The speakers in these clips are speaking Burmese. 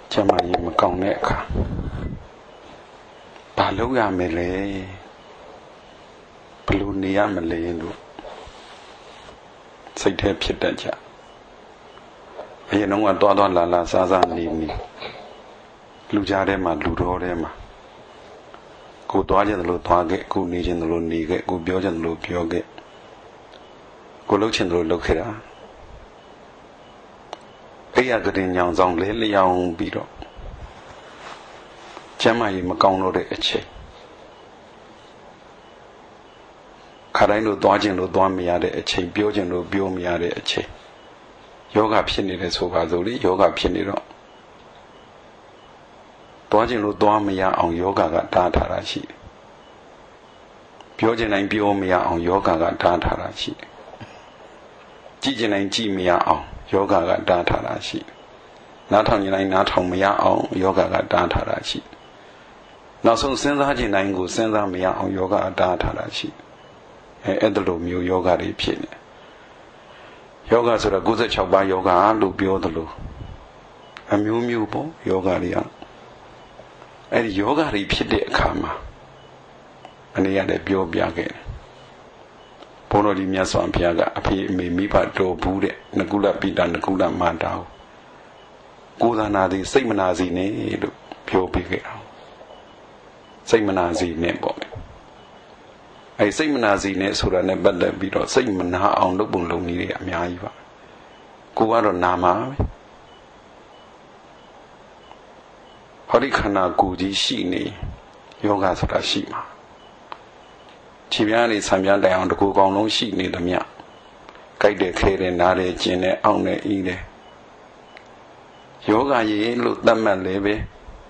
ကျမကြီးမကောင်းတဲ့အခါဘာလုပ်ရမလဲဘယ်လိုနေရမလဲလို့စိတ်ထဲဖြစ်တတ်ကြအရင်တော့သွားလာစားနေလူကြားထဲမှာလူတော်ထဲမှာကိုသွားခြင်းလို့သွားခဲ့ကိုနေခြင်းလို့နေခဲ့ကိုပြောခြင်းလို့ပြောခဲ့ကိုလှုပ်ခြင်းလို့လှုပ်ခဲ့တာအဲ့ရကတင်ညောင်ဆောင်လဲလျောင်းပြီးတော့ကျမကြီးမကောင်းတော့တဲ့အချိန်ခါတိုင်းလို့သွားခြင်းလို့သွားမရတဲ့အချိန်ပြောခြင်းလို့ပြောမရတဲ့အချိန်ယောဂဖြစ်နေတယ်ဆိုပါစို့လေယောဂဖြစ်နေတော့သွားခြင်းလို့သွားမရအောင်ယောဂကတားထားတာရှိတယ်ပြောခြင်းတိုင်းပြောမရအောင်ယောဂကတားထားတာရှိတယ်ကြည့်ခြင်းတိုင်းကြည့်မရအောင်ယောဂကတားထားတာရှိတယ်နားထောင်ခြင်းတိုင်းနားထောင်မရအောင်ယောဂကတားထားတာရှိတယ်နောက်ဆုံးစဉ်းစားခြင်းတိုင်းကိုစဉ်းစားမရအောင်ယောဂကတားထားတာရှိတယ်အဲ့ဒါလိုမျိုးယောဂတွေဖြစ်နေယောဂဆိုတာ96ပါးယောဂလို့ပြောသလိုအမျိုးမျိုးပေါ့ယောဂတွေကအဲ့ဒီယောဂတွေဖြစ်တဲ့အခါမှာအနေရတဲ့ပြောပြခဲ့တယ်ဘုန်းတော်ကြီးမြတ်စွာဘုရားကအဖေအမေမိဘတော်ဘူးတဲ့နကုလပိတနကုလမာတာကိုသာနာသည်စိတ်မနာစီနဲ့လို့ပြောပြခဲ့တာစိတ်မနာစီနဲ့ပေါ့အဲ့စိတ်မနာစီနဲ့ဆိုတာနဲ့ပတ်သက်ပြီးတော့စိတ်မနာအောင်လုပ်ပုံလုပ်နည်းတွေအများကြီးပါကိုကတော့နာမှာပဲဟောဒီခန္ဓာကိုယ်ကြီးရှိနေယောဂဆိုတာရှိမှာခြေပြားလေးဆံပြားတိုင်အောင်တကူကောင်လုံးရှိနေသမျှကြိုက်တယ်ခဲတယ်နားတယ်ကျင်တယ်အောင့်တယ်အီးတယ်ယောဂရည်လို့သတ်မှတ်လေပဲ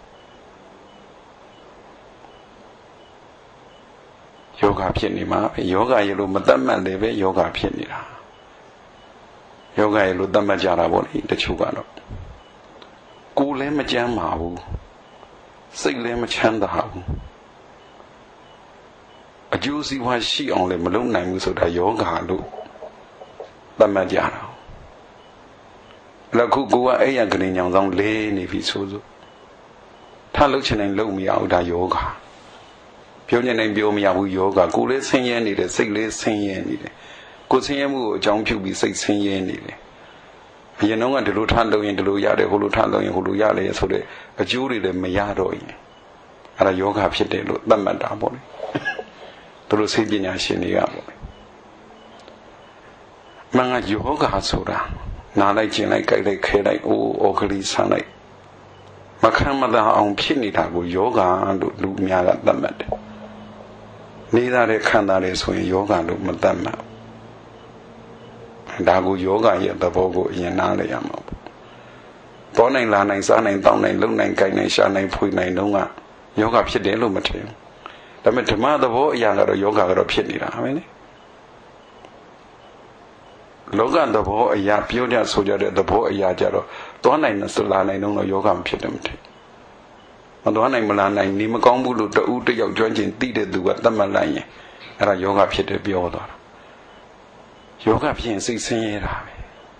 ယောဂဖြစ်နေမှာယောဂရည်လို့မသတ်မှတ်လေပဲယောဂဖြစ်နေတာယောဂရည်လို့သတ်မှတ်ကြတာပေါ့လေတချို့ကတော့ကိုယ်လည်းမကြမ်းပါဘူးစိတ်လည်းမချမ်းသာဘူးအကျိုးစီးပွားရှိအောင်လည်းမလုပ်နိုင်ဘူးဆိုတာယောဂလို့သတ်မှတ်ကြတာလက်ခုကိုကအဲ့ရကနေညောင်ဆောင်လေးနေပြီဆိုထားလုပ်ချင်တိုင်းလုပ်မရဘူးဒါယောဂပြောချင်တိုင်းပြောမရဘူးယောဂကိုယ်လည်းဆင်းရဲနေတယ်စိတ်လည်းဆင်းရဲနေတယ်ကိုယ်ဆင်းရဲမှုကိုအကြောင်းပြုပြီးစိတ်ဆင်းရဲနေတယ်အရင်တော့ကဒီလိုထားလုပ်ရင်ဒီလိုရတယ်ဟိုလိုထားလုပ်ရင်ဟိုလိုရတယ်ဆိုတဲ့အကျိုးတွေလည်းမရတော့ရင်အဲ့ဒါယောဂဖြစ်တယ်လို့သတ်မှတ်တာပေါ့လေသူတို့စိတ်ပညာရှင်တွေကပေါ့လေမငါယောဂဆိုတာနားလိုက်ကျင်လိုက်ကြိုက်လိုက်ခဲလိုက်အိုးအော်ကလေးဆန်းလိုက်မခံမသာအောင်ဖြစ်နေတာကိုယောဂလို့လူအများကသတ်မှတ်တယ်နေတာတဲ့ခံတာလေဆိုရင်ယောဂလို့မသတ်မှတ်ဒါကိုယောဂရဲ့သဘောကိုအရင်နားလည်ရမှာပေါ့တောနိုင်လာနိုင်စားနိုင်တောင်းနိုင်လုံနိုင်ကြိုက်နိုင်ရှာနိုင်ဖွေနိုင်တော့ကယောဂဖြစ်တယ်လို့မထင်ဘူးဒါပေမဲ့ဓမ္မသဘောအရာကတော့ယောဂကတော့ဖြစ်နေတာပဲလေလောကသဘောအရာပြောကြဆိုကြတဲ့သဘောအရာကြတော့တောနိုင်နဲ့လာနိုင်တော့ယောဂမဖြစ်တယ်မထင်မသွားနိုင်မလာနိုင်နေမကောင်းဘူးလို့တူတယောက်ကျွမ်းကျင်သိတဲ့သူကသတ်မှတ်လိုက်ရင်အဲ့ဒါယောဂဖြစ်တယ်ပြောသွားတာယောဂဖြစ်ရင်စိတ်ဆင်းရဲတာပဲ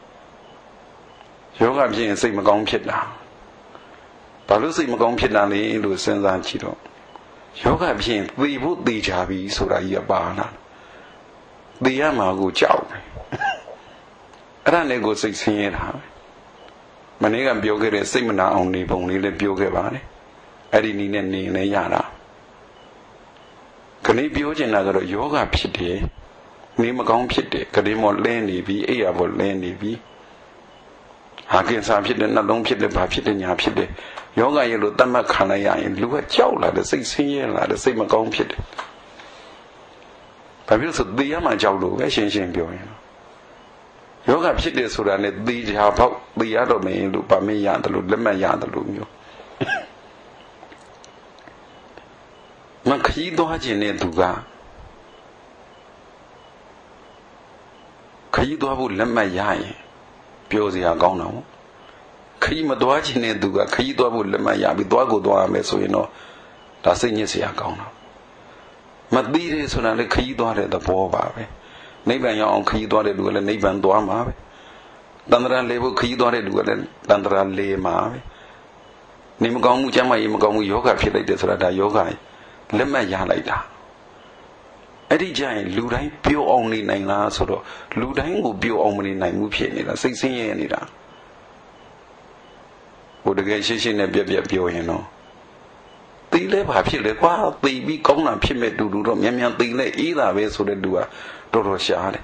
ယောဂဖြစ်ရင်စိတ်မကောင်းဖြစ်တာဘာလို့စိတ်မကောင်းဖြစ်တာလဲလို့စဉ်းစားကြည့်တော့ယောဂဖြစ်ရင်သေဖို့သေချာပြီဆိုတာကြီးကပါလာသေရမှာကိုကြောက်တယ်အဲ့ဒါနဲ့ကိုစိတ်ဆင်းရဲတာပဲမနေ့ကပြောခဲ့တဲ့စိတ်မနာအောင်နေပုံလေးလည်းပြောခဲ့ပါတယ်အဲ့ဒီနည်းနဲ့နေလည်းရတာခဏပြောချင်တာကတော့ယောဂဖြစ်တယ်နေမကောင်းဖြစ်တယ်ကလေးမောလဲနေပြီအိယာဘောလဲနေပြီဟာကင်ဆာဖြစ်တယ်နှလုံးဖြစ်တယ်ဘာဖြစ်တယ်ညာဖြစ်တယ်ယောဂရဲ့လို့တတ်မှတ်ခံလိုက်ရရင်လူကကြောက်လာတယ်စိတ်ဆင်းရဲလာတယ်စိတ်မကောင်းဖြစ်တယ်ဘာဖြစ်လို့ဆိုသေရမှကြောက်လို့ပဲရှင်းရှင်းပြောရင်ယောဂဖြစ်တယ်ဆိုတာနဲ့သေချာပေါက်သေရတော့မယ်လို့ဗမေးရတယ်လို့လက်မှတ်ရတယ်လို့မျိုးမခရီးသွားခြင်းနဲ့သူကခရီးသွားဖို့လက်မှတ်ရရင်ပြောစရာကောင်းတာပေါ့ခရီးမသွားခြင်းနဲ့သူကခရီးသွားဖို့လက်မှတ်ရပြီးသွားကိုသွားရမယ်ဆိုရင်တော့ဒါစိတ်ညစ်စရာကောင်းတာမသိတယ်ဆိုတာလည်းခရီးသွားတဲ့သဘောပါပဲနိဗ္ဗာန်ရောက်အောင်ခရီးသွားတဲ့လူကလည်းနိဗ္ဗာန်သွားမှာပဲတန္တရာလေဖို့ခရီးသွားတဲ့လူကလည်းတန္တရာလေမှာပဲနေမကောင်းမှုကျမ်းမာရေးမကောင်းမှုယောဂဖြစ်လိုက်တယ်ဆိုတာဒါယောဂလက်မှတ်ရလိုက်တာအဲ့ဒီကြရင်လူတိုင်းပျော်အောင်နေနိုင်လားဆိုတော့လူတိုင်းကိုပျော်အောင်မနေနိုင်ဘူးဖြစ်နေတာစိတ်ဆင်းရဲနေတာဟိုတကယ်ရှင်းရှင်းနဲ့ပြက်ပြက်ပြောရင်တော့သိလဲဘာဖြစ်လဲကွာသိပြီးကောင်းတာဖြစ်မဲ့တူတူတော့မြန်မြန်သိလဲအေးတာပဲဆိုတဲ့လူကတော်တော်ရှားတယ်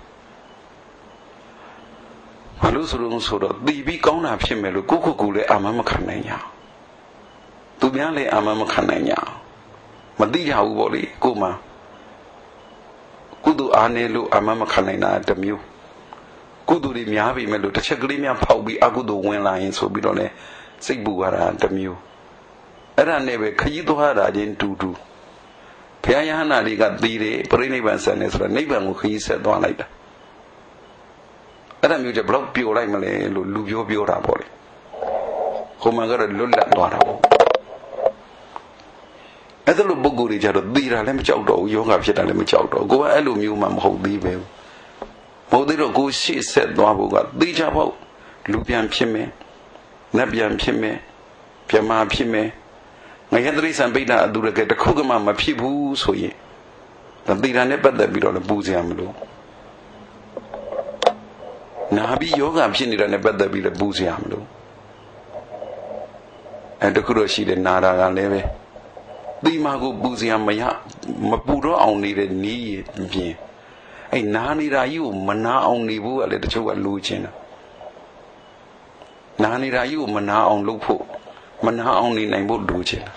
ဘာလို့ဆိုတော့သိပြီးကောင်းတာဖြစ်မဲ့လို့ကိုကိုလည်းအာမမခံနိုင်ကြသူများလည်းအာမမခံနိုင်ကြမသိကြဘူးပေါ့လေကိုမှကုသိုလ်အားနေလို့အာမမခံနိုင်တာတစ်မျိုးကုသိုလ်တွေများပြီမဲ့လို့တစ်ချက်ကလေးများဖောက်ပြီးအကုသိုလ်ဝင်လာရင်ဆိုပြီးတော့လဲစိတ်ပူရတာတစ်မျိုးအဲ့ဒါနဲ့ပဲခကြီးသွားတာချင်းတူတူဘုရားယဟနာတွေကသိတယ်ပြိဋိဘံဆန်နေဆိုတော့နိဗ္ဗာန်ကိုခကြီးဆက်သွားလိုက်တာအဲ့ဒါမျိုးကျဘလောက်ပျော်လိုက်မလဲလို့လူပြောတာပေါ့လေဟိုမှာကတော့လွတ်လပ်သွားတာပေါ့အဲ့ဒါလိုပုဂ္ဂိုလ်တွေကြတော့သိတာလည်းမကြောက်တော့ဘူးယောဂဖြစ်တာလည်းမကြောက်တော့ကိုကအဲ့လိုမျိုးမှမဟုတ်သေးပဲမဟုတ်သေးတော့ကိုရှေ့ဆက်သွားဖို့ကသိကြပေါ့လူပြန်ဖြစ်မယ်နတ်ပြန်ဖြစ်မယ်ပြမဖြစ်မယ်ငရဲတိရစ္ဆာန်ပိဋကအတူတကယ်တခုကမှမဖြစ်ဘူးဆိုရင်ဒါသိတာနဲ့ပတ်သက်ပြီးတော့လည်းပူစရာမလိုနာပြီးယောဂဖြစ်နေတာနဲ့ပတ်သက်ပြီးလည်းပူစရာမလိုအဲ့တခုတော့ရှိတယ်နာတာကလည်းပဲသီမာကိုပူစရာမပူတော့အောင်နေတဲ့နီးပြင်အဲ့နာနေတာကြီးကိုမနာအောင်နေဖို့ကလည်းတချို့ကလိုချင်တာနာနေတာကြီးကိုမနာအောင်လုပ်ဖို့မနာအောင်နေနိုင်ဖို့လိုချင်တာ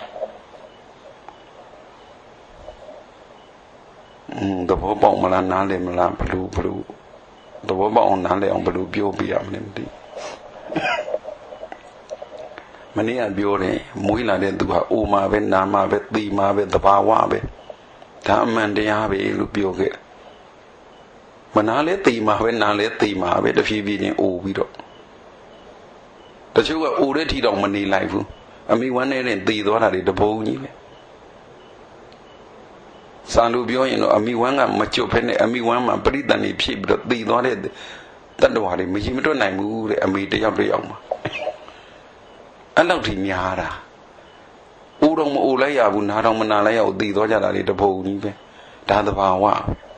သဘောပေါက်မလားနားလည်မလားဘလို့သဘောပေါက်အောင်နားလည်အောင်ဘလို့ပြောပြရမလဲမသိမနေ့ကပြောတယ်မွေးလာတဲ့သူဟာအိုမှာပဲနာမှာပဲသိမှာပဲသဘာဝပဲဒါအမှန်တရားပဲလို့ပြောခဲ့မနာလဲသိမှာပဲနာလဲသိမှာပဲတဖြည်းဖြည်းချင်းအိုပြီးတော့တချို့ကအိုတဲ့ထီတော့မနေလိုက်ဘူးအမိဝမ်းနဲ့သိသွားတာတွေတပုံကြီးပဲစာလူပြောရင်တော့အမိဝမ်းကမကျွတ်ဖက်နဲ့အမိဝမ်းမှာပရိသတ်နေဖြစ်ပြီးတော့သိသွားတဲ့တတ္တဝါတွေမကြီးမတွက်နိုင်ဘူးတဲ့အမိတယောက်မှာအဲ့လောက်ထိများတာအိုးတော့မအိုးလိုက်ရဘူးနားတော့မနာလိုက်ရဘူးသိသွားကြတာတွေတပုံကြီးပဲဒါသဘာဝ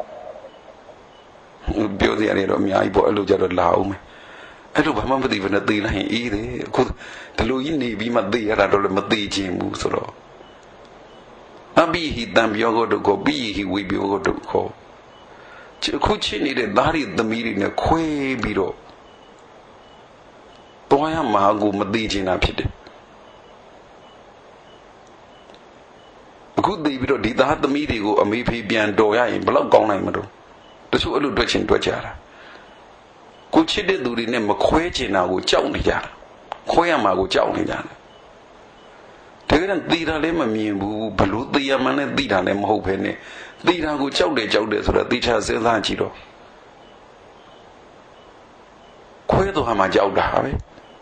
ပြောစရာတွေတော့အများကြီးပေါ့အဲ့လိုကြတော့လာအောင်မယ်အဲ့လိုဘာမှမသိဘဲနဲ့သိလိုက်ရင်အေးတယ်အခုဒီလိုကြီးနေပြီးမှသိရတာတော့လည်းမသိခြင်းဘူးဆိုတော့အဘိဟိတံပြောကိုတို့ကိုပိဟိဝိပြောကိုတို့ကိုခုချစ်နေတဲ့သားရီသမီးတွေနဲ့ခွဲပြီးတော့တွားရမှာကိုမသိချင်တာဖြစ်တယ်အခုသိပြီးတော့ဒီသားသမီးတွေကိုအမေဖေးပြန်တော်ရရင်ဘယ်လောက်ကောင်းနိုင်မလို့တချို့အဲ့လိုတွေ့ချင်တွေ့ကြတာကိုချစ်တဲ့သူတွေနဲ့မခွဲချင်တာကိုကြောက်နေကြတာခွဲရမှာကိုကြောက်နေကြတယ်တကယ်တော့သိတာလည်းမမြင်ဘူးဘလို့သိရမှန်းလည်းသိတာလည်းမဟုတ်ဘဲနဲ့သိတာကိုကြောက်တယ်ဆိုတော့သိချစဉ်းစားကြည့်တော့ခွဲသွားမှကြောက်တာပဲ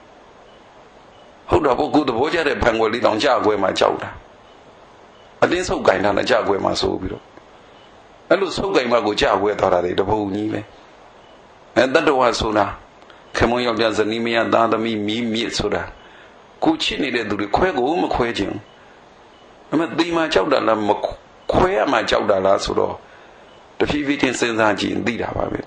ဟုတ်တော့ကိုသဘောကျတဲ့ဖန်ွယ်လေးတောင်ကြွယ်မှာကြောက်တာအတင်းဆုပ်ကင်တာနဲ့ကြွယ်မှာဆိုပြီးတော့အဲ့လိုဆုပ်ကင်မှာကိုကြွယ်သွားတာတွေတပုံကြီးပဲတတ္တဝါဆိုတာခမုံယောက်ျားဇနီးမယားသားသမီးမိမြစ်ဆိုတာကိုချစ်နေတဲ့သူတွေခွဲကိုမခွဲခြင်းအမေဒီမှာကြောက်တာလားမခွဲရမှာကြောက်တာလားဆိုတော့တဖြည်းဖြည်းချင်းစဉ်းစားကြည့်ရင်သိတာပါပဲ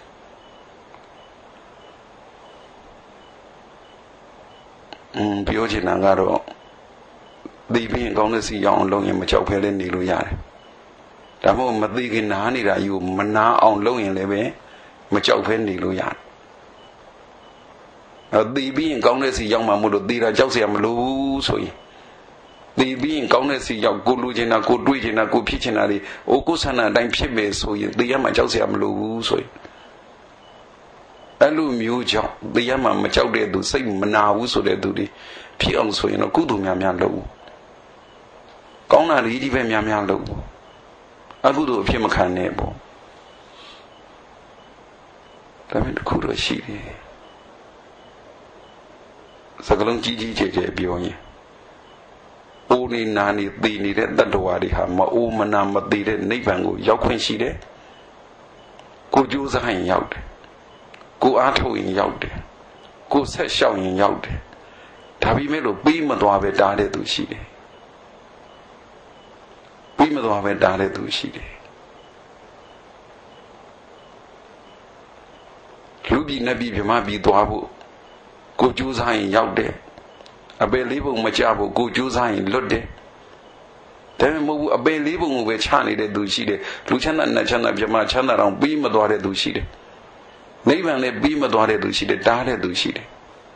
ပြောချင်တာကတော့သိပြီးရင်ကောင်းတဲ့စီရောက်အောင်လုပ်ရင်မကြောက်ဖဲလည်းနေလို့ရတယ်ဒါမှမဟုတ်မသိခင်နားနေတာယူမနာအောင်လုပ်ရင်လည်းပဲမကြောက်ဖဲနေလို့ရတယ်သိပြီးရင်ကောင်းတဲ့စီရောက်မှမို့လို့သိတာကြောက်เสียမလို့ဆိုရင်သိပြီးရင်ကောင်းတဲ့စီရောက်ကိုလူချင်တာကိုတွေးချင်တာကိုဖြစ်ချင်တာတွေအိုကိုဆန္ဒအတိုင်းဖြစ်မယ်ဆိုရင်သိရမှကြောက်เสียမလို့ဆိုရင်အဲ့လိုမျိုးကြောင့်သိရမှမကြောက်တဲ့သူစိတ်မနာဘူးဆိုတဲ့သူတွေဖြစ်အောင်ဆိုရင်တော့ကုသိုလ်များများလုပ်ကောင်းတာတွေကြီးပဲများများလုပ်အကုသိုလ်အဖြစ်မခံနဲ့ပေါ့ဒါပေမဲ့တစ်ခုတော့ရှိတယ်စကလုံးကြီးကြီးကျယ်ကျယ်ပြောရင်အိုးနေနာနေသိနေတဲ့တတ္တဝါတွေဟာမအိုးမနာမသိတဲ့နိဗ္ဗာန်ကိုရောက်ခွင့်ရှိတယ်ကိုကြိုးစားရင်ရောက်တယ်ကိုအားထုတ်ရင်ရောက်တယ်ကိုဆက်လျှောက်ရင်ရောက်တယ်ဒါပေမဲ့လို့ပြီးမသွားပဲတားတဲ့သူရှိတယ်ပြီးမသွားပဲတားတဲ့သူရှိတယ်လူပြည်နတ်ပြည်ဗမာပြည်သွားဖို့ကိုကြိုးစားရင်ရောက်တယ်အပယ်လေးပုံမချဖို့ကိုကြိုးစားရင်လွတ်တယ်ဒါပေမဲ့မဟုတ်ဘူးအပယ်လေးပုံကိုပဲချနေတဲ့သူရှိတယ်လူချမ်းသာနတ်ချမ်းသာဗမာချမ်းသာတော့ပြီးမသွားတဲ့သူရှိတယ်နိဗ္ဗာန်လည်းပြီးမသွားတဲ့သူရှိတယ်တားတဲ့သူရှိတယ်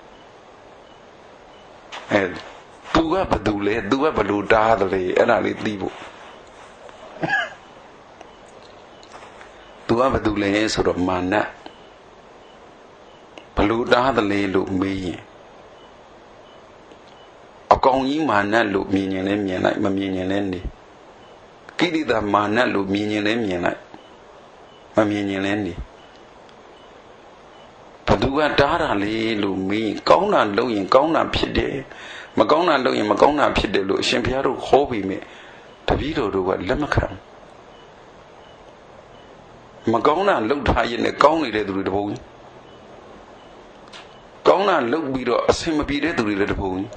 သူကဘသူလဲသူကဘလို့တားတယ်လေအဲ့ဒါလေးသိဖို့သူကဘသူလဲဆိုတော့မာနဘလို့တားတယ်လေလို့မေးရင်အကောင်ကြီးမာနလို့မြင်ရင်လည်းမြင်လိုက်မမြင်ရင်လည်းနေကိလေသာမာနလို့မြင်ရင်လည်းမြင်လိုက်မမြင်ရင်လည်းနေဘသူကတားတာလေလို့မေးကောင်းတာလုပ်ရင်ကောင်းတာဖြစ်တယ်မကောင်းတာလုပ်ရင်မကောင်းတာဖြစ်တယ်လို့အရှင်ဘုရားတို့ဟောပြီးမြဲတပည့်တော်တို့ကလက်မခံမကောင်းတာလုပ်ထားရင်လည်းကောင်းနေတဲ့သူတွေတပုံကြီးကောင်းတာလုပ်ပြီးတော့အဆင်မပြေတဲ့သူတွေလည်းတပုံကြီး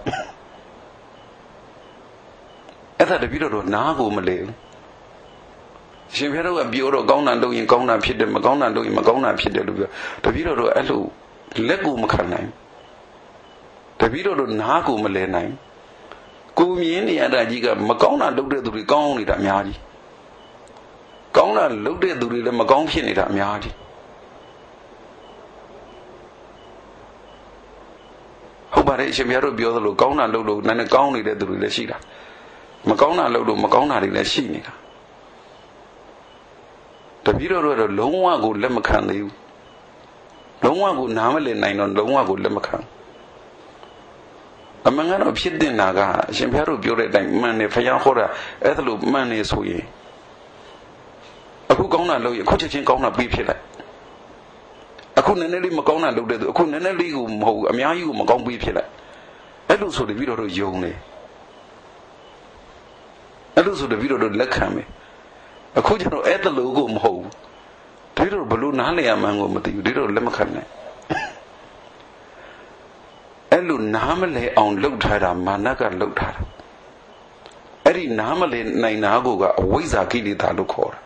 အဲ့ဒါတပည့်တော်တို့နားကိုမလဲဘူးရှင်ဘုရားတို့ကပြောတော့ကောင်းတာလုပ်ရင်ကောင်းတာဖြစ်တယ်မကောင်းတာလုပ်ရင်မကောင်းတာဖြစ်တယ်လို့ပြောတပည့်တော်တို့အဲ့လိုလက်ကိုမခံနိုင်တပည့်တော်တို့နားကိုမလဲနိုင်ကိုမြင်နေရတာကြီးကမကောင်းတာလုပ်တဲ့သူတွေကောင်းနေတာအများကြီးကောင်းတာလုပ်တဲ့သူတွေလည်းမကောင်းဖြစ်နေတာအများကြီးဟုတ်ပါတယ်ရှင်ဘုရားတို့ပြောသလိုကောင်းတာလုပ်လို့နည်းနည်းကောင်းနေတဲ့သူတွေလည်းရှိတာမကောင်းတာလုပ်လို့မကောင်းတာတွေလည်းရှိနေတာတပည့်တော်တို့ကတော့လုံးဝကိုလက်မခံသေးဘူးလုံးဝကိုနားမလည်နိုင်တော့လုံးဝကိုလက်မခံအမှန်ကတော့ဖြစ်တင်တာကအရှင်ဘုရားတို့ပြောတဲ့အတိုင်းမှန်တယ်ဖယားဟောတာအဲ့ဒါလို့မှန်နေဆိုရင်အခုကောင်းတာလုပ်ရင်အခုချက်ချင်းကောင်းတာပြီးဖြစ်လိုက်အခုနည်းနည်းလေးမကောင်းတာလုပ်တဲ့သူအခုနည်းနည်းလေးကိုမဟုတ်အများကြီးကိုမကောင်းပြီးဖြစ်လိုက်အဲ့လိုဆိုတပည့်တော်တို့ယုံတယ်အဲ့လိုဆိုတပည့်တော်တို့လက်ခံမယ်အခုကျတော့အဲ့တလူကိုမဟုတ်ဘူးတပည့်တော်ဘလို့နားလည်ရမှန်းကိုမသိဘူးတပည့်တော်လက်မခံနိုင်အဲ့လိုနားမလဲအောင်လှုပ်ထားတာမာနကလှုပ်ထားတာအဲ့ဒီနားမလဲနိုင်တာကိုကအဝိဇ္ဇာကိလေသာလို့ခေါ်တာ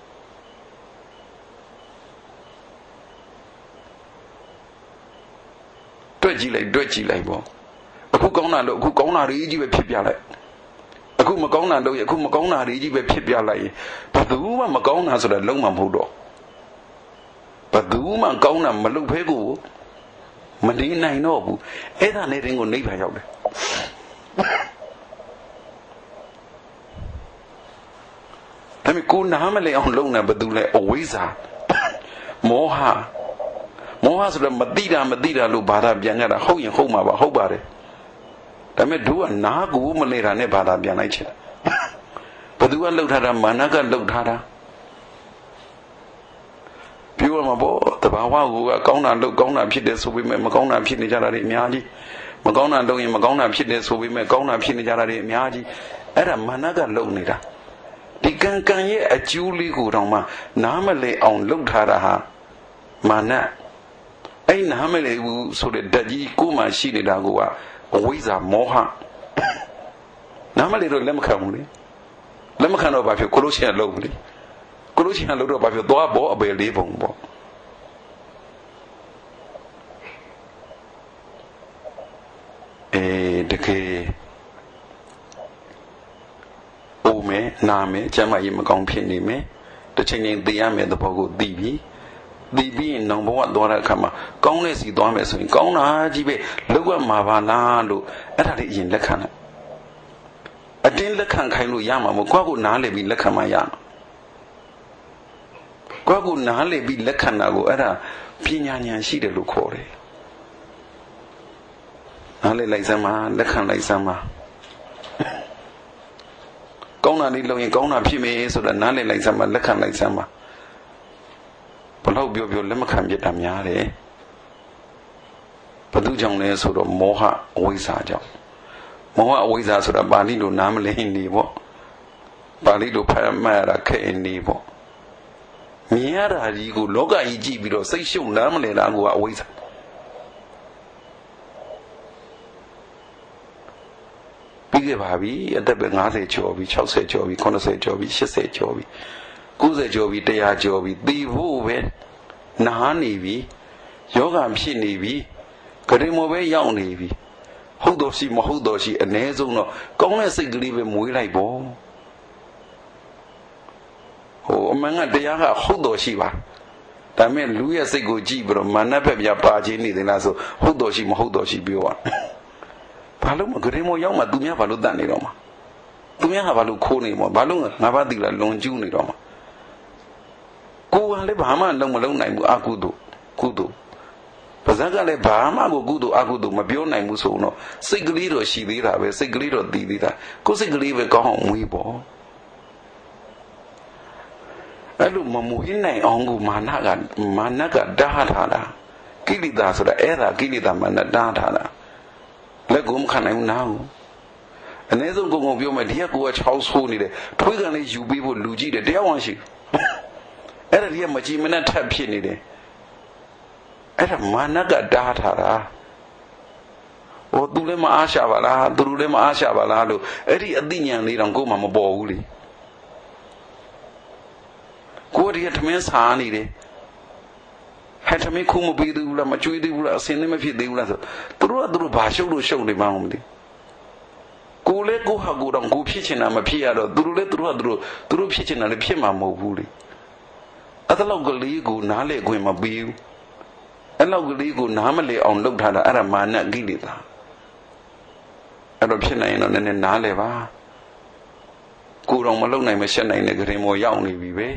တွက်ကြည့်လိုက်ပေါ့အခုကောင်းတာလို့အခုကောင်းတာတွေကြီးပဲဖြစ်ပြလိုက်အခုမကောင်းတာလို့အခုမကောင်းတာတွေကြီးပဲဖြစ်ပြလိုက်ရင်ဘယ်သူမှမကောင်းတာဆိုတာလုံးဝမဟုတ်တော့ဘယ်သူမှကောင်းတာမလုပ်ဖဲကိုမနေနိုင်တော့ဘူးအဲ့ဒါနဲ့တင်ကိုနိဗ္ဗာန်ရောက်တယ်ဒါပေမဲ့ကိုနားမလဲအောင်လုပ်နေဘယ်သူလဲအဝိဇ္ဇာမောဟဆိုတော့မသိတာလို့ဘာသာပြန်ကြတာဟုတ်ရင်ဟုတ်မှာပါဟုတ်ပါတယ်ဒါပေမဲ့တို့ကနားကိုမလဲတာနဲ့ဘာသာပြန်လိုက်ချင်ဘယ်သူကလှုပ်ထားတာမာနကလှုပ်ထားတာပြောရမှာပေါ့တဘာဝကိုကကောင်းတာလုပ်ကောင်းတာဖြစ်တယ်ဆိုပေမဲ့မကောင်းတာဖြစ်နေကြတာတွေအများကြီးမကောင်းတာလုပ်ရင်မကောင်းတာဖြစ်တယ်ဆိုပေမဲ့ကောင်းတာဖြစ်နေကြတာတွေအများကြီးအဲ့ဒါမာနကလှုပ်နေတာဒီကံရဲ့အကျိုးလေးကိုတောင်မှနားမလဲအောင်လှုပ်ထားတာဟာမာနအဲ့နားမလဲဘူးဆိုတဲ့ဓာတ်ကြီးကိုယ်မှရှိနေတာကအဝိဇ္ဇာမောဟနားမလဲတော့လက်မခံဘူးလေလက်မခံတော့ဘာဖြစ်ကိုလို့ရှိရင်လှုပ်ဘူးလေကိုလို့ရှိရင်လှုပ်တော့ဘာဖြစ်သွားပေါ်အပယ်လေးပုံပေါ့တကယ်အိုမယ်နာမယ်ကျမ်းမာရေးမကောင်းဖြစ်နေမယ်တစ်ချိန်ချိန်သိရမယ်သဘောကိုသိပြီးရင်နောင်ဘဝသွားတဲ့အခါမှာကောင်းတဲ့စီသွားမယ်ဆိုရင်ကောင်းတာကြီးပဲလောက်ရမှာပါလားလို့အဲ့ဒါလေးအရင်လက်ခံလိုက်အတင်းလက်ခံခိုင်းလို့ရမှာမဟုတ်ကိုယ့်ကိုနားလည်ပြီးလက်ခံမှရမှာကိုယ့်ကိုနားလည်ပြီးလက်ခံတာကိုအဲ့ဒါပညာဉာဏ်ရှိတယ်လို့ခေါ်တယ်နားလည်လိုက်စမ်းပါလက်ခံလိုက်စမ်းပါကောင်းတာလေးလုပ်ရင်ကောင်းတာဖြစ်မယ်ဆိုတာနားလည်လိုက်စမ်းပါလက်ခံလိုက်စမ်းပါဘလို့ပြောလက်မခံပြတာများတယ်ဘသူကြောင့်လဲဆိုတော့မောဟအဝိဇ္ဇာကြောင့်မောဟအဝိဇ္ဇာဆိုတာပါဠိလိုနားမလည်နေပေါ့ပါဠိလိုဖတ်မှတ်ရတာခက်နေပေါ့မြင်ရတာကြီးကိုလောကကြီးကြည့်ပြီးတော့စိတ်ရှုပ်နားမလည်တာကအဝိဇ္ဇာပြီးခဲ့ပါပြီအသက်ပဲ50ကျော်ပြီ60ကျော်ပြီ80ကျော်ပြီ80ကျော်ပြီ90ကျော်ပြီ100ကျော်ပြီသိဖို့ပဲနားနေပြီယောဂဖြစ်နေပြီဂရိမောပဲရောက်နေပြီဟုတ်တော်ရှိမဟုတ်တော်ရှိအ ਨੇ ဆုံးတော့ကောင်းတဲ့စိတ်ကလေးပဲမွေးလိုက်ပေါ့ဟိုအမှန်ကတရားကဟုတ်တော်ရှိပါဒါမဲ့လူရဲ့စိတ်ကိုကြည့်ပြီးတော့မာနဘက်ပြပါခြင်းနေတယ်လားဆိုဟုတ်တော်ရှိမဟုတ်တော်ရှိပြောပါဘာလို့မဂရိမောရောက်မှသူများဘာလို့တတ်နေတော့မှာသူများကဘာလို့ခိုးနေမှာဘာလို့ငါးပါးတိလားလွန်ကျူးနေတော့မှာကိုယ်ကလည်းဘာမှလုံးမလုံးနိုင်ဘူးအကုသို့ကုသို့ပါဇက်ကလည်းဘာမှကိုကုသို့အကုသို့မပြောနိုင်ဘူးဆိုတော့စိတ်ကလေးတော့ရှိသေးတာပဲစိတ်ကလေးတော့တည်သေးတာကိုယ်စိတ်ကလေးပဲကောင်းအောင်မွေးပေါ့အဲ့လိုမမွေးနိုင်အောင်ကိုမာနကတားထားတာကိလေသာဆိုတာအဲ့ဒါကိလေသာမာနတားထားတာလက်ကိုမခံနိုင်ဘူးနားကိုအ ਨੇ ဆုံးကိုပြောမယ်ဒီကကိုက6ဆိုးနေတယ်ထွေးကန်လေးယူပေးဖို့လူကြည့်တယ်တရားဝင်ရှိအဲ့ဒါဒီကမကြည်မနဲ့ထပ်ဖြစ်နေတယ်အဲ့ဒါမာနကတားထားတာဟိုသူလည်းမအားရှာပါလားသူတို့လည်းမအားရှာပါလားလို့အဲ့ဒီအသိဉာဏ်လေးတော့ကိုယ်မှမပေါ်ဘူးလေကိုယ်ဒီကထမင်းစားနေတယ်ဟဲ့ထမင်းခုမပေးသေးဘူးလားမကြွေးသေးဘူးလားအစင်းလည်းမဖြစ်သေးဘူးလားဆိုသူတို့ဘာရှုပ်လို့ရှုပ်နေမှမသိကိုယ်လည်းကိုဟာကိုတော့ကိုဖြစ်ချင်တာမဖြစ်ရတော့သူတို့လည်းသူတို့ဖြစ်ချင်တာလည်းဖြစ်မှာမဟုတ်ဘူးလေအဲ့ဒါလောက်ကလေးကိုနားလေခွင့်မပေးဘူးအဲ့လောက်ကလေးကိုနားမလေအောင်လုပ်ထားတာအဲ့ဒါမာနကိလေသာအဲ့တော့ဖြစ်နိုင်ရင်တော့နည်းနည်းနားလေပါကိုယ်တော့မလုပ်နိုင်မရှက်နိုင်တဲ့ဂရင်မောရောက်နေပြီပဲ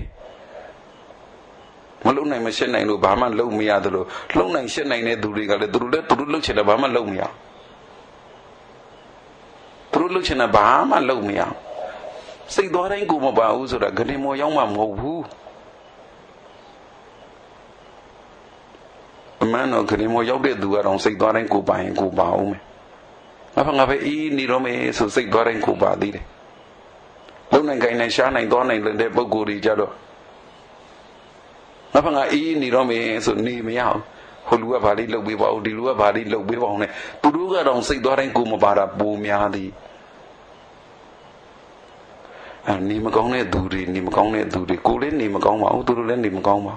မလုံနိုင်မရှက်နိုင်လို့ဘာမှလုံမရသလိုလုံနိုင်ရှက်နိုင်တဲ့သူတွေကလည်းသူတို့လှုပ်ချင်တယ်ဘာမှလုံမရသူတို့လှုပ်ချင်တာဘာမှလုံမရစိတ်သွားတိုင်းကိုမပါဘူးဆိုတာဂရင်မောရောက်မှမဟုတ်ဘူးအမှန်တော့ဂရင်မောရောက်တဲ့သူကတော့စိတ်သွားတိုင်းကိုပါရင်ကိုပါအောင်မယ်ငါပဲအေးနေတော့မယ်ဆိုစိတ်သွားတိုင်းကိုပါသေးတယ်လုံနိုင်ခိုင်နိုင်ရှားနိုင်သွားနိုင်တဲ့ပုဂ္ဂိုလ်တွေကြတော့ငါအေးနေတော့မယ်ဆိုနေမရအောင်ဟိုလူကဘာလေးလှုပ်ပေးပါဦးဒီလူကဘာလေးလှုပ်ပေးပါအောင်နဲ့သူတို့ကတော့စိတ်သွားတိုင်းကိုမပါတာပိုများသည်နေမကောင်းတဲ့သူတွေနေမကောင်းတဲ့သူတွေကိုလည်းနေမကောင်းပါဘူးသူတို့လည်းနေမကောင်းပါ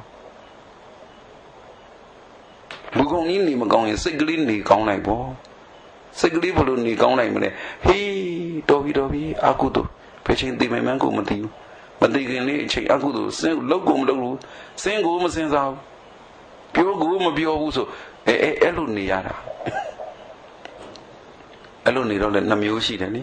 လူကောင်းကြီးနေမကောင်းရင်စိတ်ကလေးနေကောင်းလိုက်ပေါ့စိတ်ကလေးဘလို့နေကောင်းနိုင်မလဲဟေးတော်ပြီအကုသို့ဘယ်ချိန်သိမှန်းကိုမသိဘူးမသိခင်လေးအချိန်အကုသို့စဉ်လောက်ကိုမလောက်ဘူးစဉ်ကိုမစဉ်းစားဘူးပြောကိုမပြောဘူးဆိုအဲ့လိုနေရတာအဲ့လိုနေတော့လည်းနှမျိုးရှိတယ်နိ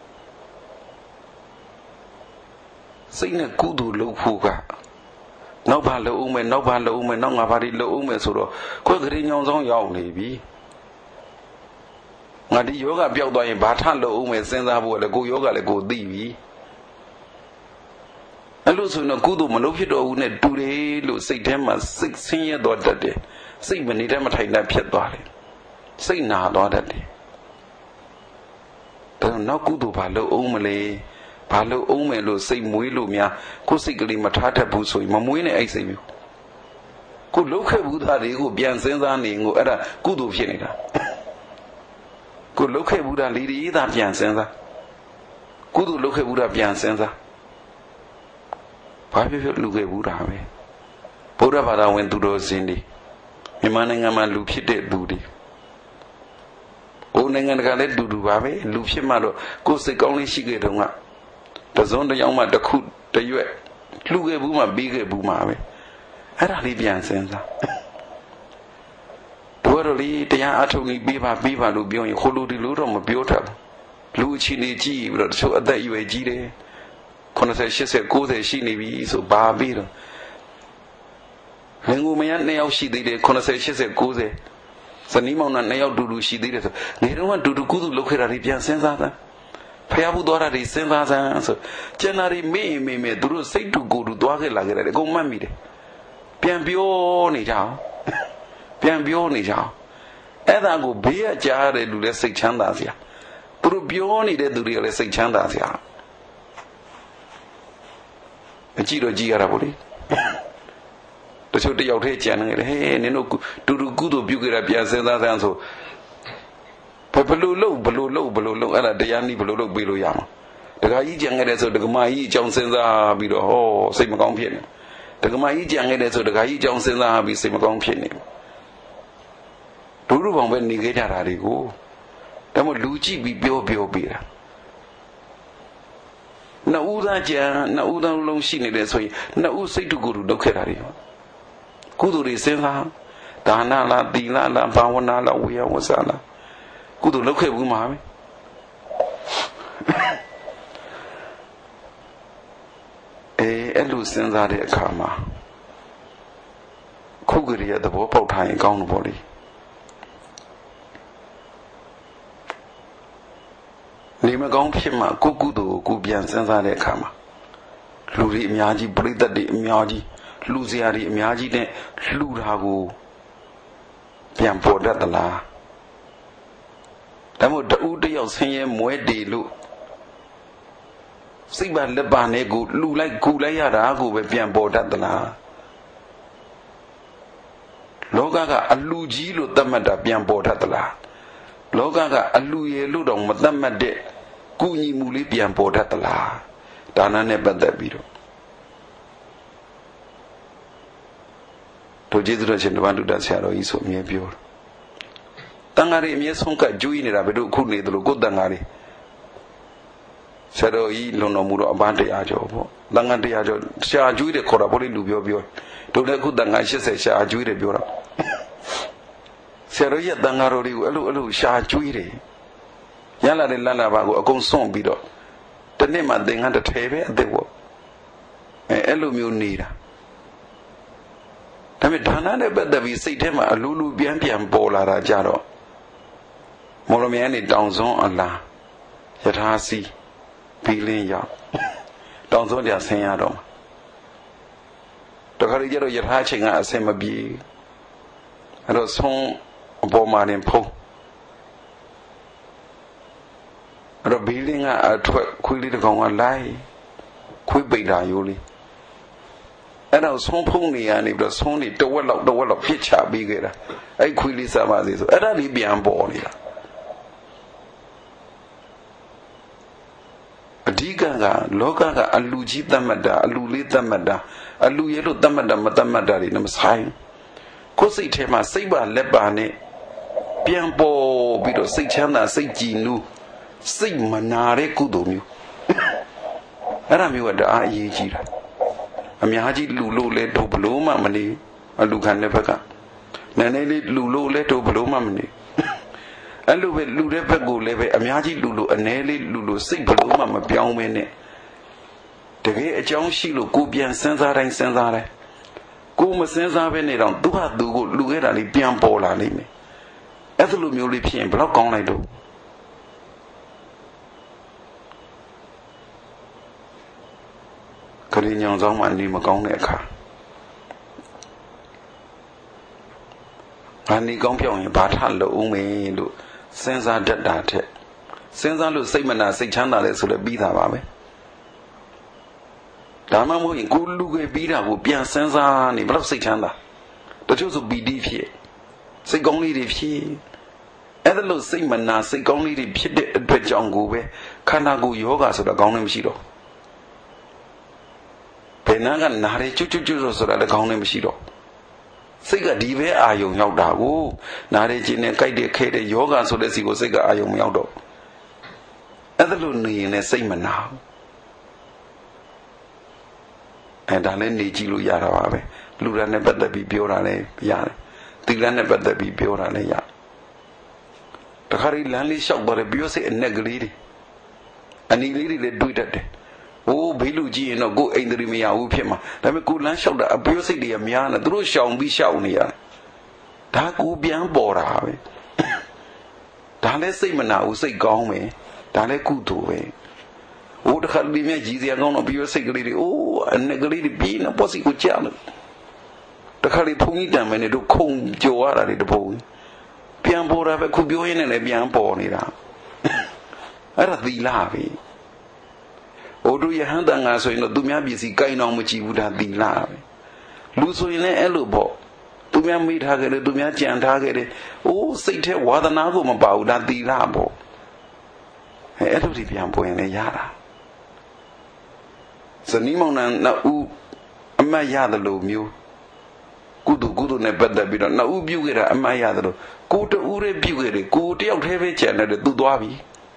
စိတ်နဲ့ကုသိုလ်လုပ်ဖို့ကနောက်ဘာလုပ်အောင်မယ်နောက်ငါဘာတွေလုပ်အောင်မယ်ဆိုတော့ခွဲကလေးညောင်ဆောင်ရောက်နေပြီငါဒီယောဂပျောက်သွားရင်ဘာထလုပ်အောင်မယ်စဉ်းစားဖို့လည်းကိုယောဂလည်းကိုသိပြီအဲ့လိုဆိုရင်ကုသိုလ်မလုပ်ဖြစ်တော့ဘူးနဲ့တူတယ်လို့စိတ်ထဲမှာစိတ်ဆင်းရဲသွားတတ်တယ်စိတ်မနေတဲ့မထိုင်တတ်ဖြစ်သွားတယ်စိတ်နာသွားတတ်တယ်ဒါတော့နောက်ကုသိုလ်ဘာလုပ်အောင်မလဲဘာလို့အုံးမယ်လို့စိတ်မွေးလို့များကိုယ်စိတ်ကလေးမထားတတ်ဘူးဆိုရင်မမွေးနဲ့အဲ့စိတ်မျိုးကိုလှုပ်ခဲ့ဘူးသားတွေကိုပြန်စဉ်းစားနေကိုအဲ့ဒါကုသိုလ်ဖြစ်နေတာကိုလှုပ်ခဲ့ဘူးသားလေးတွေသာပြန်စဉ်းစားကုသိုလ်လှုပ်ခဲ့ဘူးသားပြန်စဉ်းစားဘာဖြစ်လူခဲ့ဘူးတာပဲဗုဒ္ဓဘာသာဝင်သူတော်စင်တွေမြန်မာနိုင်ငံမှာလူဖြစ်တဲ့သူတွေဟိုနိုင်ငံတကာလည်းတူပါပဲလူဖြစ်မှတော့ကိုယ်စိတ်ကောင်းလေးရှိခဲ့တုန်းကတစုံတယောက်မှတစ်ခုတရွက်လှူခဲ့ဘူးမှပြီးခဲ့ဘူးမှပဲအဲ့ဒါလေးပြန်စဉ်းစားတို့ရလေးတရားအထုတ်ပြီးပေးပါလို့ပြောရင်ခိုးလူဒီလိုတော့မပြောတတ်ဘူးလူအချင်းကြီးကြည့်ပြီးတော့တချို့အသက်အရွယ်ကြီးတယ်80 80 90ရှိနေပြီဆိုဘာပြီးတော့ငငူမရ2ယောက်ရှိသေးတယ်80 80 90ဇနီးမောင်နှံ2ယောက်တူတူရှိသေးတယ်ဆိုနေတော့ကတူတူကုသလုပ်ခဲ့တာတွေပြန်စဉ်းစားသားဖျားဘူးသွားတာတွေစဉ်းစားစမ်းဆိုကျန်တာတွေမေ့သူတို့စိတ်တူကိုယ်တူသွားခဲ့လာခဲ့တယ်အကုန်မှတ်မိတယ်ပြန်ပြောနေကြအောင်အဲ့ဒါကိုဘေးကကြားတဲ့လူလည်းစိတ်ချမ်းသာစရာသူတို့ပြောနေတဲ့သူတွေကလည်းစိတ်ချမ်းသာစရာအကြည့်တော့ကြည့်ရတာပေါ့လေတချို့တယောက်တည်းကြံနေတယ်ဟဲ့နင်တို့တူတူကုသိုလ်ပြုခဲ့တာပြန်စဉ်းစားစမ်းဆိုအဲ့ဒါတရားနည်းဘလို့လုပ်ပေးလို့ရမှာတခါကြီးကြံခဲ့တဲ့ဆိုဒကမာကြီးအကြောင်းစဉ်းစားပြီးတော့ဟောစိတ်မကောင်းဖြစ်နေဒကမာကြီးကြံခဲ့တဲ့ဆိုဒကာကြီးအကြောင်းစဉ်းစားပြီးစိတ်မကောင်းဖြစ်နေဒုရုဘောင်ပဲနေခဲ့ကြတာတွေကိုဒါမှလူကြည့်ပြီးပြောပေးတာနှစ်ဦးသားကြံနှစ်ဦးသားလုံးရှိနေတယ်ဆိုရင်နှစ်ဦးစိတ်တူကိုယ်တူလုပ်ခဲ့တာတွေကုသိုလ်တွေစဉ်းစားဒါနလားသီလလားဘာဝနာလားဝေယဝဆလားကုသိုလ်လုပ်ခဲ့ဘူးမှာပဲအဲ့လိုစဉ်းစားတဲ့အခါမှာခုကလေးရသဘောပေါက်ထားရင်ကောင်းလို့ပေါ့လေနေမကောင်းဖြစ်မှကိုကုသိုလ်ကိုပြန်စဉ်းစားတဲ့အခါမှာလူတွေအများကြီးပြိတ္တတွေအများကြီးလူစရာတွေအများကြီးနဲ့လှူတာကိုပြန်ပေါ်တတ်သလားဒါမှမဟုတ်တူတယောက်ဆင်းရဲမွဲတေလို့စိတ်ပါလက်ပါနဲ့ကိုလှူလိုက်ကူလိုက်ရတာကိုပဲပြန်ပေါ်တတ်သလားလောကကအလှူကြီးလို့သတ်မှတ်တာပြန်ပေါ်တတ်သလားလောကကအလှူရလို့တော့မသတ်မှတ်တဲ့ကုညီမှုလေးပြန်ပေါ်တတ်သလားဒါနနဲ့ပတ်သက်ပြီးတော့တို့ကျေးဇူးတော်ရှင်ဓမ္မတုဒ္ဒဆရာတော်ကြီးဆိုအမြဲပြောတန်ဃာတွေအမြဲဆုံးကကျွေးနေတာဘယ်တို့အခုနေသလိုကိုယ်တန်ဃာတွေဆရာတော်ကြီးလွန်တော်မူတော့အပန်း100ကျော်ပေါ့တန်ဃာ100ကျော်ရှာကျွေးတယ်ခေါ်တာဘို့လေးလူပြောတို့လည်းအခုတန်ဃာ80ရှာကျွေးတယ်ပြောတာဆရာတော်ကြီးတန်ဃာတော်တွေကိုအဲ့လိုရှာကျွေးတယ်ရလာတဲ့လတ်လာပါကိုအကုန်စွန့်ပြီးတော့တနေ့မှသင်္ကန်းတစ်ထည်ပဲအသက်ပေါ့အဲ့လိုမျိုးနေတာဒါပေမဲ့ဒါနနဲ့ပတ်သက်ပြီးစိတ်ထဲမှာအလိုလိုပြန်ပေါ်လာတာကြတော့မော်လမြိုင်နဲ့တောင်စွန်းအလားယထာစီဘီလင်းရောက်တောင်စွန်းကြဆင်းရတော့တခါတည်းကျတော့ယထာချိန်ကအဆင်မပြေအဲ့တော့ဆုံးအပေါ်မှာတင်ဖုံးအဲ့တော့ဘီလင်းကအထွက်ခွေးလေးတစ်ကောင်ကလိုက်ခွေးပိတ်တာရိုးလေးအဲ့တော့ဆုံးဖုံးနေရနေပြီးတော့ဆုံးနေတဝက်လောက်ပြစ်ချပေးခဲ့တာအဲ့ခွေးလေးစားပါစေဆိုအဲ့ဒါလေးပြန်ပေါ်နေတာအဓိကလောကကအလူကြီးသတ်မှတ်တာအလူလေးသတ်မှတ်တာအလူရဲ့လို့သတ်မှတ်တာမသတ်မှတ်တာတွေနဲ့မဆိုင်ကိုယ်စိတ်ထဲမှာစိတ်ပါလက်ပါနဲ့ပြန်ပေါ်ပြီးတော့စိတ်ချမ်းသာစိတ်ကြည်နူးစိတ်မနာတဲ့ကုသိုလ်မျိုးအဲ့ဒါမျိုးကတအားအရေးကြီးတာအများကြီးလူလို့လဲတို့ဘလို့မှမနေအလူခံတဲ့ဘက်ကနည်းနည်းလေးလူလို့လဲတို့ဘလို့မှမနေအဲ့လိုပဲလူတဲ့ဘက်ကိုလည်းပဲအများကြီးလူလို့အနည်းလေးလူလို့စိတ်ဘလို့မှမပြောင်းမဲနဲ့တကယ်အကြောင်းရှိလို့ကိုပြန်စဉ်းစားတိုင်းကိုမစဉ်းစားဘဲနေတော့သူဟာသူကိုလူခဲ့တာလေးပြန်ပေါ်လာလိမ့်မယ်အဲ့လိုမျိုးလေးဖြစ်ရင်ဘယ်တော့ကောင်းလိုက်တော့ကလေးညောင်ဆောင်မှနေမကောင်းတဲ့အခါဘာနေကောင်းပြောင်းရင်ဘာထလို့ဦးမေလို့စဉ်းစားတတ်တာတဲ့စဉ်းစားလို့စိတ်မနာစိတ်ချမ်းသာလဲဆိုလည်းပြီးတာပါပဲဒါမှမဟုတ်ရင်ကိုလူခဲ့ပြီးတာကိုပြန်စဉ်းစားနေဘယ်တော့စိတ်ချမ်းသာတချို့ဆိုပီတိဖြစ်စိတ်ကောင်းလေးတွေဖြစ်အဲ့ဒါလို့စိတ်မနာစိတ်ကောင်းလေးတွေဖြစ်တဲ့အတွက်ကြောင့်ကိုပဲခန္ဓာကိုယ်ယောဂဆိုတာကောင်းနေမရှိတော့ဘယ်နာကနားရဲကျွတ်ဆိုတာလည်းကောင်းနေမရှိတော့စိတ်ကဒီပဲအာယုံရောက်တာကိုနားရဲခြင်းနဲ့ကြိုက်တဲ့ခဲတဲ့ယောဂဆိုတဲ့စီကိုစိတ်ကအာယုံမရောက်တော့အဲ့ဒါလို့နေရင်လည်းစိတ်မနာအဲ့ဒါလည်းနေကြည့်လို့ရတာပါပဲလူရနဲ့ပတ်သက်ပြီးပြောတာလည်းရတယ်သီလနဲ့ပတ်သက်ပြီးပြောတာလည်းရတခါရီလမ်းလေးလျှောက်သွားတယ်ပြောစိတ်အနက်ကလေးတွေအနီလေးတွေလည်းတွေးတတ်တယ်ဘေးလူကြည့်ရင်တော့ကိုယ်အိမ်တရီမရဘူးဖြစ်မှာဒါပေမဲ့ကိုလမ်းလျှောက်တာအပြောစိတ်တွေကများနေသူတို့ရှောင်ပြီးရှောက်နေရဒါကိုပြန်ပေါ်တာပဲဒါလည်းစိတ်မနာဘူးစိတ်ကောင်းပဲဒါလည်းကုသိုလ်ပဲတခါဒီမြကြီးစရာကောင်းတော့ပြောစိတ်ကလေးတွေအနက်ကလေးတွေပြင်းနေပေါ့စိတ်ကိုကြားလို့တခါလေးဘုံကြီးတံမယ်နဲ့တို့ခုံကြော်ရတာတွေတပုံပြန်ပေါ်တာပဲခုပြောရင်းနဲ့လည်းပြန်ပေါ်နေတာအဲ့ဒါသီလပဲတို့ယဟန်တန်ငါဆိုရင်တော့သူများပစ္စည်းကိုင်းအောင်မကြည့်ဘူးဒါသီလပဲလူဆိုရင်လည်းအဲ့လိုပေါ့သူများမိထားခဲ့တယ်သူများကြံထားခဲ့တယ်အိုးစိတ်ထဲဝါသနာကိုမပါဘူးဒါသီလပေါ့အဲ့လိုဒီပြန်ပွင့်လေရတာဇနီးမောင်နှံနှစ်ဦးအမတ်ရတယ်လို့မျိုးကုသိုလ်နဲ့ပတ်သက်ပြီးတော့နှစ်ဦးပြုခဲ့တာအမတ်ရတယ်လို့ကိုတူးရဲ့ပြုခဲ့တယ်ကိုတယောက်တည်းပဲကြံတယ်သူသွားပြီ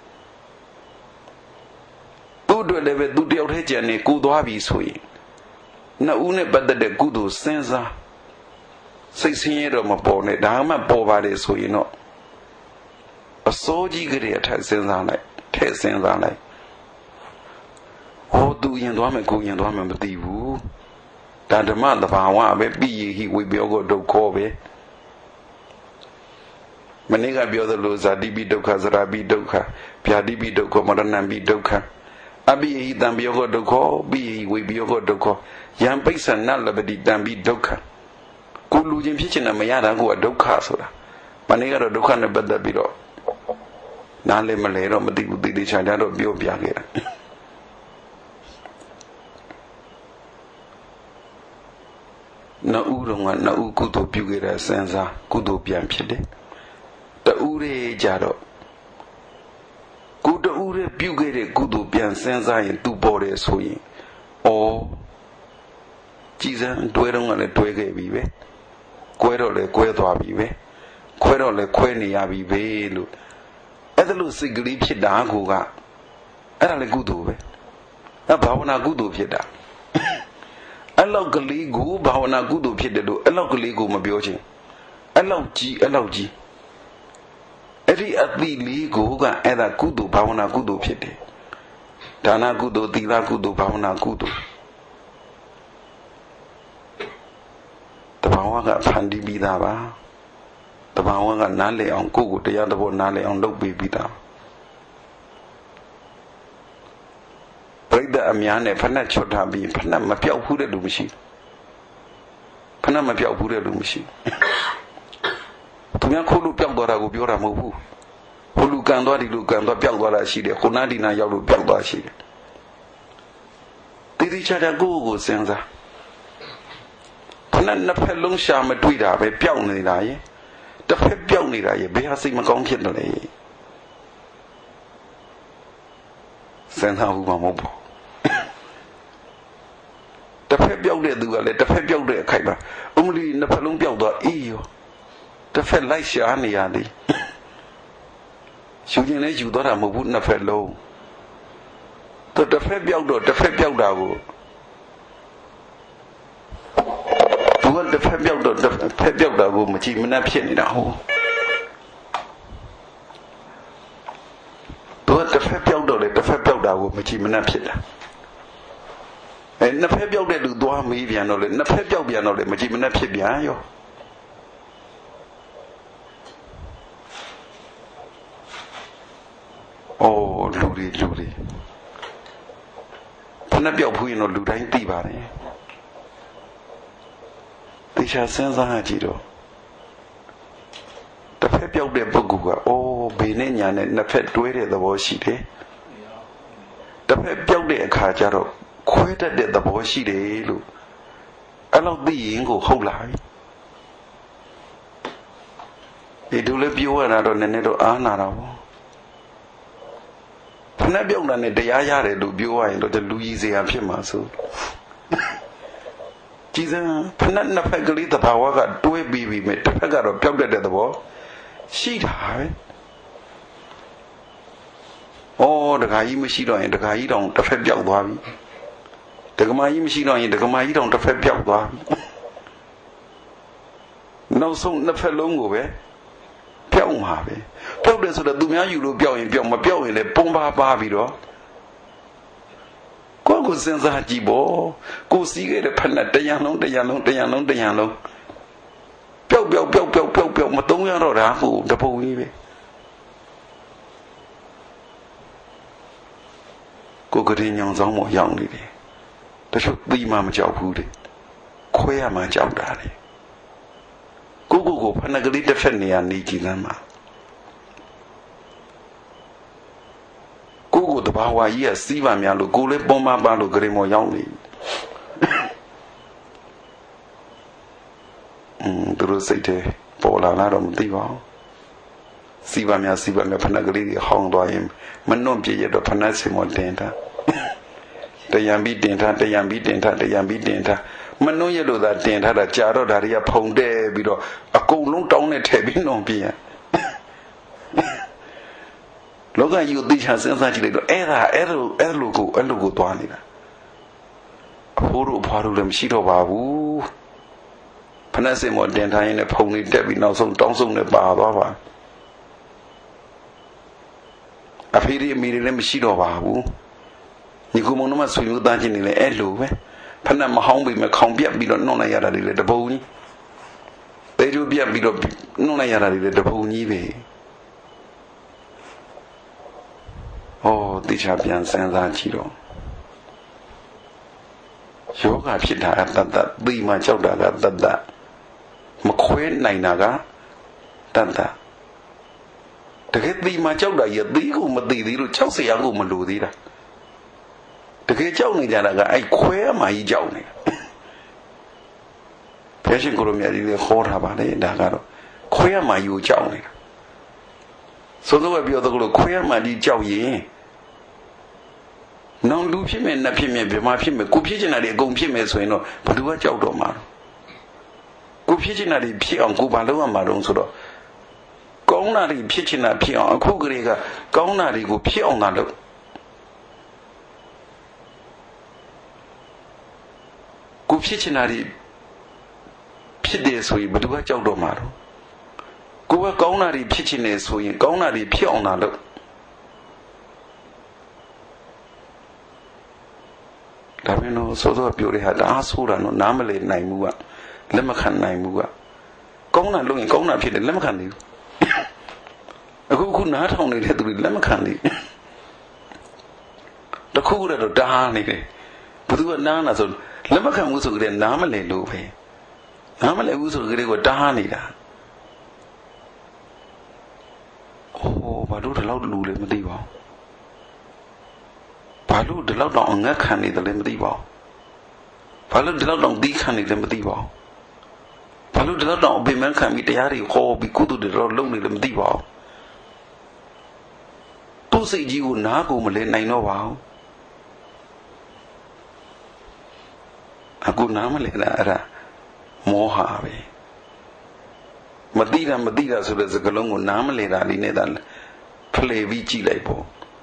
သူ့အတွက်လည်းပဲသူတယောက်တည်းကြံနေကိုသွားပြီဆိုရင်နှစ်ဦးနဲ့ပတ်သက်တဲ့ကုသိုလ်စဉ်းစားစိတ်ဆင်းရဲတော့မပေါ်နဲ့ဒါမှပေါ်ပါတယ်ဆိုရင်တော့အစိုးကြီးကလေးအထက်စဉ်းစားလိုက်ထဲစဉ်းစားလိုက်ဟောသူရင်သွားမယ်ကိုရင်သွားမယ်မသိဘူးဒါဓမ္မသဘာဝပဲပိယဟိဝိပယောကိုဒုက္ခပဲမနေ့ကပြောသလိုဇာတိပိဒုက္ခဇရာပိဒုက္ခဗျာတိပိဒုက္ခမရဏံပိဒုက္ခအပိယဟိတံပယောကိုဒုက္ခပိယဟိဝိပယောကိုဒုက္ခယံပိဿနလပတိတံပိဒုက္ခကိုလူချင်းဖြစ်ချင်တယ်မရတာကိုကဒုက္ခဆိုတာမနေ့ကတော့ဒုက္ခနဲ့ပတ်သက်ပြီးတော့နားလည်းမလဲတော့မသိဘူးသိချာချာတော့ပြောပြခဲ့တာနှစ်ဦးတော့ကနှစ်ဦးကုသိုလ်ပြုခဲ့တဲ့စဉ်းစားကုသိုလ်ပြန်ဖြစ်တယ်တူးရဲ့ကြတော့ကိုတူးရဲ့ပြုခဲ့တဲ့ကုသိုလ်ပြန်စဉ်းစားရင်သူပေါ်တယ်ဆိုရင်ဩကြည်စံတွဲတော့ကလည်းတွဲခဲ့ပြီပဲကွဲတော့လည်းကွဲသွားပြီပဲခွဲတော့လည်းခွဲနေရပြီပဲလို့အဲ့ဒါလို့စိတ်ကလေးဖြစ်တာကိုကအဲ့ဒါလည်းကုသိုလ်ပဲအဲ့ဘာဝနာကုသိုလ်ဖြစ်တာအဲ့လောက်ကလေးကိုဘာဝနာကုသိုလ်ဖြစ်တယ်လို့အဲ့လောက်ကလေးကိုမပြောချင်အဲ့လောက်ကြီးအဲ့ဒီအတိလေးကိုကအဲ့ဒါကုသိုလ်ဘာဝနာကုသိုလ်ဖြစ်တယ်ဒါနကုသိုလ်သီလကုသိုလ်ဘာဝနာကုသိုလ်တဘာဝကဖန်တီးပြီးသားပါတဘာဝကနားလည်အောင်ကိုယ့်ကိုတရားသဘောနားလည်အောင်လုပ်ပေးပြီးသားပရိသတ်အများနဲ့ဖဏတ်ချွတ်ထားပြီးဖဏတ်မပြောက်ဘူးတဲ့လူမရှိဖဏတ်မပြောက်ဘူးတဲ့လူမရှိသူများခိုးလို့ပြောက်သွားတာကိုပြောတာမဟုတ်ဘူးဟိုလူကန်သွားဒီလူကန်သွားပြောက်သွားတာရှိတယ်ခုနာဒီနာရောက်လို့ပြောက်သွားရှိတယ်တိတိကျကျကိုယ့်ကိုစဉ်းစားဖဏတ်နှစ်ဖက်လုံးရှာမတွေ့တာပဲပြောက်နေတာရဲ့တစ်ဖက်ပြောက်နေတာရဲ့ဘယ်ဟာစိတ်မကောင်းဖြစ်တယ်လဲစဉ်းစားဘူးမဟုတ်ဘူးတစ်ဖက်ပြောက်တဲ့သူကလည်းတစ်ဖက်ပြောက်တဲ့အခိုက်မှာအမလီနှစ်ဖက်လုံးပြောက်သွားအေးရောတစ်ဖက်လိုက်ရှာနေရသည်ယူရင်လည်းယူသွားတာမဟုတ်ဘူးနှစ်ဖက်လုံးတစ်ဖက်ပြောက်တော့တစ်ဖက်ပြောက်တာကိုသူကတစ်ဖက်ပြောက်တော့တစ်ဖက်ပြောက်တာကိုမကြည့်မနှက်ဖြစ်နေတာဟုတ်သူကတစ်ဖက်ပြောက်တော့လေတစ်ဖက်ပြောက်တာကိုမကြည့်မနှက်ဖြစ်တာနှစ်ဖက်ပြောက်တဲ့လူသွားမေးပြန်တော့လေနှစ်ဖက်ပြောက်ပြန်တော့လေမကြည့်မနှက်ဖြစ်ပြန်ရောလူတွေဖဏပြောက်ဖူးရင်တော့လူတိုင်းသိပါတယ်တေချာစဉ်းစားကြည့်တော့တစ်ဖက်ပြောက်တဲ့ပုဂ္ဂိုလ်ကဘေနဲ့ညာနဲ့နှစ်ဖက်တွဲတဲ့သဘောရှိတယ်တစ်ဖက်ပြောက်တဲ့အခါကျတော့ခွဲတတ်တဲ့သဘောရှိတယ်လို့အဲ့လောက်သိရင်ကိုဟုတ်လားဒီတို့လည်းပြောရတာတော့နည်းနည်းတော့အားနာတာပေါ့ဖဏပြောက်တာနဲ့တရားရတယ်လို့ပြောရရင်တော့လူကြီးစရာဖြစ်မှာဆိုကြည်စမ်းဖဏနှစ်ဖက်ကလေးသဘာဝကတွဲပြီးပြီမဲ့တစ်ဖက်ကတော့ပြောက်တတ်တဲ့သဘောရှိတာပဲဒကာကြီးမရှိတော့ရင်ဒကာကြီးတောင်တစ်ဖက်ပြောက်သွားပြီဒကမာကြီးမရှိတော့ရင်ဒကမာကြီးတောင်တစ်ဖက်ပြောက်သွားပြီနောက်ဆုံးနှစ်ဖက်လုံးကိုပဲပြောက်မှာပဲပြောက်တယ်ဆိုတော့သူများယူလို့ပြောက်ရင်ပြောက်မပြောက်ရင်လည်းပုံပါပြီးတော့ကိုယ်စဉ်းစားကြည့်ပေါ့ကိုစီးခဲ့တဲ့ဖက်နဲ့တရံလုံးပြောက်မသုံးရတော့တာဟုတ်တပုံကြီးပဲကိုကလေးညောင်ဆောင်ပေါ်ရောက်နေတယ်တချို့ပြီးမှမကြောက်ဘူးတဲ့ခွဲရမှကြောက်တာလေကိုဖဏကလေးတစ်ဖက်နေရနေကြည့်လမ်းမှာကိုတဘာဝကြီးကစီးပါများလို့ကိုလည်းပုံမပါလို့ဂရင်မောရောက်နေသူတို့လိုစိတ်တွေပေါ်လာလားတော့မသိပါဘူးစီပါများဖဏကလေးတွေဟောင်းသွားရင်မနှွန့်ပြည့်ရတော့ဖဏစင်မတင်တာတယံပြီးတင်ထားမနှွန့်ရလို့သာတင်ထားတာကြာတော့ဒါတွေကဖုံတဲပြီးတော့အကုန်လုံးတောင်းနဲ့ထည့်ပြီးနှွန့်ပြည့်ရလောကကြီးကိုသိချာစဉ်းစားကြည့်လိုက်တော့အဲ့လိုကိုသွားနေတာအဖိုးတို့အဖွားတို့လည်းမရှိတော့ပါဘူးဖဏစင်မတင်ထားရင်လည်းဖုံတွေတက်ပြီးနောက်ဆုံးတောင်းဆုံးနဲ့ပါသွားပါအဖေတွေအမေတွေလည်းမရှိတော့ပါဘူးညီကူမောင်တို့မှဆွေမျိုးသားချင်းတွေလည်းအဲ့လိုပဲဖဏမဟောင်းပြီးမခေါင်ပြက်ပြီးတော့နှုတ်လိုက်ရတာတွေလည်းတပုံကြီးပေကျိုးပြက်ပြီးတော့နှုတ်လိုက်ရတာတွေလည်းတပုံကြီးပဲတိချာပြန်စဉ်းစားကြည့်တော့ယောဂဖြစ်တာတတ်သိမှကြောက်တာကတတ်မခွဲနိုင်တာကတတ်တကယ်သိမှကြောက်တာရသိကိုမသိသေးလို့ကြောက်เสียကိုမလိုသေးတာတကယ်ကြောက်နေကြတာကအဲ့ခွဲမှကြီးကြောက်နေတာဘုရားရှင်ကိုလိုမြတ်ကြီးလည်းခေါ်ထားပါလေဒါကတော့ခွဲမှကြီးကိုကြောက်နေတာစိုးစိုးကပြောတော့လို့ခွဲမှကြီးကြောက်ရင်နောင်လူဖြစ်မယ်နတ်ဖြစ်မယ်ဗမာဖြစ်မယ်ကိုဖြစ်ချင်တာတွေအကုန်ဖြစ်မယ်ဆိုရင်တော့ဘယ်သူကကြောက်တော့မှာကိုဖြစ်ချင်တာတွေဖြစ်အောင်ကိုဘာလုပ်ရမှာတော့ဆိုတော့ကောင်းတာတွေဖြစ်ချင်တာဖြစ်အောင်အခုကလေးကကောင်းတာတွေကိုဖြစ်အောင်သာလုပ်ကိုဖြစ်ချင်တာတွေဖြစ်တယ်ဆိုရင်ဘယ်သူကကြောက်တော့မှာတော့ကိုကကောင်းတာတွေဖြစ်ချင်တယ်ဆိုရင်ကောင်းတာတွေဖြစ်အောင်သာလုပ်ဒါပေမဲ့စောစောပြောတဲ့ဟာတအားဆိုးတာနော်နားမလည်နိုင်ဘူးကလက်မခံနိုင်ဘူးကကောင်းတာလုပ်ရင်ကောင်းတာဖြစ်တယ်လက်မခံသေးဘူးအခုနားထောင်နေတဲ့သူတွေလက်မခံသေးတခုတော့တားနေတယ်ဘယ်သူကနားနာဆိုလက်မခံဘူးဆိုကြတဲ့နားမလည်လို့ပဲနားမလည်ဘူးဆိုကြတဲ့ကတားနေတာဘာလို့ဒီလောက်လူလဲမသိပါဘူးဘာလို့ဒီလောက်တော့အငတ်ခံနေတယ်လဲမသိပါဘူးဘာလို့ဒီလောက်တော့သီးခံနေတယ်မသိပါဘူးဘာလို့ဒီလောက်တော့အပင်မခံပြီးတရားတွေဟောပြီးကုသိုလ်တွေတော့လုပ်နေတယ်မသိပါဘူးသူ့စိတ်ကြီးကိုနားကိုမလဲနိုင်တော့ပါဘူးအခုနားမလဲလားအဲ့ဒါမောဟပဲမသိတာဆိုတဲ့စကားလုံးကိုနားမလဲတာလေးနဲ့သာဖလှယ်ပြီးကြည့်လိုက်ပေါ့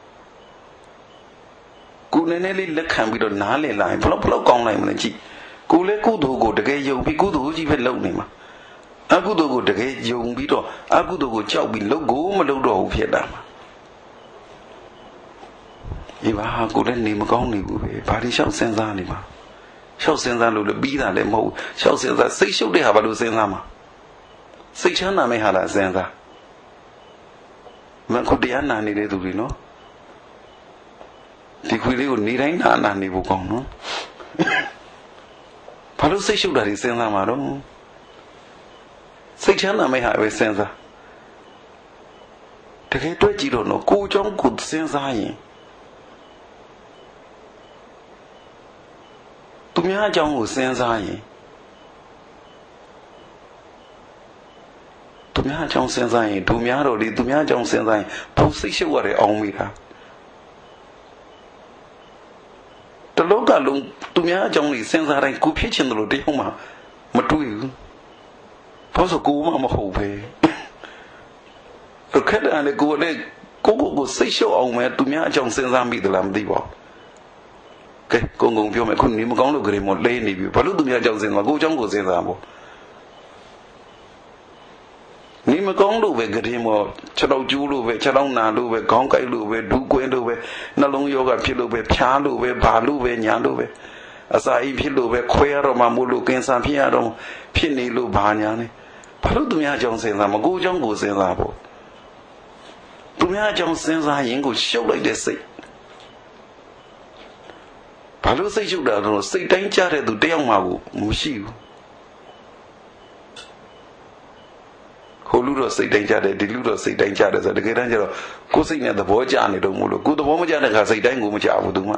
ကိုနည်းနည်းလေးလက်ခံပြီးတော့နားလည်လာရင်ဘလောက်ကောင်းလိုက်မလဲကြည့်ကိုလည်းကုသိုလ်ကိုတကယ်ယုံပြီးကုသိုလ်ကြီးပဲလုပ်နေမှာအကုသိုလ်ကိုတကယ်ယုံပြီးတော့အကုသိုလ်ကိုကြောက်ပြီးလုပ်ကိုမလုပ်တော့ဘူးဖြစ်တာမှာဒီပါကိုလည်းနေမကောင်းနေဘူးပဲဘာတွေလျှောက်စဉ်းစားနေမှာလျှောက်စဉ်းစားလို့လည်းပြီးတာလည်းမဟုတ်ဘူးလျှောက်စဉ်းစားစိတ်ရှုပ်တဲ့ဟာဘာလို့စဉ်းစားမှာစိတ်ချမ်းသာမယ့်ဟာလားစဉ်းစားမခုတရားနာနေတဲ့သူတွေနော်ဒီခွေလေးကိုနေတိုင်းနာနေဖို့ကောင်းနော်ဘာလို့စိတ်ရှုပ်တာတွေစဉ်းစားမှာတော့စိတ်ချမ်းသာမယ့်ဟာပဲစဉ်းစားတကယ်တွေ့ကြည့်တော့နော်ကိုယ်ကြောင့်ကိုယ်စဉ်းစားရင်သူများအကြောင်းကိုစဉ်းစားရင်သူများအကြောင်းစဉ်းစားရင်သူများတော့လေသူများအကြောင်းစဉ်းစားရင်ပုံစိတ်ရှုပ်ရတယ်အောင်မိတာတလောကလုံးသူများအကြောင်းကြီးစဉ်းစားတိုင်းကိုဖြစ်ချင်တယ်လို့တယောက်မှမတွေးဘူးဘာလို့ကိုမှမဟုတ်ပဲခက်တယ်လေကိုလည်းကိုစိတ်ရှုပ်အောင်မဲ့သူများအကြောင်းစဉ်းစားမိသလားမသိပါဘူးကဲကုံပြောမယ်ခုနေမကောင်းလို့ကြရင်မလဲနေပြီဘာလို့သူများအကြောင်းစဉ်းစားကိုအကြောင်းကိုစဉ်းစားဖို့နေမကောင်းလို့ပဲကြရင်မခြေတော့ကျူးလို့ပဲခြေတော့နာလို့ပဲခေါင်းကိုက်လို့ပဲဒူးကွင်းလို့ပဲနှလုံးယောဂဖြစ်လို့ပဲဖြားလို့ပဲဘာလို့ပဲညာလို့ပဲအစာအိပ်ဖြစ်လို့ပဲခွဲရတော့မှမို့လို့ကင်ဆာဖြစ်ရတော့ဖြစ်နေလို့ဘာညာနေဘာလို့သူများအကြောင်းစဉ်းစားမကိုအကြောင်းကိုစဉ်းစားဖို့သူများအကြောင်းစဉ်းစားရင်ကိုရှုပ်လိုက်တဲ့စိတ်ဘာလို့စိတ်ရှုပ်တာတော့စိတ်တိုင်းကြတဲ့သူတယောက်မှကိုမရှိဘူးဟိုလူတော့စိတ်တိုင်းကြတယ်ဒီလူတော့စိတ်တိုင်းကြတယ်ဆိုတော့တကယ်တမ်းကျတော့ကိုယ်စိတ်နဲ့သဘောကျနေတော့မို့လို့ကိုယ်သဘောမကျတဲ့ခါစိတ်တိုင်းကိုမကြဘူးသူမှ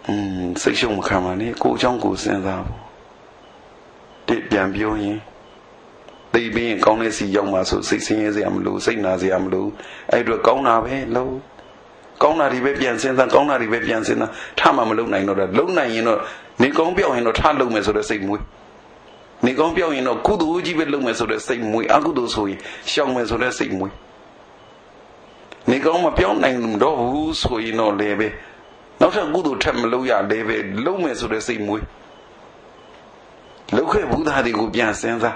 စိတ်ရှုံမခံပါနဲ့ကိုအကြောင်းကိုစဉ်းစားဖို့တိပြန်ပြောရင်သိပြီးကောင်းတဲ့စီရောက်မှာဆိုစိတ်ဆင်းရဲစရာမလိုစိတ်နာစရာမလိုအဲ့အတွက်ကောင်းတာပဲလို့ကောင်းတာတွေပဲပြန်စဉ်းစားကောင်းတာတွေပဲပြန်စဉ်းစားထမှမလုံနိုင်တော့တာလုံနိုင်ရင်တော့နေကောင်းပြောင်းရင်တော့ထလုံမယ်ဆိုတဲ့စိတ်မွေးနေကောင်းပြောင်းရင်တော့ကုသိုလ်ကြီးပဲလုံမယ်ဆိုတဲ့စိတ်မွေးအကုသိုလ်ဆိုရင်ရှောင်မယ်ဆိုတဲ့စိတ်မွေးနေကောင်းမပြောင်းနိုင်တော့ဘူးဆိုရင်တော့လည်းပဲနောက်ထပ်ကုသိုလ်ထပ်မလုပ်ရလည်းပဲလုံမယ်ဆိုတဲ့စိတ်မွေးလုံခဲ့ဘုရားတွေကိုပြန်စဉ်းစား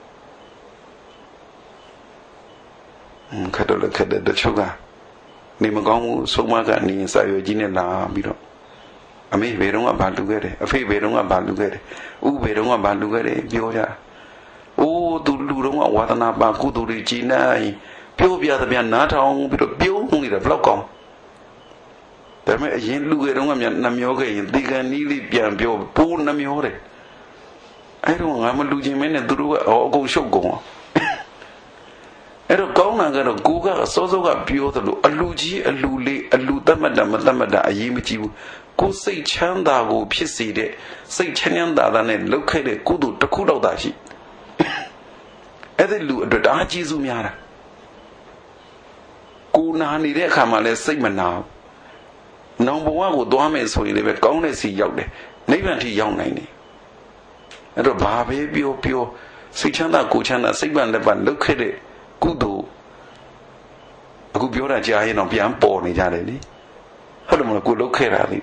ခက်တော့လည်းခက်တဲ့တချို့ကနေမကောင်းဘူးဆုံးမကနေစာရွက်ကြီးနဲ့လာပြီးတော့အမေဘယ်တော့မှဘာလူခဲ့တယ်အဖေဘယ်တော့မှဘာလူခဲ့တယ်ဥဘယ်တော့မှဘာလူခဲ့တယ်ပြောကြအိုးသူလူတော့ကဝါသနာပါကုသိုလ်တွေကြီးနိုင်ပြောပြသမျှနားထောင်ပြီးတော့ပြုံးနေတာဘလောက်ကောင်းဒါပေမဲ့အရင်လူခဲ့တော့ကမြန်နှမျောခဲ့ရင်ဒီကံနီးလေးပြန်ပြောပိုးနှမျောတယ်အဲ့တော့ငါမလူချင်းမင်းနဲ့သူတို့ကအကုန်ရှုပ်ကုန်အဲ့တော့ကောင်းတာကတော့ကိုကစောစောကပြောသလိုအလူကြီးအလူလေးအလူတတ်မှတ်တာမတတ်မှတ်တာအရေးမကြီးဘူးကိုစိတ်ချမ်းသာကိုဖြစ်စေတဲ့စိတ်ချမ်းသာတာနဲ့လှုပ်ခဲ့တဲ့ကုသိုလ်တစ်ခုတော့သာရှိအဲ့ဒီလူအတွက်ဒါကျေးဇူးများတာကိုနာနေတဲ့အခါမှာလဲစိတ်မနာနောင်ဘဝကိုသွားမယ်ဆိုရင်လည်းပဲကောင်းတဲ့စီရောက်တယ်နိဗ္ဗာန်ထိရောက်နိုင်တယ်အဲ့တော့ဘာပဲပြောပြောစိတ်ချမ်းသာကိုချမ်းသာစိတ်ပန်လက်ပန်လှုပ်ခဲ့တဲ့ကုသိုလ်အခုပြောတာကြားရင်တော့ပြန်ပေါ်နေကြတယ်လေဟုတ်တယ်မလားကိုလှုပ်ခဲ့တာလေ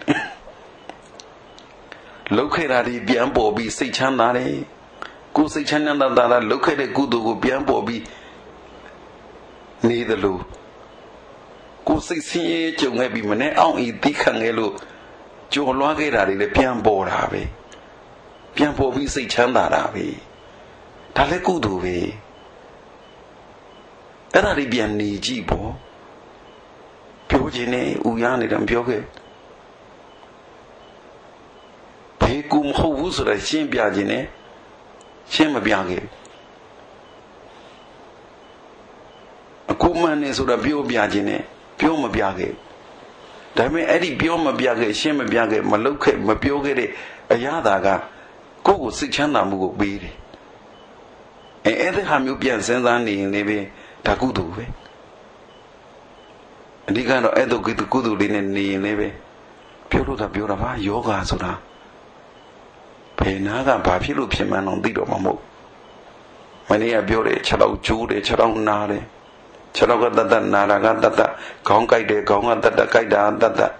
လှုပ်ခဲ့တာဒီပြန်ပေါ်ပြီးစိတ်ချမ်းသာတယ်ကိုစိတ်ချမ်းသာတာလှုပ်ခဲ့တဲ့ကုသိုလ်ကိုပြန်ပေါ်ပြီးနေတယ်လို့ကိုစိတ်ဆင်းရဲကြုံခဲ့ပြီးမနဲ့အောင်ဤတိခံခဲ့လို့ကြော်လွှားခဲ့တာတွေလည်းပြန်ပေါ်တာပဲပြန်ပေါ်ပြီးစိတ်ချမ်းသာတာပဲဒါလည်းကုသိုလ်ပဲအဲ့ဒါတွေပြန်နေကြည့်ပေါ့ပြောခြင်းနဲ့ဥရနေတယ်ပြောခဲ့ဘေးကူမဟုတ်ဘူးဆိုတော့ရှင်းပြခြင်းနဲ့ရှင်းမပြခဲ့အခုမှန်နေဆိုတော့ပြောပြခြင်းနဲ့ပြောမပြခဲ့ဒါပေမဲ့အဲ့ဒီပြောမပြခဲ့ရှင်းမပြခဲ့မလုပ်ခဲ့မပြောခဲ့တဲ့အရာသာကကိုယ့်ကိုစိတ်ချမ်းသာမှုကိုပေးတယ်အဲ့ဒီဟာမျိုးပြန်စဉ်းစားနေရင်လည်းပဲဒါကုသိုလ်ပဲအဓိကတော့အဲ့ဒါကုသိုလ်လေးနဲ့နေရင်လည်းပဲပြောလို့တာပြောတာပါယောဂဆိုတာဘယ်နာကဘာဖြစ်လို့ဖြစ်မှန်းတော့သိတော့မှာမဟုတ်မနေ့ကပြောတယ်6တော့ကျိုးတယ်6တော့နားတယ်6တော့ကတတ်နာတာကတတ်ခေါင်းကြိုက်တယ်ခေါင်းကတတ်ကြိုက်တာတတ်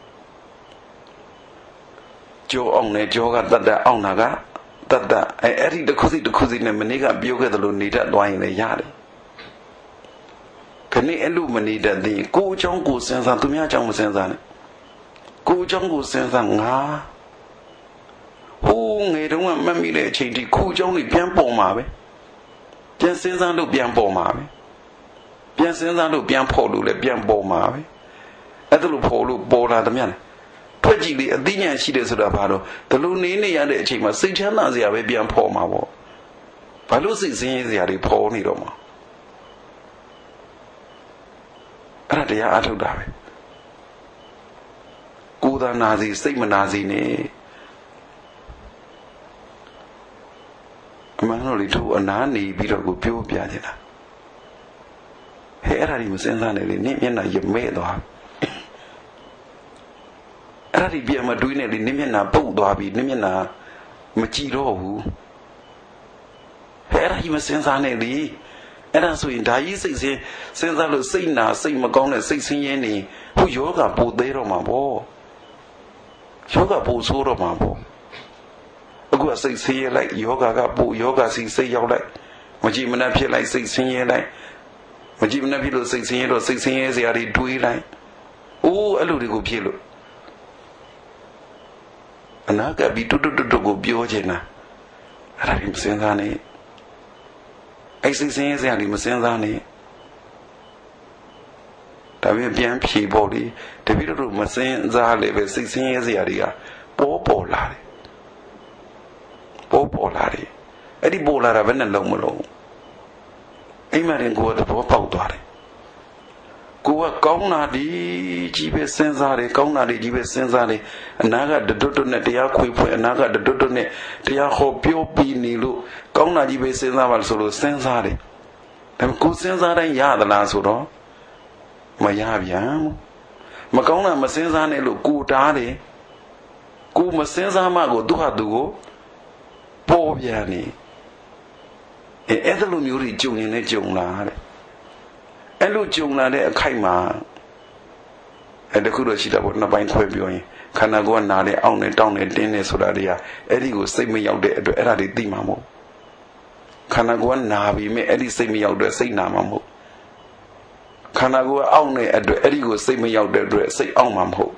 ကျိုးအောင်နဲ့ကျိုးကတတ်အောင်တာကတတ်အဲ့ဒီတစ်ခုစီနဲ့မနေ့ကပြောခဲ့သလိုနေတတ်သွားရင်လည်းရတယ်ခဏအဲ့လိုမနေတတ်သေးကိုအကြောင်းကိုစဉ်းစားသူများအကြောင်းမစဉ်းစားနဲ့ကိုအကြောင်းကိုစဉ်းစားငါဟိုးငယ်တုန်းကမှတ်မိတဲ့အချိန်ထိကိုအကြောင်းတွေပြန်ပေါ်မှာပဲပြန်စဉ်းစားလို့ပြန်ပေါ်မှာပဲပြန်စဉ်းစားလို့ပြန်ဖော်လို့လည်းပြန်ပေါ်မှာပဲအဲ့ဒါလို့ဖော်လို့ပေါ်လာသမျှလေထွက်ကြည့်လေအသိဉာဏ်ရှိတယ်ဆိုတာဘာလို့ဒီလိုနေရတဲ့အချိန်မှာစိတ်ချမ်းသာစရာပဲပြန်ဖော်မှာပေါ့ဘာလို့စိတ်ဆင်းရဲစရာတွေဖော်နေတော့မှာအဲ့ဒါတရားအထုတ်တာပဲကိုယ်သာနာစီစိတ်မနာစီနဲ့အမှန်တော့လေသူအနာနေပြီးတော့ကိုပြောပြနေတာဟဲ့အဲ့ဒါကြီးမစဉ်းစားနဲ့လေနင့်မျက်နှာရမဲ့သွားအဲ့ဒါကြီးပြန်မတွေးနဲ့လေနင့်မျက်နှာပုတ်သွားပြီနင့်မျက်နှာမကြည့်တော့ဘူးဟဲ့အဲ့ဒါကြီးမစဉ်းစားနဲ့လေအဲ့ဒါဆိုရင်ဒါကြီးစိတ်စဉ်းစားလို့စိတ်နာစိတ်မကောင်းတဲ့စိတ်ဆင်းရဲနေဟိုယောဂပိုသေးတော့မှာပေါ့ယောဂပိုဆိုးတော့မှာပေါ့အခုကစိတ်ဆင်းရဲလိုက်ယောဂကပိုယောဂစီစိတ်ရောက်လိုက်မကြည်မနှက်ဖြစ်လိုက်စိတ်ဆင်းရဲလိုက်မကြည်မနှက်ဖြစ်လို့စိတ်ဆင်းရဲတော့စိတ်ဆင်းရဲစရာတွေတွေးလိုက်အိုးအဲ့လိုတွေကိုဖြစ်လို့အနာကပြီးတွတ်ကိုပြောချင်တာအဲ့ဒါကြီးမစဉ်းစားနဲ့အဲ့စိတ်ဆင်းရဲစရာတွေမစဉ်းစားနဲ့ဒါပေမဲ့ပြန်ဖြေဖို့ဒီတပည့်တို့မစဉ်းစားလည်းပဲစိတ်ဆင်းရဲစရာတွေကပေါ်လာတယ်ပေါ်လာတယ်အဲ့ဒီပေါ်လာတာဘယ်နဲ့လုံးမလုံးအိမ်မရင်ကိုယ်သဘောပေါက်သွားတယ်ကိုကကောင်းတာဒီကြီးပဲစဉ်းစားတယ်ကောင်းတာတွေကြီးပဲစဉ်းစားတယ်အနာကတွတ်တွတ်နဲ့တရားခွေဖွင့်အနာကတွတ်တွတ်နဲ့တရားဟောပြောပြီးနေလို့ကောင်းတာကြီးပဲစဉ်းစားပါလို့ဆိုလို့စဉ်းစားတယ်ဒါပေမဲ့ကိုစဉ်းစားတိုင်းရသလားဆိုတော့မရပြန်ဘူးမကောင်းတာမစဉ်းစားနဲ့လို့ကိုတားတယ်ကိုမစဉ်းစားမှကိုသူ့ဟာသူကိုပေါ်ပြန်နေအဲ့ဒါလိုမျိုးတွေကြုံရင်လည်းကြုံလာတဲ့အဲ့လိုကြုံလာတဲ့အခိုက်မှာအဲ့တခုတော့ရှိတာပေါ့နှစ်ပိုင်းခွဲပြောရင်ခန္ဓာကိုယ်ကနာတယ်အောင့်တယ်တောင့်တယ်တင်းတယ်ဆိုတာတွေကအဲ့ဒီကိုစိတ်မရောက်တဲ့အတွက်အဲ့ဒါတွေသိမှာမဟုတ်ခန္ဓာကိုယ်ကနာပြီမဲ့အဲ့ဒီစိတ်မရောက်တဲ့စိတ်နာမှာမဟုတ်ခန္ဓာကိုယ်ကအောင့်တဲ့အတွက်အဲ့ဒီကိုစိတ်မရောက်တဲ့အတွက်စိတ်အောင့်မှာမဟုတ်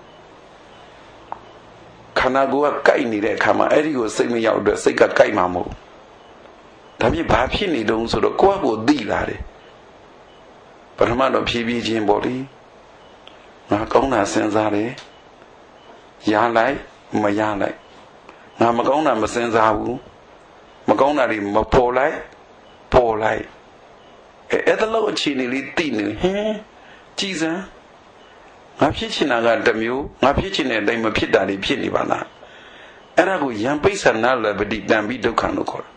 ခန္ဓာကိုယ်ကကြိုက်နေတဲ့အခါမှာအဲ့ဒီကိုစိတ်မရောက်တဲ့စိတ်ကကြိုက်မှာမဟုတ်ဒါပြင်ဘာဖြစ်နေတုံးဆိုတော့ကိုယ့်ကိုသိလာတယ်ပထမတော့ဖြည်းဖြည်းချင်းပေါ့လေငါကောင်းတာစဉ်းစားတယ်ရလိုက်မရလိုက်ငါမကောင်းတာမစဉ်းစားဘူးမကောင်းတာတွေမပေါ်လိုက်ပေါ်လိုက်အဲ့ဒါလို့အခြေအနေလေးသိနေဟင်းကြည်စမ်းငါဖြစ်ချင်တာကတစ်မျိုးငါဖြစ်ချင်တဲ့အတိုင်းမဖြစ်တာတွေဖြစ်နေပါလားအဲ့ဒါကိုယံပိဿနာလပတိတံပိဒုက္ခလို့ခေါ်တယ်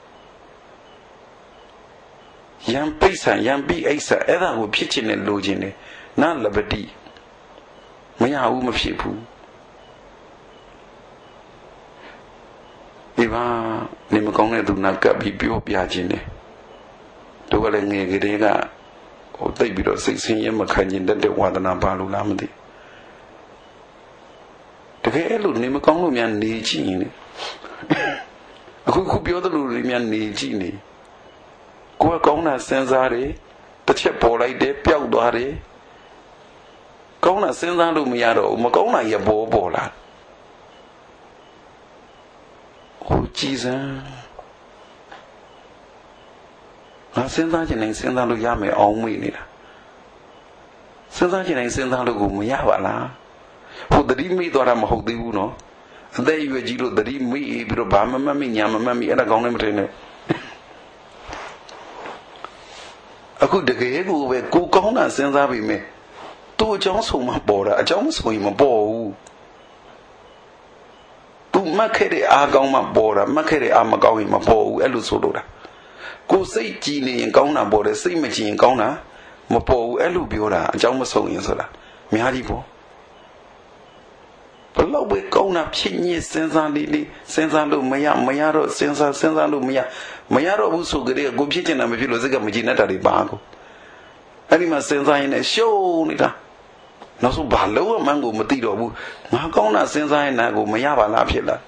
ယံပိဿယံပိအိဿအဲ့ဒါကိုဖြစ်ချင်တယ်လိုချင်တယ်နာလပတိမရဘူးမဖြစ်ဘူးဒီမှာနေမကောင်းတဲ့သူနာကပ်ပြီးပြောပြခြင်းတယ်တို့ကလည်းငယ်ကလေးကဟိုတိတ်ပြီးတော့စိတ်ဆင်းရဲမခံခြင်းတဲ့ဝါဒနာပါလို့လားမသိတကယ်အဲ့လိုနေမကောင်းလို့များနေကြည့်ရင်အခုပြောသလိုတွေများနေကြည့်နေကိုယ်ကကောင်းတာစဉ်းစားတယ်တစ်ချက်ပေါ်လိုက်တယ်ပျောက်သွားတယ်ကောင်းတာစဉ်းစားလို့မရတော့ဘူးမကောင်းတာရပေါ်လာဟိုကြည်စမ်းငါစဉ်းစားခြင်းနဲ့စဉ်းစားလို့ရမယ်အောင်မေ့နေတာစဉ်းစားခြင်းနဲ့စဉ်းစားလို့ကိုမရပါလားဟိုတတိမိသွားတာမဟုတ်သေးဘူးနော်အသက်အရွယ်ကြီးလို့တတိမိပြီးတော့ဘာမမှတ်မိညာမမှတ်မိအဲ့ဒါကောင်းလည်းမထင်နဲ့အခုတကယ်ကိုပဲကိုကောင်းတာစဉ်းစားပြီးမယ်သူ့အကြောင်းဆုံးမပေါ်တာအကြောင်းမဆုံးရင်မပေါ်ဘူးသူမှတ်ခဲ့တဲ့အားကောင်းမှပေါ်တာမှတ်ခဲ့တဲ့အားမကောင်းရင်မပေါ်ဘူးအဲ့လိုဆိုလို့တာကိုစိတ်ကြည်နေရင်ကောင်းတာပေါ်တယ်စိတ်မကြည်ရင်ကောင်းတာမပေါ်ဘူးအဲ့လိုပြောတာအကြောင်းမဆုံးရင်ဆိုတာအများကြီးပေါ့ဘလို့ပဲကောင်းတာဖြစ်ညစ်စဉ်းစားလေးစဉ်းစားလို့မရတော့စဉ်းစားလို့မရတော့ဘူးဆိုကြတဲ့ကိုဖြစ်ချင်တာမဖြစ်လို့စိတ်ကမကြည်နဲ့တာတွေပါကိုအဲ့ဒီမှာစဉ်းစားရင်လည်းရှုံးနေတာနောက်ဆုံးဘာလို့မှန်းကိုမသိတော့ဘူးငါကောင်းတာစဉ်းစားရင်နာကိုမရပါလားဖြစ်လာ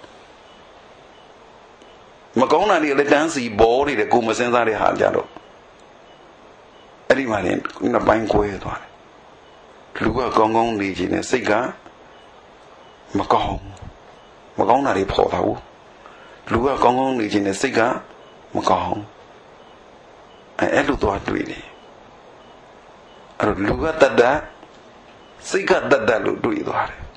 မကောင်းတာတွေလည်းတန်းစီပေါ်နေတယ်ကိုမစဉ်းစားတဲ့ဟာကြတော့အဲ့ဒီမှာလည်းနှစ်ပိုင်းကွဲသွားတယ်လူကကောင်းကောင်းနေခြင်းနဲ့စိတ်ကမကောင်းတာတွေပေါ်တာဘူးလူကကောင်းကောင်းနေခြင်းနဲ့စိတ်ကမကောင်းအဲ့လိုသွားတွေ့တယ်အဲ့တော့လူကတတ်တာစိတ်ကတတ်တယ်လို့တွေ့သွားတယ်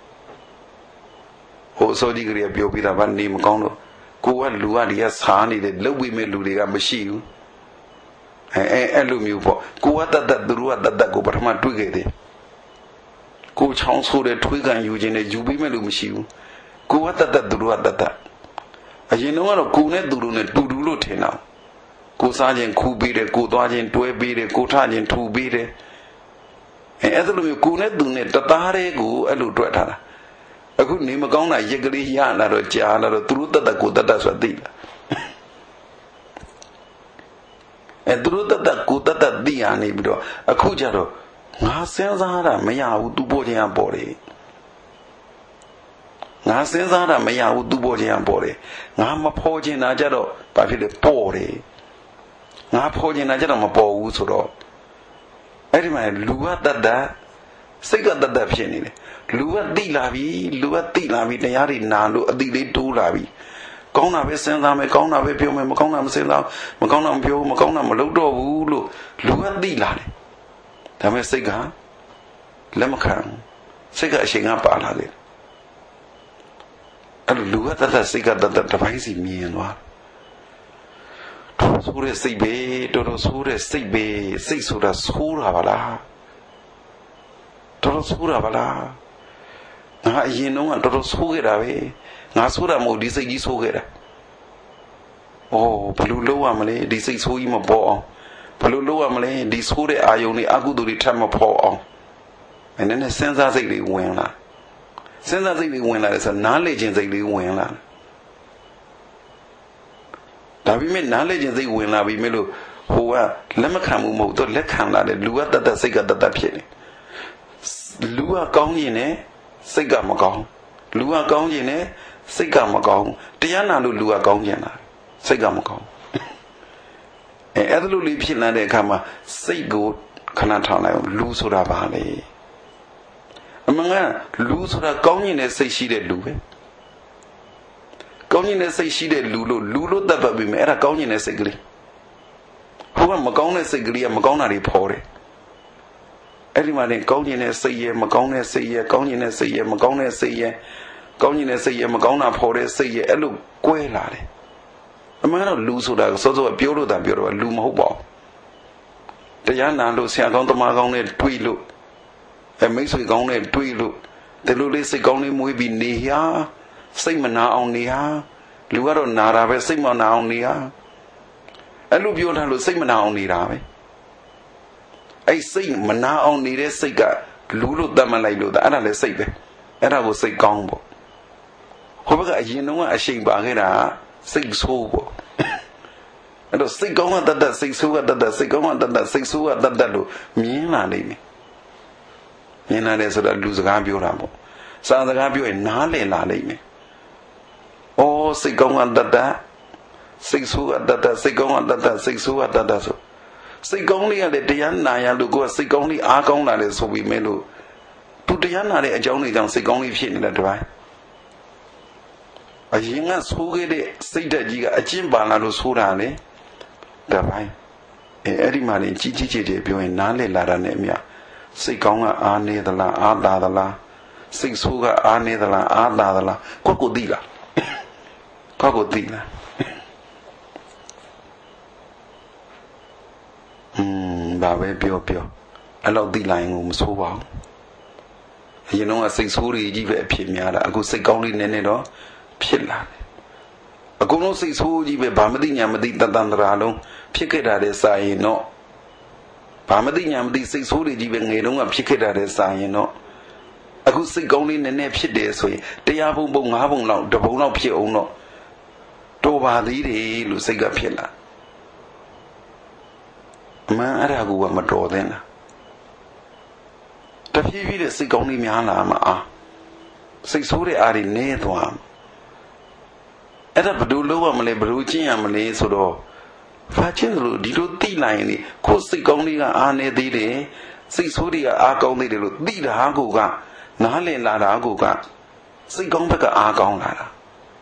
ဟိုစောကြီးကလေးပြောပြီးတာဗာနေမကောင်းလို့ကိုကလူကဒီကစားနေတယ်လှုပ်ပြီးမဲ့လူတွေကမရှိဘူးအဲ့လိုမျိုးပေါ့ကိုကတတ်သူတို့ကတတ်ကိုပထမတွေ့ခဲ့တယ်ကိုချောင်းဆိုးတဲ့ထွေးကန်ယူခြင်းနဲ့ယူပြီးမဲ့လို့မရှိဘူးကိုကတတ်သူတို့ကတတ်အရင်တော့ကတော့ကိုနဲ့သူတို့နဲ့တူလို့ထင်တာကိုစားခြင်းခူးပေးတယ်ကိုသွားခြင်းတွဲပေးတယ်ကိုထခြင်းထူပေးတယ်အဲ့လိုမျိုးကိုနဲ့သူနဲ့တသားတည်းကိုအဲ့လိုတွေ့ထားတာအခုနေမကောင်းတာရက်ကလေးရလာတော့ကြားလာတော့သူတို့တတ်ကိုတတ်ဆိုတာသိလားသူတို့တတ်ကိုတတ်သိရနေပြီးတော့အခုကျတော့ငါစဉ်းစားတာမရဘူးသူပေါ်ခြင်းကပေါ်တယ်ငါစဉ်းစားတာမရဘူးသူပေါ်ခြင်းကပေါ်တယ်ငါမဖော်ခြင်းတာကြတော့ဘာဖြစ်လဲပေါ်တယ်ငါဖော်ခြင်းတာကြတော့မပေါ်ဘူးဆိုတော့အဲ့ဒီမှာလူကတတ်စိတ်ကတတ်ဖြစ်နေတယ်လူကသိလာပြီတရားတွေနာလို့အတိလေးတိုးလာပြီကောင်းတာပဲစဉ်းစားမယ်ကောင်းတာပဲပြောမယ်မကောင်းတာမစဉ်းစားမကောင်းတာမပြောမကောင်းတာမလုပ်တော့ဘူးလို့လူကသိလာတယ်ဒါပေမဲ့စိတ်ကလက်မခံစိတ်ကအချိန်ကပါလာတယ်အဲ့လိုလူကတတ်စိတ်ကတတ်တစ်ပိုင်းစီမြင်သွားဆိုးတဲ့စိတ်ပဲတော်တော်ဆိုးတဲ့စိတ်ပဲစိတ်ဆိုတာဆိုးတာပါလားတော်ဆိုးတာပါလားငါအရင်တော့ကတော်တော်ဆိုးခဲ့တာပဲငါဆိုးတာမဟုတ်ဒီစိတ်ကြီးဆိုးခဲ့တာဩဘယ်လိုလုပ်ရမလဲဒီစိတ်ဆိုးကြီးမပေါ်အောင်ဘယ်လိုလုပ်ရမလဲဒီဆိုးတဲ့အာယုန်တွေအကုသိုလ်တွေထပ်မပေါ်အောင်အဲ့နဲ့စဉ်းစားစိတ်တွေဝင်လာစဉ်းစားစိတ်တွေဝင်လာတယ်ဆိုနားလေခြင်းစိတ်တွေဝင်လာဒါပေမဲ့နားလေခြင်းစိတ်ဝင်လာပြီမဲ့လို့ဟိုကလက်မခံမှုမဟုတ်တော့လက်ခံလာတယ်လူကတတ်တတ်စိတ်ကတတ်တတ်ဖြစ်နေလူကကောင်းရင်လည်းစိတ်ကမကောင်းလူကကောင်းရင်လည်းစိတ်ကမကောင်းတရားနာလို့လူကကောင်းကျင်လာစိတ်ကမကောင်းအဲ့ဒါလိုလေးဖြစ်လာတဲ့အခါမှာစိတ်ကိုခဏထောင်လိုက်အောင်လူဆိုတာဘာလဲအမှန်ကလူဆိုတာကောင်းကျင်တဲ့စိတ်ရှိတဲ့လူပဲကောင်းကျင်တဲ့စိတ်ရှိတဲ့လူလို့တတ်ပတ်ပြီးမယ်အဲ့ဒါကောင်းကျင်တဲ့စိတ်ကလေးဟိုကမကောင်းတဲ့စိတ်ကလေးကမကောင်းတာတွေဖော်တယ်အဲ့ဒီမှာလည်းကောင်းကျင်တဲ့စိတ်ရဲ့မကောင်းတဲ့စိတ်ရဲ့ကောင်းကျင်တဲ့စိတ်ရဲ့မကောင်းတဲ့စိတ်ရဲ့ကောင်းကျင်တဲ့စိတ်ရဲ့မကောင်းတာဖော်တဲ့စိတ်ရဲ့အဲ့လိုကွဲလာတယ်အမှန်တော့လူဆိုတာစောစောပြောလို့တာပြောတော့လူမဟုတ်ပါဘူးတရားနာလို့ဆရာကောင်းတမကောင်းနဲ့တွေ့လို့မိတ်ဆွေကောင်းနဲ့တွေ့လို့ဒီလိုလေးစိတ်ကောင်းလေးမွေးပြီးနေရစိတ်မနာအောင်နေရလူကတော့နာတာပဲစိတ်မနာအောင်နေရအဲ့လိုပြောထားလို့စိတ်မနာအောင်နေတာပဲအဲ့စိတ်မနာအောင်နေတဲ့စိတ်ကလူလို့တတ်မှတ်လိုက်လို့ဒါအဲ့ဒါလည်းစိတ်ပဲအဲ့ဒါကိုစိတ်ကောင်းပေါ့ဟိုဘက်ကအရင်တုန်းကအရှိန်ပါခဲ့တာစိတ်ဆိုးပေါ့အဲ့တော့စိတ်ကောင်းကတတ်တတ်စိတ်ဆိုးကတတ်တတ်စိတ်ကောင်းကတတ်တတ်စိတ်ဆိုးကတတ်တတ်လို့မြင်လာနိုင်တယ်မြင်လာတယ်ဆိုတာလူစကားပြောတာပေါ့စာစကားပြောရင်နားလည်လာနိုင်မယ်ဩစိတ်ကောင်းကတတ်တတ်စိတ်ဆိုးကတတ်တတ်စိတ်ကောင်းကတတ်တတ်စိတ်ဆိုးကတတ်တတ်ဆိုစိတ်ကောင်းလေးကလည်းတရားနာရလို့ကိုယ်ကစိတ်ကောင်းလေးအားကောင်းလာတယ်ဆိုပြီးမဲ့လို့သူတရားနာတဲ့အကြောင်းတွေကြောင့်စိတ်ကောင်းလေးဖြစ်နေတဲ့တပိုင်းအရင်ကဆိုးခဲ့တဲ့စိတ်ဓာတ်ကြီးကအကျင့်ပါလာလို့ဆိုးတာလေတပိုင်းအဲ့ဒီမှာနေကြီးကြီးကျယ်ကျယ်ပြောရင်နားလည်လာတာနဲ့အမျှစိတ်ကောင်းကအားနေသလားအားသာသလားစိတ်ဆိုးကအားနေသလားအားသာသလားကိုယ့်ကိုသိလားကိုယ့်ကိုသိလားဒါပဲပြောအဲ့လောက်သိလိုက်ရင်ကိုမဆိုးပါဘူးအရင်တော့စိတ်ဆိုးတွေကြီးပဲအဖြစ်များတာအခုစိတ်ကောင်းလေးနည်းနည်းတော့ဖြစ်လာတယ်အကုန်လုံးစိတ်ဆိုးကြီးပဲဘာမသိညာမသိတန်တရာလုံးဖြစ်ခဲ့တာတဲ့စာရင်တော့ဘာမသိညာမသိစိတ်ဆိုးတွေကြီးပဲငယ်တုန်းကဖြစ်ခဲ့တာတဲ့စာရင်တော့အခုစိတ်ကောင်းလေးနည်းနည်းဖြစ်တယ်ဆိုရင်တရားပုံ၅ပုံလောက်တစ်ပုံလောက်ဖြစ်အောင်တော့တော်ပါသေးတယ်လို့စိတ်ကဖြစ်လာအမှန်အဲ့ဒါကမတော်သင့်တာတဖြည်းဖြည်းနဲ့စိတ်ကောင်းလေးများလာမှာစိတ်ဆိုးတဲ့အားတွေနည်းသွားအဲ့ဒါဘယ်လိုလုပ်ရမလဲဘယ်လိုကျင့်ရမလဲဆိုတော့ဖာချင်းလို့ဒီလိုသိလိုက်ရင်ကိုယ်စိတ်ကောင်းလေးကအားနေသေးတယ်စိတ်ဆိုးတွေကအားကောင်းသေးတယ်လို့သိတာကိုကနားလည်လာတာကိုကစိတ်ကောင်းဘက်ကအားကောင်းလာတာ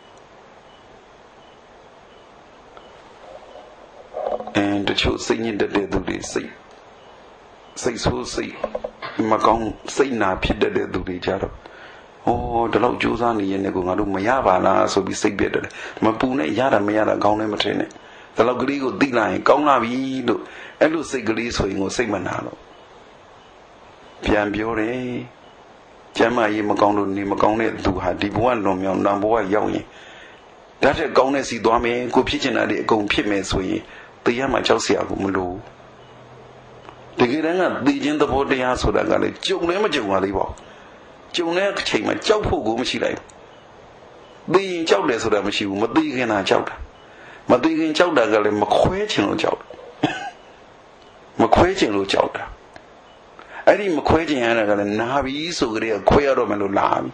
တချို့စိတ်ညစ်တဲ့သူတွေစိတ်ဆိုးစိတ်မကောင်းစိတ်နာဖြစ်တဲ့သူတွေကြတော့ဒီလောက်ကြိုးစားနေရင်လည်းကိုငါတို့မရပါလားဆိုပြီးစိတ်ပြတ်တယ်မပူနဲ့ရတာမရတာကောင်းလည်းမထင်နဲ့ဒီလောက်ကလေးကိုသိလိုက်ရင်ကောင်းလာပြီလို့အဲ့လိုစိတ်ကလေးဆိုရင်ကိုစိတ်မနာတော့ပြန်ပြောတယ်ကျမ်းမာရေးမကောင်းလို့နေမကောင်းတဲ့သူဟာဒီဘဝလွန်မြောက်နံဘဝရောက်ရင်ဓာတ်တဲ့ကောင်းတဲ့စီသွားမယ်ကိုဖြစ်ချင်တာတွေအကုန်ဖြစ်မယ်ဆိုရင်တရားမှကြောက်เสียကိုမလို့တကယ်တမ်းကသိခြင်းသဘောတရားဆိုတာကလည်းကြုံလည်းမကြုံပါသေးပါဘူးကြုံတဲ့အချိန်မှာကြောက်ဖို့ကိုမရှိလိုက်ဘူးသိရင်ကြောက်တယ်ဆိုတာမရှိဘူးမသိခင်တာကြောက်တာမသိခင်ကြောက်တာကလည်းမခွဲချင်လို့ကြောက်တာမခွဲချင်လို့ကြောက်တာအဲ့ဒီမခွဲချင်ရတာကလည်းနာပြီဆိုကြတဲ့ခွဲရတော့မယ်လို့လာပြီ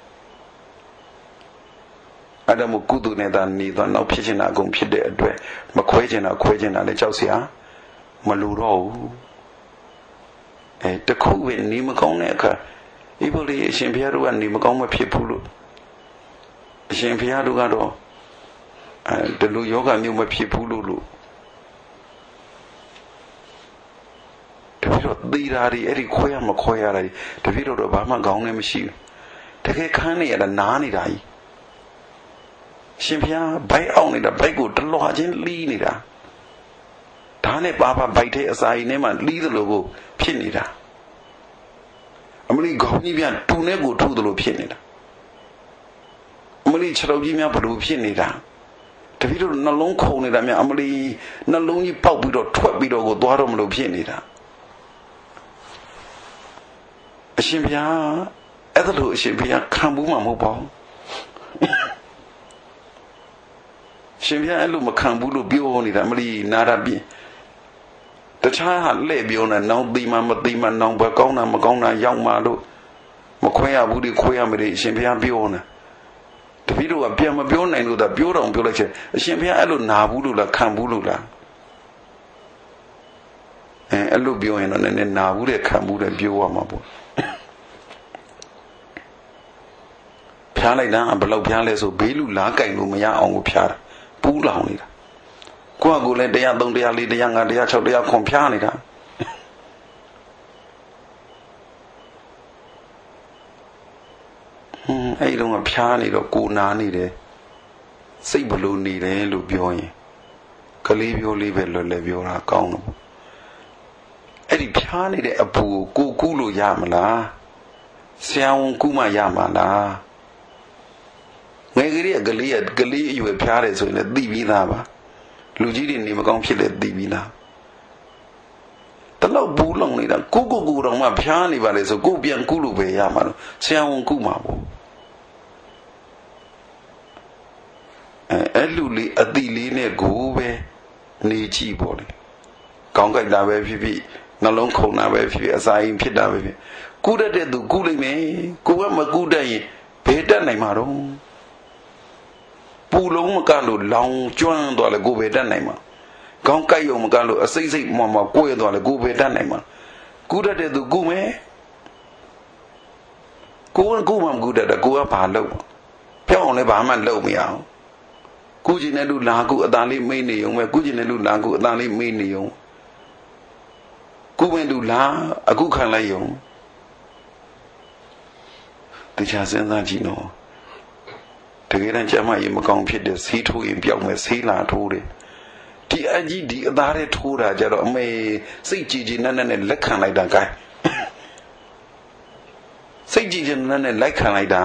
အဲ့ဒါမို့ကုသနဲ့သာနေတော့နောက်ဖြစ်ချင်တာအကုန်ဖြစ်တဲ့အတွက်မခွဲချင်တာခွဲချင်တာလည်းကြောက်เสียမလိုတော့ဘူးတခုပဲနေမကောင်းတဲ့အခါဒီဘလေးအရှင်ဘုရားတို့ကနေမကောင်းမဖြစ်ဘူးလို့အရှင်ဘုရားတို့ကတော့ဒီလိုယောဂမျိုးမဖြစ်ဘူးလို့တပည့်တော်သီရာတွေအဲ့ဒီခွဲရမခွဲရတာတပည့်တော်တော့ဘာမှကောင်းလည်းမရှိဘူးတကယ်ခန်းနေရတာနားနေတာကြီးရှင်ဘုရားဘိုက်အောင်နေတာဘိုက်ကိုတလွှာချင်းလီးနေတာဒါနဲ့ပါဘိုက်ထဲအစာရည်နဲ့မှလီးသလိုကိုဖြစ်နေတာအမလီခေါင်းကြီးပြန်တူနဲ့ကိုထိုးသလိုဖြစ်နေတာအမလီခြေထောက်ကြီးများဘလို့ဖြစ်နေတာတပည့်တို့နှလုံးခုန်နေတာများအမလီနှလုံးကြီးပေါက်ပြီးတော့ထွက်ပြီးတော့ကိုသွားတော့မလို့ဖြစ်နေတာအရှင်ဘုရားအဲ့ဒါလို့အရှင်ဘုရားခံဘူးမှမဟုတ်ပါဘူးရှင်ဘုရားအဲ့လိုမခံဘူးလို့ပြောနေတာအမလီနာရပြင်းတခြားဟာလှည့်ပြောနေနောင်သိမှမသိမှနောင်ဘကောင်းတာမကောင်းတာရောက်မှလို့မခွဲရဘူးဒီခွဲရမလို့အရှင်ဘုရားပြောနေတပည့်တို့ကပြန်မပြောနိုင်လို့ဒါပြောတော့ပြောလိုက်ချက်အရှင်ဘုရားအဲ့လိုနာဘူးလို့လားခံဘူးလို့လားအဲ့လိုပြောရင်တော့နည်းနည်းနာဘူးတဲ့ခံဘူးတဲ့ပြောရမှာပေါ့ဖျားလိုက်တာဘယ်လောက်ဖျားလဲဆိုဘေးလူလားကြိုင်လို့မရအောင်ကိုဖျားတာပူးလောင်နေတာကိုယ့်အကိုလည်း103 104 105 106 109ဖျားနေတာအဲ့ဒီတော့ဖျားနေတော့ကိုနာနေတယ်စိတ်ဘလို့နေတယ်လို့ပြောရင်ကလေးပြောလေးပဲလွယ်လွယ်ပြောတာကောင်းတော့အဲ့ဒီဖျားနေတဲ့အပူကိုကူးလို့ရမလားဆရာဝန်ကူးမှရမှာလားငယ်ကလေးကလေးအရွယ်ဖျားတယ်ဆိုရင်လည်းသိပြီးသားပါလူကြီးတွေနေမကောင်းဖြစ်လဲသိပြီးသားတလောက်ဘူးလောင်နေတာကိုတော့မှဖျားနေပါလေဆိုကိုပြန်ကူးလို့ပဲရမှာလို့ဆရာဝန်ကူးမှာပေါ့အဲ့လူလေးအတိလေးနဲ့ကိုပဲနေကြည့်ပေါ့လေကောင်းကြိုက်တာပဲဖြစ်ဖြစ်နှလုံးခုန်တာပဲဖြစ်ဖြစ်အစာရင်ဖြစ်တာပဲဖြစ်ကူးတတ်တဲ့သူကူးလိုက်မယ်ကိုကမကူးတတ်ရင်ဘယ်တတ်နိုင်မှာတော့ပူလုံးမကလို့လောင်ကျွမ်းသွားလဲကိုပဲတတ်နိုင်မှာကောင်းကြိုက်ရုံမကလို့အစိတ်စိတ်မှကိုယ်ရသွားလဲကိုပဲတတ်နိုင်မှာကူးတတ်တဲ့သူကူးမယ်ကိုကကူးမှမကူးတတ်တာကိုကဘာလုပ်ပြောင်းအောင်လဲဘာမှလုပ်မရအောင်ကူးကျင်တဲ့လူလာကူအသာလေးမိတ်နေုံပဲကူးကျင်တဲ့လူလာကူအသာလေးမိတ်နေုံကူးမဲ့လူလာအခုခံလိုက်ရုံတရားစဉ်းစားကြည့်နော်တကယ်တမ်းကျမကြီးမကောင်းဖြစ်တဲ့ဆေးထိုးရင်ပြောက်မယ်ဆေးလာထိုးတယ်ဒီအကြီးဒီအသားနဲ့ထိုးတာကြတော့အမေစိတ်ကြည်ကြည်နက်နက်နဲ့လက်ခံလိုက်တာကိုင်းစိတ်ကြည်ကြည်နက်နက်လက်ခံလိုက်တာ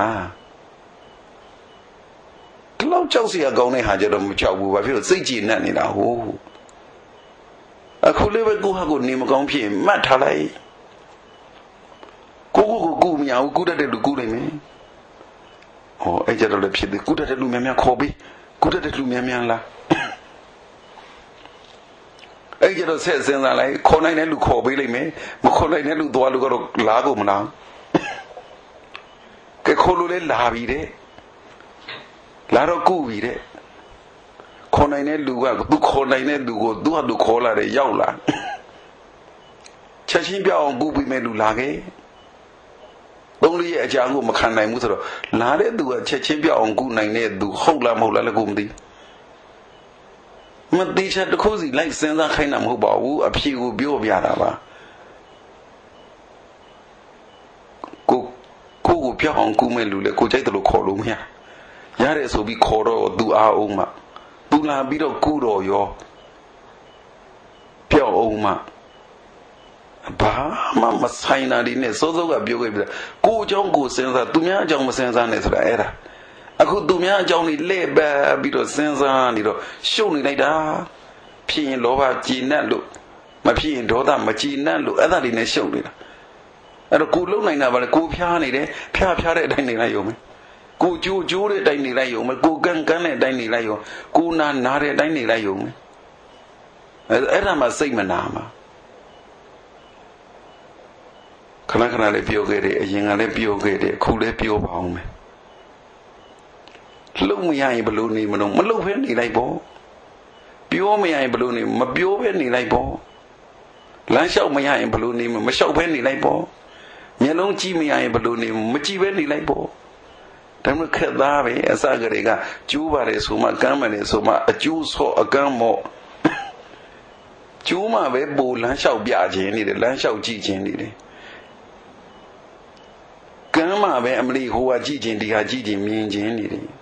ဒီလောက်ကြောက်စရာကောင်းတဲ့ဟာကြတော့မကြောက်ဘူးဘာဖြစ်လို့စိတ်ကြည်နက်နေတာဟုတ်အခုလေးပဲကိုဟာကိုနေမကောင်းဖြစ်ရင်မှတ်ထားလိုက်ကိုမရဘူးကုတတ်တဲ့လူကုနိုင်မယ်ဟောအဲ့ကြတော့လည်းဖြစ်တယ်ကုတတ်တဲ့လူများများခေါ်ပြီးကုတတ်တဲ့လူများများလားအဲ့ကြတော့ဆက်စဉ်းစားလိုက်ခေါ်နိုင်တဲ့လူခေါ်ပေးလိုက်မယ်မခေါ်နိုင်တဲ့လူသွားလို့ကတော့လားကိုမလားကဲခေါ်လို့လဲလာပြီတဲ့လာတော့ကုပြီတဲ့ခေါ်နိုင်တဲ့လူကသူခေါ်နိုင်တဲ့လူကိုသူကသူခေါ်လာတယ်ရောက်လာချက်ချင်းပြောင်းအောင်ကုပြီးမဲ့လူလာခဲ့သုံးလေးရဲ့အကြောင်းကိုမခံနိုင်ဘူးဆိုတော့လာတဲ့သူကချက်ချင်းပြောင်းအောင်ကုနိုင်တဲ့သူဟုတ်လားမဟုတ်လားလည်းကိုမသိမသိချက်တစ်ခုစီလိုက်စဉ်းစားခိုင်းတာမဟုတ်ပါဘူးအဖြေကိုပြောပြတာပါကိုပြောင်းအောင်ကုမဲ့လူလေကိုကြိုက်တယ်လို့ခေါ်လို့မရရတယ်ဆိုပြီးခေါ်တော့သူအားအောင်မှသူလာပြီးတော့ကုတော့ရောပြောင်းအောင်မှဘာမှမဆိုင်တာဒီနဲ့စိုးစိုးကပြောခဲ့ပြီကိုအကြောင်းကိုစဉ်းစားသူများအကြောင်းမစဉ်းစားနဲ့ဆိုတာအဲ့ဒါအခုသူများအကြောင်းလေးလဲ့ပတ်ပြီးတော့စဉ်းစားနေတော့ရှုပ်နေလိုက်တာဖြစ်ရင်လောဘကြည်နပ်လို့မဖြစ်ရင်ဒေါသမကြည်နပ်လို့အဲ့ဒါတွေနဲ့ရှုပ်နေတာအဲ့တော့ကိုလုံနိုင်တာပါလေကိုဖျားနေတယ်ဖျားတဲ့အတိုင်းနေလိုက်ရုံပဲကိုကြိုးတဲ့အတိုင်းနေလိုက်ရုံပဲကိုကန်းတဲ့အတိုင်းနေလိုက်ရုံကိုနာတဲ့အတိုင်းနေလိုက်ရုံပဲအဲ့ဒါမှစိတ်မနာမှာခဏလေးပြောခဲ့တယ်အရင်ကလည်းပြောခဲ့တယ်အခုလည်းပြောပါအောင်မယ်လုံမရရင်ဘလို့နေမလို့မလုံဖဲနေလိုက်ပေါ့ပြောမရရင်ဘလို့နေမပြောဖဲနေလိုက်ပေါ့လမ်းလျှောက်မရရင်ဘလို့နေမလျှောက်ဖဲနေလိုက်ပေါ့မျက်လုံးကြည့်မရရင်ဘလို့နေမကြည့်ဖဲနေလိုက်ပေါ့ဒါမှခက်သားပဲအစကတည်းကကျိုးပါတယ်ဆိုမှကမ်းပါတယ်ဆိုမှအကျိုးဆော့အကမ်းမော့ကျိုးမှပဲပိုလမ်းလျှောက်ပြခြင်းနေတယ်လမ်းလျှောက်ကြည့်ခြင်းနေတယ်ကမ်းမှပဲအမလီဟိုဟာကြည့်ခြင်းဒီဟာကြည့်ခြင်းမြင်ခြင်းနေတယ်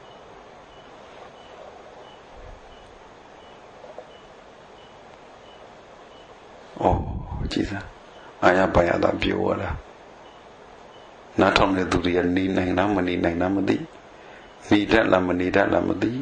ဩကြည်စားအာရပါရတာပြောရတာနားထောင်တဲ့သူတွေကနေနိုင်လားမနေနိုင်လားမသိနေတတ်လားမနေတတ်လားမသိ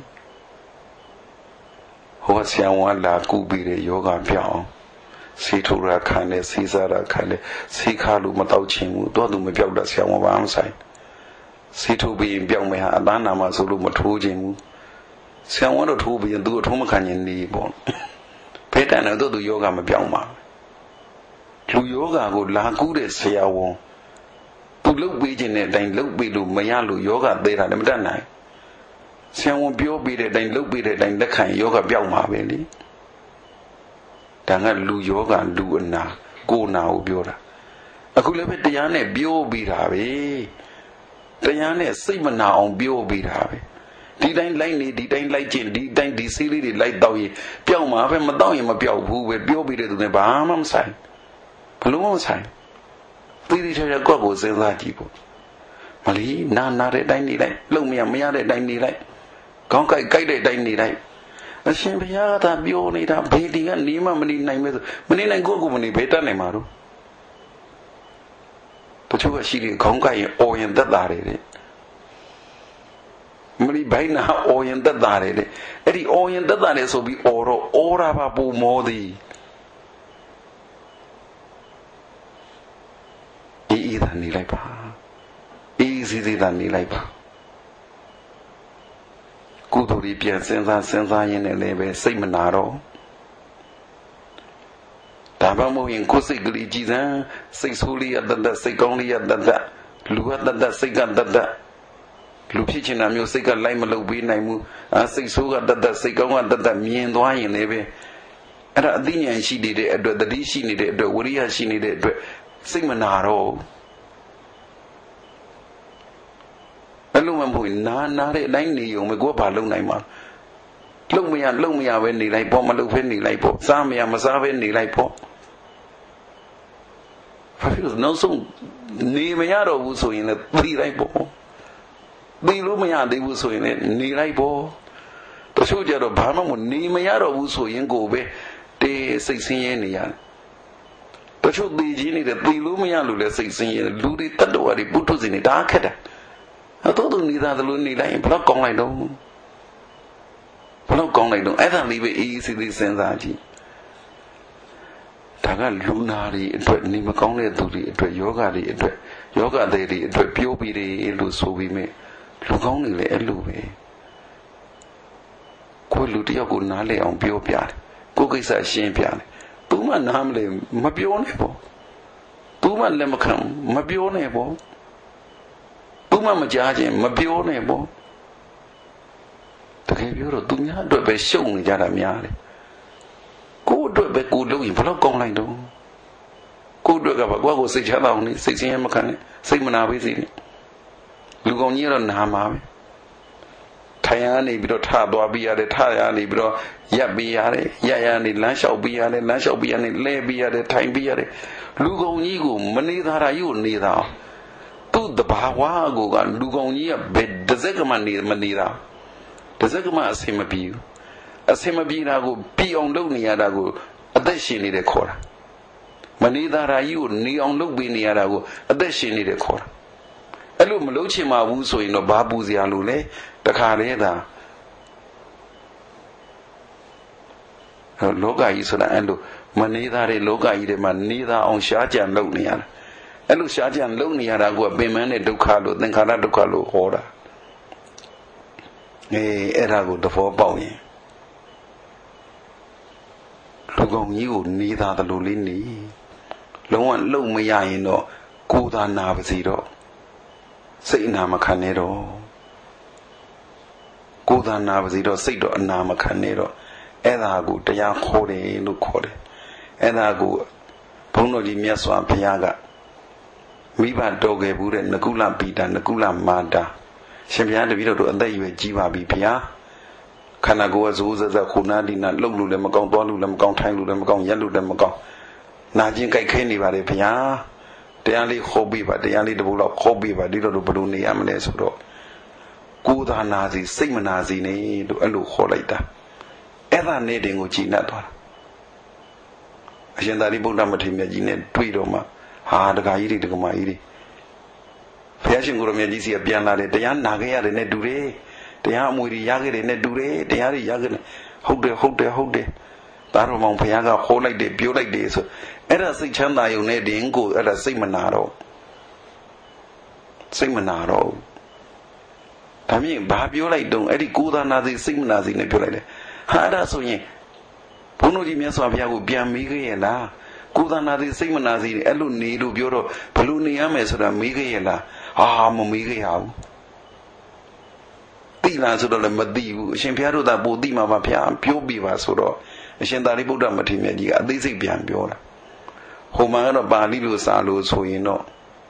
ဟောဆရာဝန်လာကုပြီးတဲ့ယောဂပြောင်းစီထိုးရခံတယ်စီစားရခံတယ်စီခါလို့မတော့ချင်ဘူးတော့သူမပြောက်တာဆရာဝန်ဘာမှမဆိုင်စီထိုးပြီးရင်ပြောင်းမယ်ဟာအသားနာမှာဆိုလို့မထိုးချင်ဘူးဆရာဝန်တော့ထိုးပြီးရင်သူအထိုးမခံရင်နေပေါ့ဘယ်တန်တော့သူယောဂမပြောင်းပါလူယောဂကိုလာကူးတဲ့ဆရာဝန်သူလှုပ်ပေးခြင်းတဲ့အတိုင်းလှုပ်ပေးလို့မရလို့ယောဂသေးတာလည်းမတတ်နိုင်ဆရာဝန်ပြောပေးတဲ့အတိုင်းလှုပ်ပေးတဲ့အတိုင်းလက်ခံယောဂပြောင်းမှာပဲလေဒါကလူယောဂလူအနာကိုနာကိုပြောတာအခုလည်းပဲတရားနဲ့ပြောပြီးတာပဲတရားနဲ့စိတ်မနာအောင်ပြောပြီးတာပဲဒီတိုင်းလိုက်နေဒီတိုင်းလိုက်ခြင်းဒီတိုင်းဒီဆေးလေးတွေလိုက်တော့ရင်ပြောင်းမှာပဲမတော့ရင်မပြောက်ဘူးပဲပြောပြီးတဲ့သူနဲ့ဘာမှမဆိုင်ဘလို့မဆိုင်ပြီးဒီချာချာကိုယ့်ကိုစဉ်းစားကြည့်ဖို့မလီနာတဲ့အတိုင်းနေလိုက်လုံမရတဲ့အတိုင်းနေလိုက်ခေါင်းကိုက်တဲ့အတိုင်းနေလိုက်အရှင်ဘုရားကသာပြောနေတာဘေးဒီကနေမှမနေနိုင်မဲဆိုမနေနိုင်ကိုယ့်ကိုမနေဘေးတတ်နိုင်မှာတော့တချို့ကရှိတယ်ခေါင်းကိုက်ရင်အော်ရင်သက်သာတယ်တဲ့မလီဘိုင်းနာအော်ရင်သက်သာတယ်တဲ့အဲ့ဒီအော်ရင်သက်သာတယ်ဆိုပြီးအော်တော့အော်တာပါပူမောသည်အေးသာနေလိုက်ပါအေးစီသာနေလိုက်ပါကုသိုလ်တွေပြန်စဉ်းစားရင်းနဲ့လည်းပဲစိတ်မနာတော့ဒါမှမဟုတ်ရင်ကိုယ်စိတ်ကလေးကြည်စမ်းစိတ်ဆိုးလေးရတတ်စိတ်ကောင်းလေးရတတ်လူကတတ်စိတ်ကတတ်လူဖြစ်ချင်တာမျိုးစိတ်ကလိုက်မလုပ်ပေးနိုင်ဘူးစိတ်ဆိုးကတတ်စိတ်ကောင်းကတတ်မြင်သွားရင်လည်းပဲအဲ့ဒါအသိဉာဏ်ရှိနေတဲ့အတွက်တတိရှိနေတဲ့အတွက်ဝိရိယရှိနေတဲ့အတွက်စိတ်မနာတော့အဲ့လိုမှမဟုတ်နာတဲ့အတိုင်းနေုံပဲကိုယ်ကဘာလုပ်နိုင်မှာလုံမရပဲနေလိုက်ပေါ့မလုပ်ဖဲနေလိုက်ပေါ့စားမရမစားဖဲနေလိုက်ပေါ့ဘာဖြစ်လို့နောက်ဆုံးနေမရတော့ဘူးဆိုရင်လည်းသိလိုက်ပေါ့သိလို့မရသေးဘူးဆိုရင်လည်းနေလိုက်ပေါ့တချို့ကြတော့ဘာမှမနေမရတော့ဘူးဆိုရင်ကိုပဲတေးစိတ်ဆင်းရဲနေရတယ်တချို့သိချင်းနေတယ်သိလို့မရလို့လည်းစိတ်ဆင်းရဲတယ်လူတွေတတ္တဝါတွေပုထုဇဉ်တွေဒါခက်တာအတော့သူနေသားသလိုနေလိုက်ရင်ဘလောက်ကောင်းလိုက်တော့အဲ့ဒါလေးပဲအေးစီစဉ်းစားကြည့်ဒါကလူနာတွေအတွက်နေမကောင်းတဲ့သူတွေအတွက်ယောဂတွေအတွက်ယောဂတွေအတွက်ပြောပြီးတယ်လို့ဆိုပြီးမြဲလူကောင်းတွေလည်းအဲ့လိုပဲကိုယ်လူတယောက်ကိုနားလည်အောင်ပြောပြတယ်ကိုယ်ကိစ္စရှင်းပြတယ်သူမှနားမလဲမပြောနဲ့ပေါ့သူမှလက်မခံမပြောနဲ့ပေါ့သူမှမကြားခြင်းမပြောနဲ့ပေါ့တကယ်ပြောတော့သူများအတွက်ပဲရှုံနေကြတာများတယ်ကိုယ့်အတွက်ပဲကိုယ်လုပ်ရင်ဘယ်တော့ကောင်းလိုက်တော့ကိုယ့်အတွက်ကဘာကိုယ်စိတ်ချမ်းသာအောင်နေစိတ်ဆင်းရဲမခံနဲ့စိတ်မနာပေးစေနဲ့လူကောင်းကြီးကတော့နာမှာပဲထိုင်ရနေပြီးတော့ထသွားပြီးရတယ်ထရနေပြီးတော့ရပ်ပြီးရတယ်ရပ်ရနေလမ်းလျှောက်ပြီးရတယ်လမ်းလျှောက်ပြီးရနေလဲပြီးရတယ်ထိုင်ပြီးရတယ်လူကောင်းကြီးကိုမနေသာတာကြီးကိုနေတာသူ့တဘာဝကိုကလူကောင်းကြီးကဘယ်တစ်စက်ကမှနေမနေတာတစ်စက်ကမှအဆင်မပြေဘူးအဆင်မပြေတာကိုပြည်အောင်လုပ်နေရတာကိုအသက်ရှင်နေတဲ့ခေါ်တာမနေသာတာကြီးကိုနေအောင်လုပ်ပေးနေရတာကိုအသက်ရှင်နေတဲ့ခေါ်တာအဲ့လိုမလုပ်ချင်ပါဘူးဆိုရင်တော့ဘာပူစရာလို့လဲတခါတည်းသာလောကကြီးဆိုတာအဲ့လိုမနေသာတဲ့လောကကြီးတွေမှာနေသာအောင်ရှားကြံလုပ်နေရတာအဲ့လိုရှားကြံလုပ်နေရတာကိုပင်မနဲ့ဒုက္ခလို့သင်္ခါရဒုက္ခလို့ဟောတာအဲ့ဒါကိုသဘောပေါက်ရင်လူကောင်းကြီးကိုနေသာတယ်လို့လေးနေလုံးဝလုံမရရင်တော့ကိုယ်သာနာပါစီတော့စိတ်အနာမခံနဲ့တော့ကိုယ်သာနာပါစီတော့စိတ်တော့အနာမခံနဲ့တော့အဲ့ဒါကိုတရားခေါ်တယ်လို့ခေါ်တယ်အဲ့ဒါကိုဘုန်းတော်ကြီးမြတ်စွာဘုရားကမိဘတော်ခဲ့ဘူးတဲ့နကုလပိတာနကုလမာတာရှင်ဘုရားတပည့်တော်တို့အသက်အရွယ်ကြီးပါပြီဘုရားခန္ဓာကိုယ်ကဇိုးဇက်ခုနာဒီနာလှုပ်လို့လည်းမကောင်းသွားလို့လည်းမကောင်းထိုင်လို့လည်းမကောင်းရက်လို့လည်းမကောင်းနာကျင်ကြိုက်ခဲနေပါလေဘုရားတရားလေးခေါ်ပြီးပါတရားလေးတစ်ပုဒ်လောက်ခေါ်ပြီးပါဒီလိုဘယ်လိုနေရမလဲဆိုတော့ကိုယ်သာနာစီစိတ်မနာစီနေလို့အဲ့လိုခေါ်လိုက်တာအဲ့ဒါနဲ့တင်ကိုကြည်နပ်သွားတာအရှင်သာရိပုတ္တမထေရမြတ်ကြီးနဲ့တွေ့တော့မှဟာဒကာကြီးတွေဒကာမကြီးတွေဘုရားရှင်ကိုရမြတ်ကြီးစီကပြန်လာတယ်တရားနာခဲ့ရတယ်နဲ့တူတယ်တရားအမွေတွေရခဲ့တယ်နဲ့တူတယ်တရားတွေရခဲ့တယ်ဟုတ်တယ်သားတော်မောင်ဘုရားကဟောလိုက်တယ်ပြောလိုက်တယ်ဆိုအဲ့ဒါစိတ်ချမ်းသာယုံနဲ့တင်ကိုအဲ့ဒါစိတ်မနာတော့ဒါမြင်ဘာပြောလိုက်တုံးအဲ့ဒီကိုယ်သာနာစီစိတ်မနာစီနဲ့ပြောလိုက်တယ်ဟာအဲ့ဒါဆိုရင်ဘုန်းတော်ကြီးမြတ်စွာဘုရားကိုပြန်မေးခဲ့ရဲ့လားကိုယ်သာနာစီစိတ်မနာစီအဲ့လိုနေလို့ပြောတော့ဘလို့နေရမယ်ဆိုတာမေးခဲ့ရဲ့လားမမေးခဲ့ရဘူးသိလားဆိုတော့လည်းမသိဘူးအရှင်ဘုရားတို့သာပို့သိမှာပါဘုရားပြောပြပါဆိုတော့အရှင်သာရိပုတ္တမထေရမြတ်ကြီးကအသိစိတ်ပြန်ပြောတာဟိုမှာကတော့ပါဠိလိုစာလို့ဆိုရင်တော့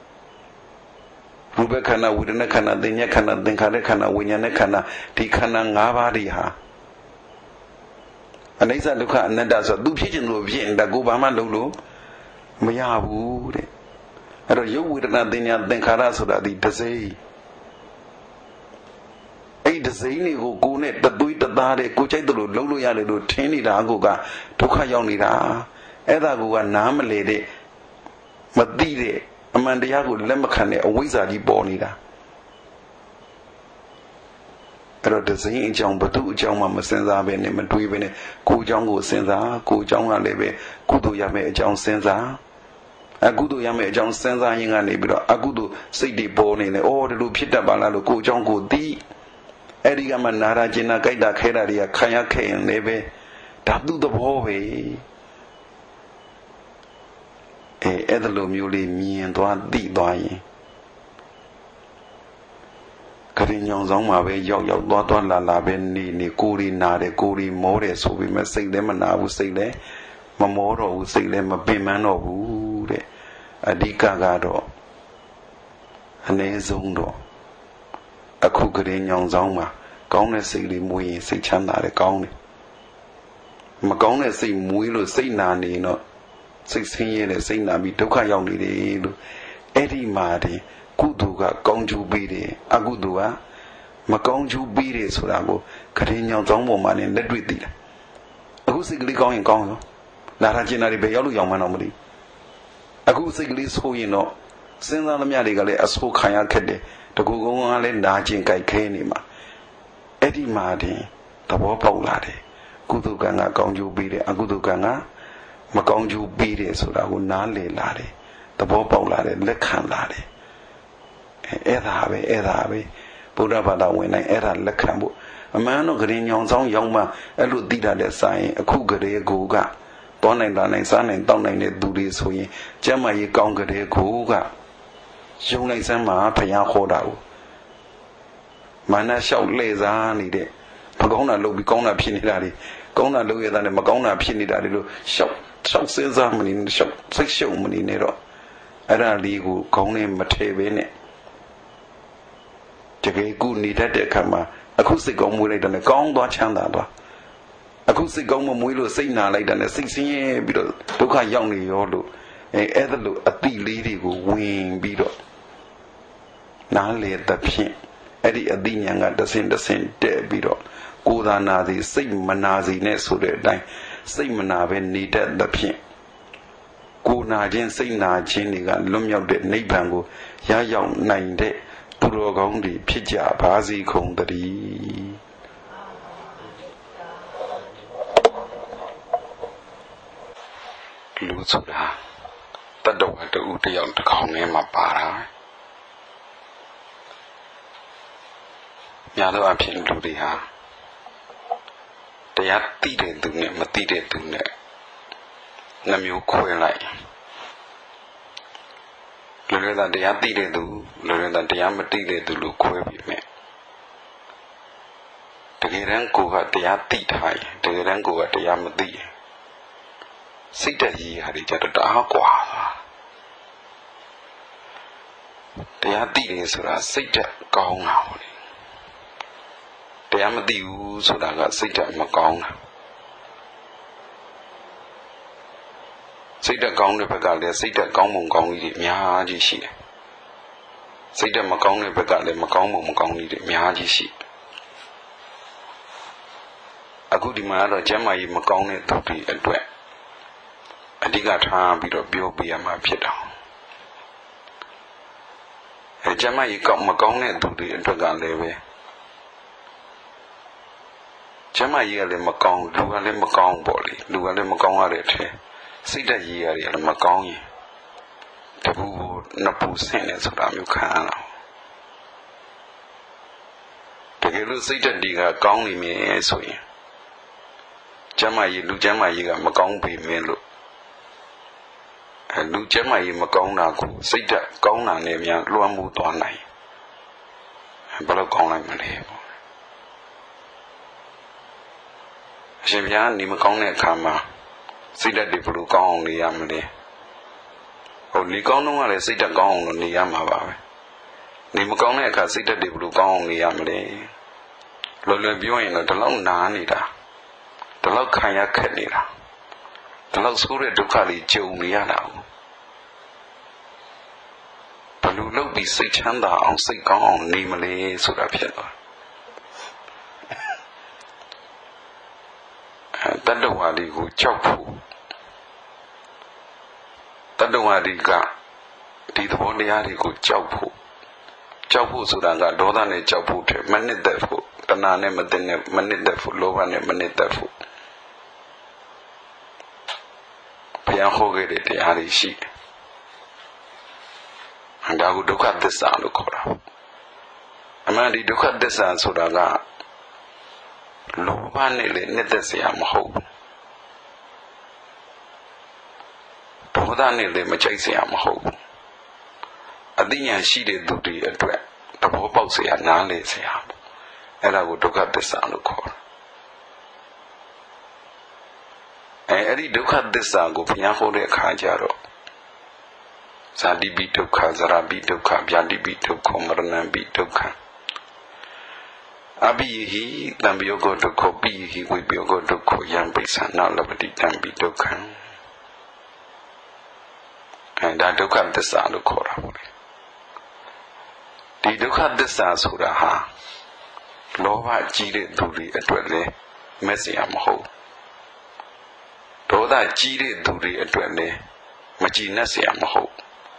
ရူပခန္ဓာဝေဒနာခန္ဓာသင်ညာခန္ဓာသင်္ခါရခန္ဓာဝိညာဉ်ခန္ဓာဒီခန္ဓာ၅ပါးတွေဟာအနိစ္စဒုက္ခအနတ္တဆိုသူဖြစ်ခြင်းလို့ဖြစ်ရင်ဒါကိုဘာမှလုပ်လို့မရဘူးတဲ့အဲ့တော့ရုပ်ဝေဒနာသင်ညာသင်္ခါရဆိုတာဒီတစိမ့်အဲ့ဒီစိမ့်တွေကိုကိုယ်နဲ့တသွေးတသားတဲ့ကိုကြိုက်တယ်လို့လုံးလို့ရတယ်လို့ထင်နေတာကိုကဒုက္ခရောက်နေတာအဲ့ဒါကနားမလဲတဲ့မသိတဲ့အမှန်တရားကိုလက်မခံတဲ့အဝိဇ္ဇာကြီးပေါ်နေတာအဲ့တော့ဒီစိမ့်အကြောင်းဘသူအကြောင်းမှမစင်စားပဲနဲ့မတွေးပဲနဲ့ကိုယ်အကြောင်းကိုစဉ်းစားကိုယ်အကြောင်းကလည်းပဲကုသိုလ်ရမယ်အကြောင်းစဉ်းစားအကုသိုလ်ရမယ်အကြောင်းစဉ်းစားရင်ကနေပြီးတော့အကုသိုလ်စိတ်တွေပေါ်နေတယ်ဒီလိုဖြစ်တတ်ပါလားလို့ကိုယ်အကြောင်းကိုသိအဲ့ဒီကမှနာရာကျင်နာကြိုက်တာခဲတာတွေကခံရခဲ့ရင်လည်းပဲဒါသူ့သဘောပဲအဲ့ဒါလိုမျိုးလေးမြင်သွားသိသွားရင်ကရင်ညောင်ဆောင်မှာပဲရောက်သွားလာပဲနေကိုယ်ရီနာတယ်ကိုယ်ရီမောတယ်ဆိုပြီးမှစိတ်လည်းမနာဘူးစိတ်လည်းမမောတော့ဘူးစိတ်လည်းမပင်ပန်းတော့ဘူးတဲ့အဓိကကတော့အနည်းဆုံးတော့အခုကရင်ညောင်ဆောင်မှာကောင်းတဲ့စိတ်လေးမွေးရင်စိတ်ချမ်းသာတယ်ကောင်းတယ်မကောင်းတဲ့စိတ်မွေးလို့စိတ်နာနေတော့စိတ်ဆင်းရဲတဲ့စိတ်နာပြီးဒုက္ခရောက်နေတယ်လို့အဲ့ဒီမှာတင်ကုသိုလ်ကကောင်းကျိုးပေးတယ်အကုသိုလ်ကမကောင်းကျိုးပေးတယ်ဆိုတာကိုကရင်ညောင်ဆောင်ပေါ်မှာလည်းလက်တွေ့သိတယ်အခုစိတ်ကလေးကောင်းရင်ကောင်းရောနာရကျင်နာတွေပဲရောက်လို့ရောက်မှန်းတော့မသိအခုစိတ်ကလေးဆိုးရင်တော့စဉ်းစားသမျှတွေကလည်းအဆိုးခံရခက်တယ်တကူကုန်းကလည်းနာကျင်ကြိုက်ခဲနေမှာအဲ့ဒီမှာတင်သဘောပေါက်လာတယ်ကုသိုလ်ကံကကောင်းကျိုးပေးတယ်အကုသိုလ်ကံကမကောင်းကျိုးပေးတယ်ဆိုတာကိုနားလည်လာတယ်သဘောပေါက်လာတယ်လက်ခံလာတယ်အဲ့ဒါပဲဗုဒ္ဓဘာသာဝင်တိုင်းအဲ့ဒါလက်ခံဖို့အမှန်တော့ကရင်ညောင်ဆောင်ရောက်မှအဲ့လိုသိတာတဲ့ဆိုင်အခုကလေးကိုကတောနိုင်တာနိုင်စားနိုင်တောက်နိုင်တဲ့သူတွေဆိုရင်ကျမ်းမာရေးကောင်းကလေးကိုကယုံလိုက်စမ်းမှာဘုရားခေါ်တာကိုမာနလျှောက်လှည့်စားနေတဲ့မကောင်းတာလုပ်ပြီးကောင်းတာဖြစ်နေတာတွေကောင်းတာလုပ်ရတာနဲ့မကောင်းတာဖြစ်နေတာတွေလို့ရှောက်စဉ်းစားမနေနဲ့ရှောက်စိတ်ရှုံမနေနဲ့တော့အဲ့ဒါလေးကိုခေါင်းနဲ့မထည့်ပဲနဲ့တကယ်ကုနေတတ်တဲ့အခါမှာအခုစိတ်ကောင်းမွေးလိုက်တယ်နဲ့ကောင်းသွားချမ်းသာသွားအခုစိတ်ကောင်းမမွေးလို့စိတ်နာလိုက်တယ်နဲ့စိတ်ဆင်းရဲပြီးတော့ဒုက္ခရောက်နေရောလို့အဲ့ဒါလို့အတိလေးတွေကိုဝင်ပြီးတော့နားလေတဲ့ဖြင့်အဲ့ဒီအတိညာကတဆင့်တက်ပြီးတော့ကိုယ်သာနာစီစိတ်မနာစီနဲ့ဆိုတဲ့အတိုင်းစိတ်မနာပဲနေတတ်တဲ့ဖြင့်ကိုယ်နာခြင်းစိတ်နာခြင်းတွေကလွတ်မြောက်တဲ့နိဗ္ဗာန်ကိုရရောက်နိုင်တဲ့သူတော်ကောင်းတွေဖြစ်ကြပါစေကုန်သတည်းလူဆိုတာတတ္တဝါတူတယောက်တစ်ခေါင်းထဲမှာပါတာများသောအားဖြင့်လူတွေဟာတရားသိတဲ့သူနဲ့မသိတဲ့သူနဲ့နှမျိုးခွဲလိုက်လူတွေကတရားသိတဲ့သူလူတွေကတရားမသိတဲ့သူလို့ခွဲပြီးမြဲတကယ်တမ်းကိုကတရားသိထားရင်တကယ်တမ်းကိုကတရားမသိရင်စိတ်တည်းကြီးဟာဒီကြတော့တအားကွာတရားသိတယ်ဆိုတာစိတ်တက်ကောင်းတာဟုတ်တယ်တရားမသိဘူးဆိုတာကစိတ်တက်မကောင်းတာစိတ်တက်ကောင်းတဲ့ဘက်ကလည်းစိတ်တက်ကောင်းပုံကောင်းကြီးတွေအများကြီးရှိတယ်စိတ်တက်မကောင်းတဲ့ဘက်ကလည်းမကောင်းပုံမကောင်းကြီးတွေအများကြီးရှိအခုဒီမှာတော့ကျမ်းမာရေးမကောင်းတဲ့သူတွေအတွက်အဓိကထားပြီးတော့ပြောပြရမှာဖြစ်တော့ကျမ်းမာရေးကောင်းမကောင်းတဲ့သူတွေအတွက်ကလည်းပဲကျမ်းမာရေးကလည်းမကောင်းလူကလည်းမကောင်းပေါ့လေလူကလည်းမကောင်းရတဲ့အထက်စိတ်ဓာတ်ရေးရတယ်လည်းမကောင်းရင်တပူကိုနှစ်ပူဆင့်နေဆိုတာမျိုးခံရတာတကယ်လို့စိတ်ဓာတ်တွေကကောင်းနေမြဲဆိုရင်ကျမ်းမာရေးလူကျမ်းမာရေးကမကောင်းပေမဲ့လို့လူကျမ်းမာရေးမကောင်းတာကိုစိတ်ဓာတ်ကောင်းတာနဲ့များလွှမ်းမိုးသွားနိုင်ဘယ်လိုကောင်းနိုင်မလဲပေါ့အရှင်ဘုရားနေမကောင်းတဲ့အခါမှာစိတ်ဓာတ်တွေဘယ်လိုကောင်းအောင်နေရမလဲဟိုနေကောင်းတော့ကလည်းစိတ်ဓာတ်ကောင်းအောင်လို့နေရမှာပါပဲနေမကောင်းတဲ့အခါစိတ်ဓာတ်တွေဘယ်လိုကောင်းအောင်နေရမလဲလွယ်လွယ်ပြောရင်တော့ဒီလောက်နာနေတာဒီလောက်ခံရခက်နေတာဒီလောက်ဆိုးတဲ့ဒုက္ခတွေကြုံနေရတာဘယ်လိုလုပ်ပြီးစိတ်ချမ်းသာအောင်စိတ်ကောင်းအောင်နေမလဲဆိုတာဖြစ်သွားတတ္တဝါတွေကိုကြောက်ဖို့တတ္တဝါတွေကဒီသဘောတရားတွေကိုကြောက်ဖို့ဆိုတာကဒေါသနဲ့ကြောက်ဖို့တဲ့မနစ်သက်ဖို့တဏှာနဲ့မသိနဲ့မနစ်သက်ဖို့လောဘနဲ့မနစ်သက်ဖို့ဘုရားဟောခဲ့တဲ့တရားတွေရှိတယ်။ဒါကိုဒုက္ခသစ္စာလို့ခေါ်တာ။အမှန်ဒီဒုက္ခသစ္စာဆိုတာကလောဘနဲ့လည်းနှစ်သက်เสียမဟုတ်ဘူး။ဒေါသနဲ့လည်းမကြိုက်เสียမဟုတ်ဘူး။အသိဉာဏ်ရှိတဲ့သူတွေအတွက်သဘောပေါက်เสียနားလည်เสียအဲ့ဒါကိုဒုက္ခသစ္စာလို့ခေါ်တယ်။အဲ့ဒီဒုက္ခသစ္စာကိုဘုရားဟောတဲ့အခါကျတော့ဇာတိပိဒုက္ခဇရာပိဒုက္ခဗျာတိပိဒုက္ခမရဏပိဒုက္ခအဘိဟိတံပယောဂဒုက္ခပိဟိဝိပယောဂဒုက္ခယံပိသနာလပတိတံပိဒုက္ခဒါဒုက္ခသစ္စာလို့ခေါ်တာပေါ့လေဒီဒုက္ခသစ္စာဆိုတာဟာလောဘကြီးတဲ့သူတွေအတွက်လည်းမက်စရာမဟုတ်ဒေါသကြီးတဲ့သူတွေအတွက်လည်းမကြည်နပ်စရာမဟုတ်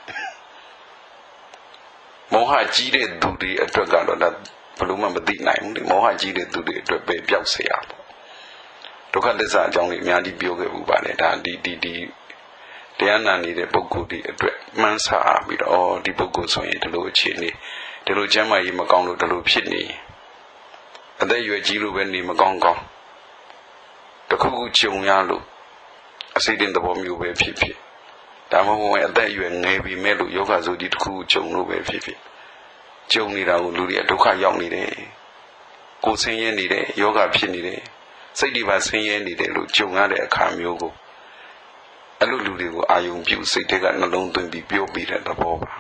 မောဟကြီးတဲ့သူတွေအတွက်ကတော့ဒါဘယ်လိုမှမသိနိုင်ဘူးလေမောဟကြီးတဲ့သူတွေအတွက်ပဲပျောက်เสียပေါ့ဒုက္ခသစ္စာအကြောင်းကြီးအများကြီးပြောခဲ့မှုပါတယ်ဒါဒီတရားနာနေတဲ့ပုဂ္ဂိုလ်တွေအတွက်မှန်းဆပြီးတော့ဒီပုဂ္ဂိုလ်ဆိုရင်ဒီလိုအခြေအနေဒီလိုကျမ်းမာရေးမကောင်းလို့ဒီလိုဖြစ်နေအသက်ရွယ်ကြီးလို့ပဲနေမကောင်းကောင်းတခုခုကြုံရလို့အစိတ်တင်သဘောမျိုးပဲဖြစ်ဖြစ်ဒါမှမဟုတ်အသက်အရွယ်ငယ်ပြီမဲ့လို့ယောဂဆိုကြီးတစ်ခုကြုံလို့ပဲဖြစ်ဖြစ်ကြုံနေတာကိုလူတွေကဒုက္ခရောက်နေတယ်ကိုယ်ဆင်းရဲနေတယ်ယောဂဖြစ်နေတယ်စိတ်တွေပါဆင်းရဲနေတယ်လို့ကြုံရတဲ့အခါမျိုးကိုအဲ့လိုလူတွေကိုအာယုံပြုစိတ်တွေကနှလုံးသွင်းပြီးပြောပြတဲ့သဘောပါ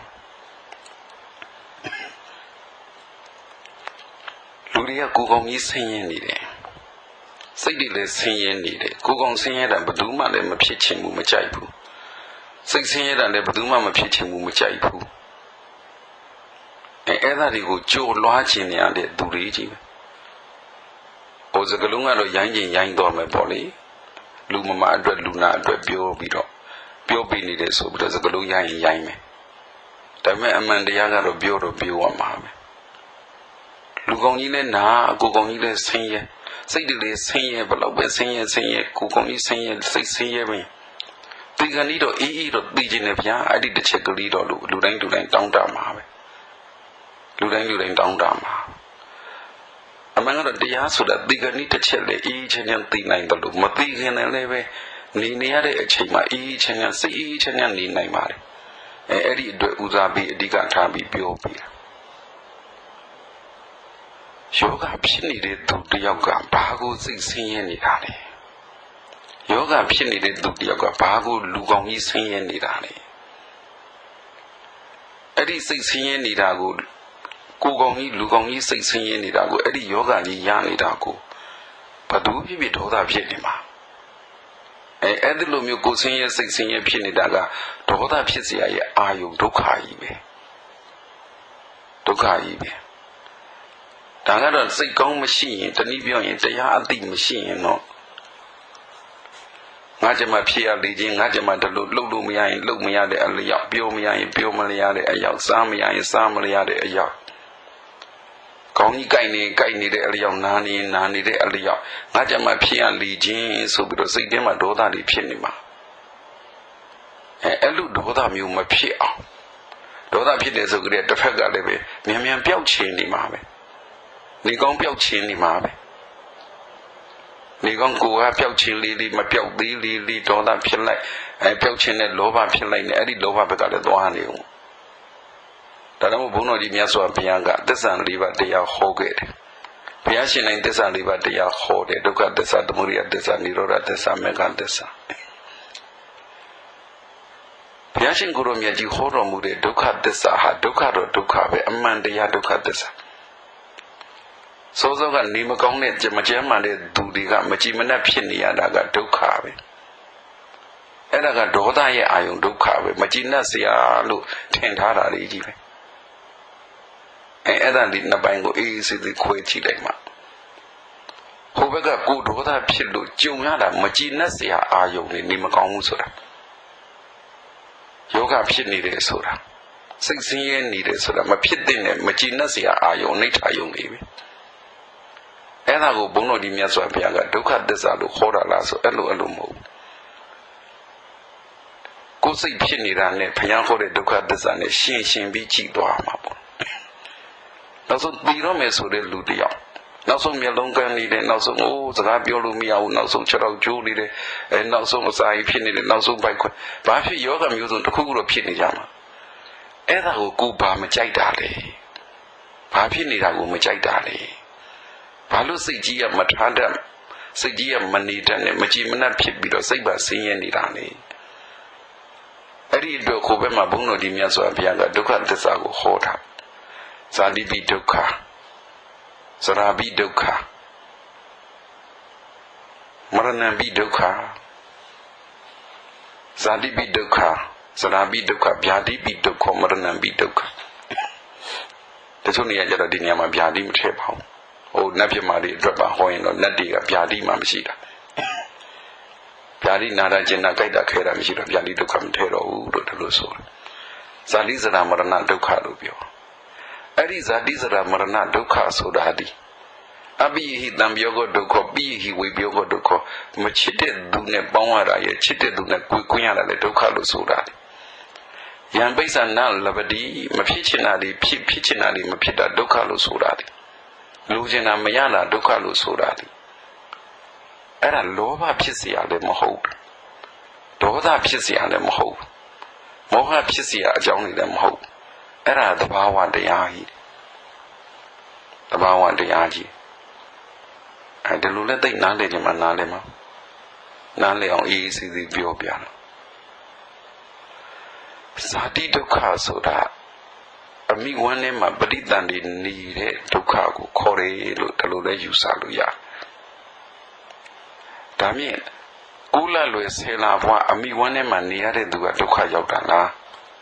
လူတွေကကိုယ်ကောင်းကြီးဆင်းရဲနေတယ်စိတ်တွေလည်းဆင်းရဲနေတယ်ကိုယ်ကောင်းဆင်းရဲတာဘယ်သူမှလည်းမဖြစ်ချင်ဘူးမကြိုက်ဘူးစိတ်ဆင်းရဲတာလည်းဘယ်သူမှမဖြစ်ချင်ဘူးမကြိုက်ဘူးအဲ့ဒါတွေကိုကြိုးလွှားခြင်းနေရတဲ့သူတွေကြီးဟိုစကလုံးကတော့ရိုင်းကျင်ရိုင်းတော်မယ်ပေါ့လေလူမမအတွက်လူနာအတွက်ပြောပြီးတော့ပြောပြနေတယ်ဆိုပြီးတော့စကလုံးရိုင်းရင်ရိုင်းမယ်ဒါပေမဲ့အမှန်တရားကတော့ပြောတော့ပြောရမှာပဲလူကောင်းကြီးလည်းနာကိုကောင်းကြီးလည်းဆင်းရဲစိတ်တွေလည်းဆင်းရဲဘလို့ပဲဆင်းရဲကိုကောင်းကြီးဆင်းရဲစိတ်ဆင်းရဲပဲဒီကနေ့တော့အေးတော့သိခြင်းနဲ့ဗျာအဲ့ဒီတစ်ချက်ကလေးတော့လူတိုင်းတောင်းတမှာပဲလူတိုင်းတောင်းတမှာအမှန်ကတော့တရားဆိုတာဒီကနေ့တစ်ချက်လေအေးချမ်းသိနိုင်တယ်လို့မသိခင်လည်းပဲနေရတဲ့အချိန်မှာအေးချမ်းစိတ်အေးချမ်းနေနိုင်ပါတယ်အဲ့ဒီအတွက်ဦးစားပေးအဓိကထားပြီးပြောပြတာယောဂဖြစ်နေတဲ့သူတယောက်ကဘာကိုစိတ်ဆင်းရဲနေတာလဲယောဂဖြစ်နေတဲ့သူတယောက်ကဘာကိုလူကောင်းကြီးဆင်းရဲနေတာလဲအဲ့ဒီစိတ်ဆင်းရဲနေတာကိုကိုကောင်းကြီးလူကောင်းကြီးစိတ်ဆင်းရဲနေတာကိုအဲ့ဒီယောဂကြီးရနေတာကိုဘသူဖြစ်ဒေါသဖြစ်နေမှာအဲ့ဒီလိုမျိုးကိုဆင်းရဲစိတ်ဆင်းရဲဖြစ်နေတာကဒေါသဖြစ်เสียရဲ့အာယုဒုက္ခကြီးပဲဒါကတော့စိတ်ကောင်းမရှိရင်တနည်းပြောရင်တရားအသိမရှိရင်တော့ ngã chậm mà phía lý chính ngã chậm mà thật lúc mày để ở liệu biểu mà để ở liệu sao mà để ở liệu có những cái này để ở liệu nani để ở liệu ngã chậm mà phía lý chính số bị rồi để mà đổ ta đi phía này mà lúc đổ ta miêu mà phía đổ ta phía để số cái để phải cái đấy miếng biểu chiến đi mà vậy你讲表情你嘛呗？你讲古啊表情里嘛表里多大偏来，表情呢罗巴偏来呢，哎，你罗巴不搞得多哈牛。但是我不能里面说别人个，这三里边得要好个的，别人现在这三里边得要好的，都讲这三多么的，这三尼罗的，这三没干这三。别人现古罗面就好多么的，都看这三哈，都看呗，俺们的也都看这三。所以说，你们讲的怎么嘛的，独立个，没几么那便宜啊，那个都卡呗。哎，那个多大也爱用都卡呗，没几那是啊，路天塌了的几呗。哎，那你那边个一是的亏起来嘛。后边个古多大片路，就那的没几那是啊，爱用的，你们讲不出来。有个便宜的说了，60元你的说了，没便宜的，没几那是啊，爱用你才用的呗。အဲ့ဒါကိုဘုန်းတော်ဒီမြတ်စွာဘုရားကဒုက္ခသစ္စာလို့ခေါ်တာလားဆိုအဲ့လိုမဟုတ်ကိုယ်စိတ်ဖြစ်နေတာနဲ့ဘုရားခေါ်တဲ့ဒုက္ခသစ္စာနဲ့ရှင်ပြီးကြည့်သွားမှာပေါ့နောက်ဆုံးပြီးတော့မယ်ဆိုတဲ့လူတယောက်နောက်ဆုံးမျက်လုံးကန်းနေတဲ့နောက်ဆုံးစကားပြောလို့မရဘူးနောက်ဆုံးခြေထောက်ကျိုးနေတယ်နောက်ဆုံးအစာရည်ဖြစ်နေတယ်နောက်ဆုံးပိုက်ခွဲဘာဖြစ်ယောဂမျိုးစုံတစ်ခုခုတော့ဖြစ်နေကြမှာအဲ့ဒါကိုကိုယ်ဘာမကြိုက်တာလဲဘာဖြစ်နေတာကိုမကြိုက်တာလဲဘာလို့စိတ်ကြီးကမထားတတ်စိတ်ကြီးကမနေတတ်နဲ့မကြည်မနှက်ဖြစ်ပြီးတော့စိတ်ပါဆင်းရဲနေတာလေအဲ့ဒီအတွက်ကိုယ်ဘက်မှာဘုန်းတော်ဒီမြတ်စွာဘုရားကဒုက္ခသစ္စာကိုဟောတာဇာတိပိဒုက္ခသရပိဒုက္ခမရဏပိဒုက္ခဇာတိပိဒုက္ခသရပိဒုက္ခဗျာတိပိဒုက္ခမရဏပိဒုက္ခတချို့နေရာကျတော့ဒီနေရာမှာဗျာတိမထည့်ပါဘူးဟိုနတ်ပြမာတွေအတွက်ပါဟောရင်တော့နတ်တွေကဗျာတိမှမရှိတာဗျာတိနာတာကျင်တာကြိုက်တာခဲတာမရှိတော့ဗျာတိဒုက္ခမထဲတော့ဘူးလို့ဒီလိုဆိုတယ်ဇာတိဇရာမရဏဒုက္ခလို့ပြောအဲ့ဒီဇာတိဇရာမရဏဒုက္ခဆိုတာဒီအပိဟိတံပြောကိုဒုက္ခပိဟိဝေပြောကိုဒုက္ခမချစ်တဲ့သူနဲ့ပေါင်းရတာရဲ့ချစ်တဲ့သူနဲ့ကိုယ်ကွင်းရတာလေဒုက္ခလို့ဆိုတာယံပိဿနာလပတိမဖြစ်ချင်တာဒီဖြစ်ချင်တာဒီမဖြစ်တာဒုက္ခလို့ဆိုတာဒီလူကျင်တာမရတာဒုက္ခလို့ဆိုတာဒီအဲ့ဒါလောဘဖြစ်เสียလည်းမဟုတ်ဘူးဒေါသဖြစ်เสียလည်းမဟုတ်ဘူးမောဟဖြစ်เสียအကြောင်းတွေလည်းမဟုတ်ဘူးအဲ့ဒါသဘာဝတရားကြီးသဘာဝတရားကြီးအဲ့ဒါလိုလည်းသိနားလည်ကြမှာနားလည်မှာနားလည်အောင်အေးစီစီပြောပြတယ်ဇာတိဒုက္ခဆိုတာအမိဝမ်းထဲမှာပဋိသန္ဓေနေတဲ့ဒုက္ခကိုခေါ်တယ်လို့ဒါလိုလည်းယူဆလို့ရတယ်။ဒါမြင့်ကုလလွယ်ဆယ်လာဘွားအမိဝမ်းထဲမှာနေရတဲ့သူကဒုက္ခရောက်တာလား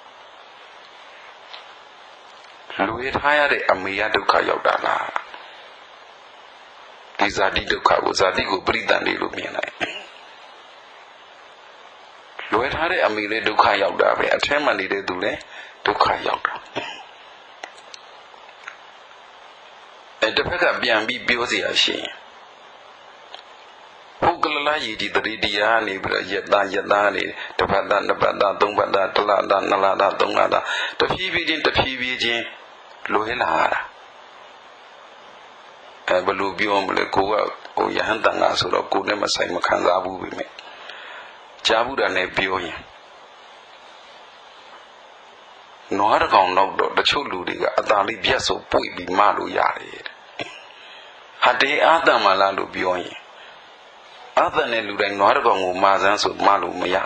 ။လွယ်ထားရတဲ့အမိကဒုက္ခရောက်တာလား။ဒီဇာတိဒုက္ခကိုဇာတိကိုပဋိသန္ဓေလို့မြင်လိုက်။လွယ်ထားတဲ့အမိလည်းဒုက္ခရောက်တာပဲအထက်မှာနေတဲ့သူလည်းဒုက္ခရောက်တာ။တစ်ဖက်ကပြန်ပြီးပြောเสียရှိရင်ပုဂ္ဂလလရည်ဒီတတိတရားနေပြီးတော့ယတနေတစ်ဖက်သားနှစ်ဖက်သားသုံးဖက်သားတစ်လသားနှစ်လသားသုံးလသားတဖြည်းဖြည်းချင်းလွယ်လာတာဘယ်လိုပြောမလဲကိုကဟိုယဟန်တန်ကဆိုတော့ကိုနဲ့မဆိုင်မခံစားဘူးပဲမဲ့ကြားဘူးတာနဲ့ပြောရင်နွားတကောင်တော့တချို့လူတွေကအသာလေးပြတ်ဆိုပွေပြီးမလို့ရတယ်ဟာတေအာတမလာလို့ပြောရင်အာသနဲ့လူတိုင်းနွားတကောင်ကိုမာစမ်းဆိုမလို့မရ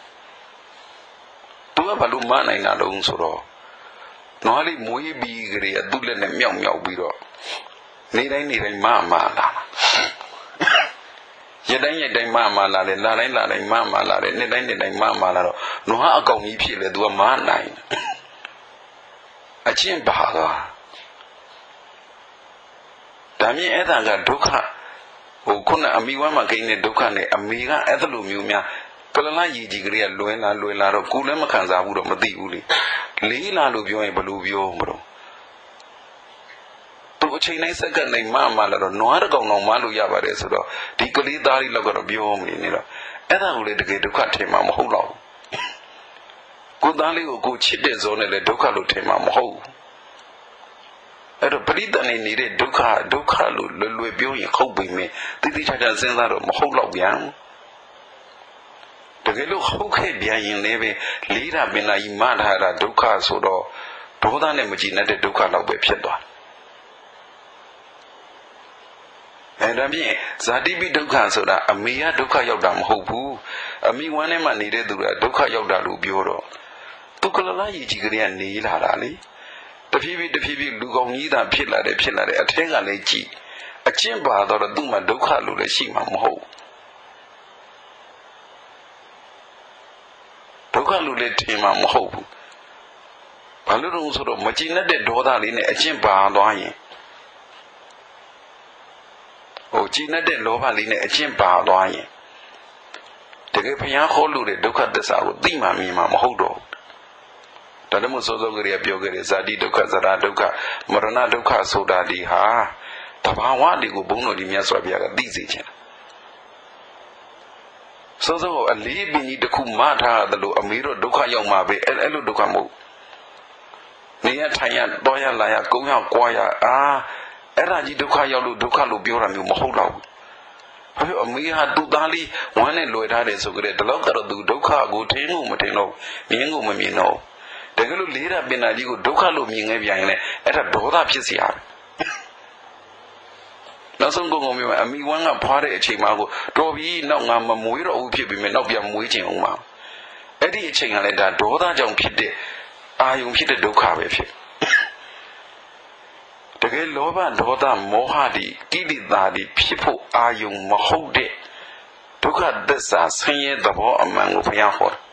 သူကဘာလို့မနိုင်တာလုံးဆိုတော့နွားလေးမွေးပြီးကြတဲ့သူ့လက်နဲ့မြောက်ပြီးတော့နေတိုင်းမလာရက်တိုင်းမလာတယ်လာတိုင်းမလာတယ်နေ့တိုင်းမလာတော့နွားအကောင်ကြီးဖြစ်လေသူကမနိုင်အချင်းပါကဒါမြင်အဲ့ဒါကဒုက္ခခုနအမိဝမ်းမှာကိန်းတဲ့ဒုက္ခနဲ့အမေကအဲ့ဒါလိုမျိုးများကလလရည်ကြီးကလေးကလွယ်လာတော့ကိုယ်လည်းမခံစားဘူးတော့မသိဘူးလေလေးလာလို့ပြောရင်ဘယ်လိုပြောမလို့သူအချိန်တိုင်းစက္ကန့်တိုင်းမှလာတော့နွားတစ်ကောင်တော့မှလို့ရပါတယ်ဆိုတော့ဒီကလေးသားလေးလောက်ကတော့ပြောမနေနဲ့တော့အဲ့ဒါကိုလေတကယ်ဒုက္ခထင်မှာမဟုတ်တော့ကိုယ်သားလေးကိုကိုချစ်တဲ့ဇောနဲ့လေဒုက္ခလို့ထင်မှာမဟုတ်ဘူးအဲ့တော့ပရိသတ်နေနေတဲ့ဒုက္ခလို့လွယ်ပြောရင်ဟုတ်ပြီမင်းတိတိကျကျစဉ်းစားတော့မဟုတ်တော့ဗျာတကယ်လို့ဟုတ်ခဲ့ပြန်ရင်လည်းပဲလေးတာပင်နာကြီးမထားတာဒုက္ခဆိုတော့ဒေါသနဲ့မကြည်နဲ့တဲ့ဒုက္ခလောက်ပဲဖြစ်သွားအဲ့ဒါဖြင့်ဇာတိပိဒုက္ခဆိုတာအမေကဒုက္ခရောက်တာမဟုတ်ဘူးအမိဝမ်းထဲမှာနေတဲ့သူကဒုက္ခရောက်တာလို့ပြောတော့သူကလလရည်ကြီးကလေးကနေလာတာလေတဖြည်းဖြည်းလူကောင်းကြီးသာဖြစ်လာတယ်အထက်ကလည်းကြည်အကျင့်ပါတော့သူ့မှာဒုက္ခလို့လည်းရှိမှာမဟုတ်ဒုက္ခလို့လည်းထင်မှာမဟုတ်ဘူးဘာလို့လဲဆိုတော့မကြည်နဲ့တဲ့ဒေါသလေးနဲ့အကျင့်ပါသွားရင်ကြည်နဲ့တဲ့လောဘလေးနဲ့အကျင့်ပါသွားရင်တကယ်ဘုရားခေါ်လို့တဲ့ဒုက္ခသစ္စာကိုသိမှမြင်မှာမဟုတ်တော့ဒါတမို့စောစောကလေးပြောခဲ့တဲ့ဇာတိဒုက္ခဇရာဒုက္ခမရဏဒုက္ခဆိုတာဒီဟာတဘာဝတွေကိုဘုန်းတော်ကြီးမြတ်စွာဘုရားကသိစေခြင်းစောစောအလေးပင်ကြီးတစ်ခုမထားသလိုအမေတို့ဒုက္ခရောက်မှာပဲအဲ့လိုဒုက္ခမဟုတ်နေရထိုင်ရတော့ရလာရကုန်းရကွာရအဲ့ဒါကြီးဒုက္ခရောက်လို့ဒုက္ခလို့ပြောတာမျိုးမဟုတ်တော့ဘူးဘာဖြစ်အမေဟာသူ့သားလေးဝမ်းနဲ့လွယ်ထားတယ်ဆိုကြတဲ့ဒီလောက်ကတော့သူဒုက္ခကိုထင်လို့မထင်တော့မြင်ကိုမမြင်တော့တကယ်လို့လေးတာပင်နာကြီးကိုဒုက္ခလို့မြင်ခဲ့ပြန်ရင်လည်းအဲ့ဒါဒေါသဖြစ်စရာပဲနောက်ဆုံးကုန်မျိုးအမိဝမ်းကဖွားတဲ့အချိန်မှာကိုတော်ပြီနောက်ငါမမွေးတော့ဘူးဖြစ်ပြီမဲ့နောက်ပြန်မွေးခြင်းအောင်ပါအဲ့ဒီအချိန်ကလည်းဒါဒေါသကြောင့်ဖြစ်တဲ့အာယုံဖြစ်တဲ့ဒုက္ခပဲဖြစ်တကယ်လောဘဒေါသမောဟတွေကိလေသာတွေဖြစ်ဖို့အာယုံမဟုတ်တဲ့ဒုက္ခသစ္စာဆင်းရဲသဘောအမှန်ကိုဘုရားဟောတယ်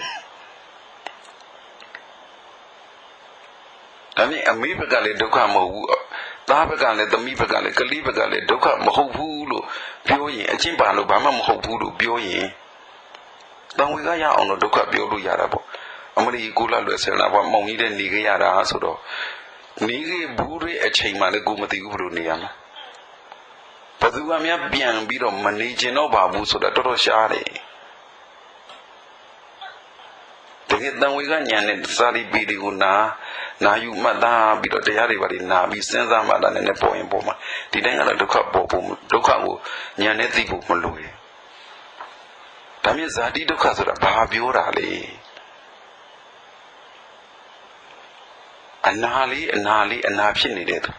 ဒါနဲ့အမိဘကလည်းဒုက္ခမဟုတ်ဘူးသားဘကလည်းသမီးဘကလည်းကလေးဘကလည်းဒုက္ခမဟုတ်ဘူးလို့ပြောရင်အချင်းပါလို့ဘာမှမဟုတ်ဘူးလို့ပြောရင်တန်ဝေကရအောင်လို့ဒုက္ခပြောလို့ရတာပေါ့အမလီကိုလာလွယ်ဆယ်လာဘမောင်ကြီးတဲ့နေခဲ့ရတာဆိုတော့နေခဲ့ဘူးတဲ့အချိန်မှလည်းကိုမသိဘူးဘယ်လိုနေရမှာဘယ်သူကများပြန်ပြီးတော့မနေကျင်တော့ပါဘူးဆိုတာတော်တော်ရှားတယ်တကယ်တန်ဝေကညာနဲ့စာရီပီတွေကိုနာယူမှတ်သားပြီးတော့တရားတွေပါနာပြီးစဉ်းစားမှလည်းနည်းနည်းပေါ်ရင်ပေါ်မှာဒီတိုင်းကတော့ဒုက္ခပေါ်ဖို့ဒုက္ခကိုညာနဲ့သိဖို့မလိုဘူးဒါမြင်ဇာတိဒုက္ခဆိုတာဘာပြောတာလဲအနာဖြစ်နေတဲ့သူ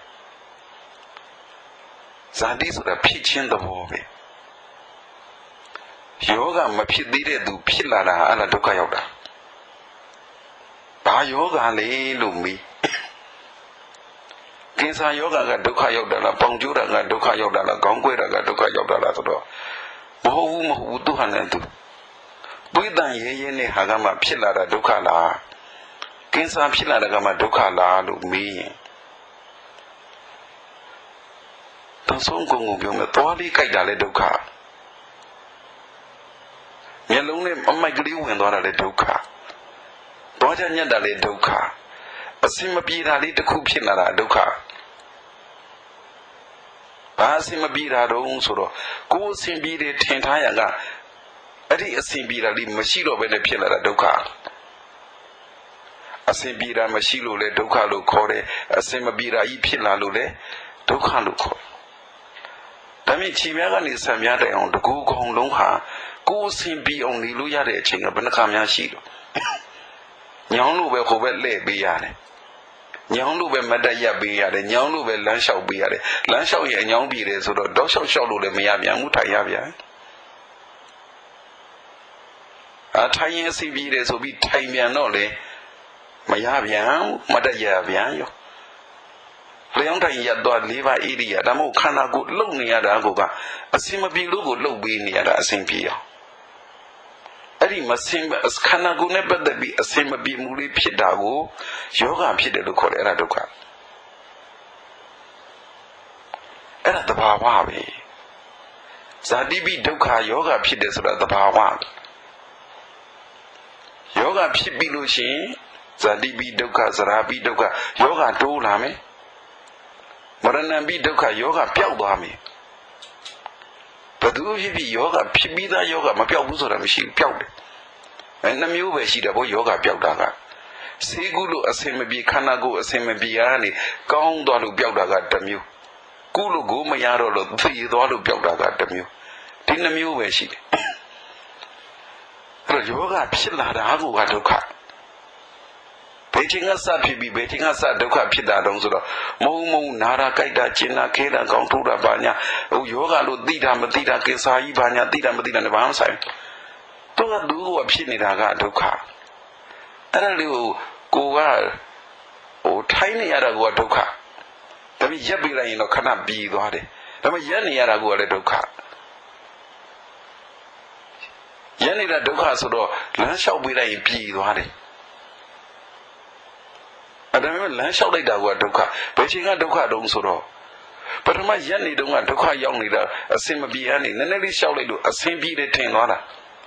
ဇာတိဆိုတာဖြစ်ခြင်းသဘောပဲယောဂမဖြစ်သေးတဲ့သူဖြစ်လာတာအဲ့ဒါဒုက္ခရောက်တာဘာယောဂလဲလို့မေးကင်ဆာယောဂကဒုက္ခရောက်တာလားပေါင်ကျိုးတာကဒုက္ခရောက်တာလားခေါင်းကွဲတာကဒုက္ခရောက်တာလားဆိုတော့မဟုတ်ဘူးသူဟာနဲ့သူပွေးတန်ရဲနဲ့ဟာကမှဖြစ်လာတာဒုက္ခလားကင်ဆာဖြစ်လာတာကမှဒုက္ခလားလို့မေးရင်သုံးဆုံးကုန်ပြောမယ်သွားလေးကြိုက်တာလည်းဒုက္ခမျက်လုံးနဲ့အမိုက်ကလေးဝင်သွားတာလည်းဒုက္ခသွားချညက်တာလည်းဒုက္ခအစင်မပြေတာလေးတစ်ခုဖြစ်လာတာဒုက္ခဘာအစင်မပြေတာတုံးဆိုတော့ကိုယ်အစင်ပြေတယ်ထင်ထားရကအဲ့ဒီအစင်ပြေတာလေးမရှိတော့ဘဲနဲ့ဖြစ်လာတာဒုက္ခအစင်ပြေတာမရှိလို့လေဒုက္ခလို့ခေါ်တယ်အစင်မပြေတာကြီးဖြစ်လာလို့လေဒုက္ခလို့ခေါ်ဒါမြင့်ခြေများကနေဆံများတိုင်အောင်တကူကုံလုံးဟာကိုယ်အစင်ပြေအောင်နေလို့ရတဲ့အချိန်ကဘယ်နှခါများရှိတော့ညောင်းလို့ပဲဟိုဘက်လှည့်ပေးရတယ်ညောင်းလို့ပဲမတက်ရက်ပေးရတယ်ညောင်းလို့ပဲလမ်းလျှောက်ပေးရတယ်လမ်းလျှောက်ရင်အညောင်းပြေတယ်ဆိုတော့တောက်လျှောက်လို့လည်းမရပြန်ဘူးထိုင်ရပြန်ထိုင်ရင်အစီပြေတယ်ဆိုပြီးထိုင်ပြန်တော့လေမရပြန်မတက်ရပြန်ရောလျောင်းထိုင်ရတော့၄ပါးဣရိယာဒါမှမဟုတ်ခန္ဓာကိုယ်လှုပ်နေရတာကအစင်မပြေလို့ကိုလှုပ်ပေးနေရတာအစင်ပြေအောင်အဲ့ဒီမစင်ခန္ဓာကိုယ်နဲ့ပတ်သက်ပြီးအစင်မပြေမှုလေးဖြစ်တာကိုယောဂဖြစ်တယ်လို့ခေါ်တယ်အဲ့ဒါဒုက္ခအဲ့ဒါသဘာဝပဲဇာတိပိဒုက္ခယောဂဖြစ်တယ်ဆိုတာသဘာဝယောဂဖြစ်ပြီလို့ရှိရင်ဇာတိပိဒုက္ခဇရာပိဒုက္ခယောဂတိုးလာမယ်မရဏံပိဒုက္ခယောဂပျောက်သွားမယ်ဘယ်သူဖြစ်ဖြစ်ယောဂဖြစ်ပြီးသားယောဂမပျောက်ဘူးဆိုတာမရှိဘူးပျောက်တယ်နှမျိုးပဲရှိတယ်ဘို့ယောဂပျောက်တာကဆေးကုလို့အစင်မပြေခန္ဓာကိုယ်အစင်မပြေအားနေကောင်းသွားလို့ပျောက်တာကတစ်မျိုးကုလို့ကိုမရတော့လို့သိသွားလို့ပျောက်တာကတစ်မျိုးဒီနှမျိုးပဲရှိတယ်အဲ့တော့ယောဂဖြစ်လာတာကဒုက္ခဘယ်ချိန်ကစဖြစ်ပြီးဘယ်ချိန်ကစဒုက္ခဖြစ်တာတုံးဆိုတော့မုံနာတာကြိုက်တာကျင်တာခဲတာကောင်းထိုးတာဘာညာဟိုယောဂလို့သိတာမသိတာကင်ဆာကြီးဘာညာသိတာမသိတာလည်းဘာမှဆိုင်သူကသူ့ကိုဖြစ်နေတာကဒုက္ခအဲ့ဒါလေးကိုကထိုင်းနေရတာကဒုက္ခဒါပေမဲ့ရက်ပြီးလိုက်ရင်တော့ခဏပြီးသွားတယ်ဒါပေမဲ့ရက်နေရတာကလည်းဒုက္ခရက်နေတာဒုက္ခဆိုတော့လမ်းလျှောက်ပြီးလိုက်ရင်ပြီးသွားတယ်အဲ့ဒါပေမဲ့လမ်းလျှောက်လိုက်တာကဒုက္ခဘယ်ချိန်ကဒုက္ခတုံးဆိုတော့ပထမရက်နေတုန်းကဒုက္ခရောက်နေတာအစင်မပြေရနေနည်းနည်းလေးလျှောက်လိုက်လို့အစင်ပြေတယ်ထင်သွားတာ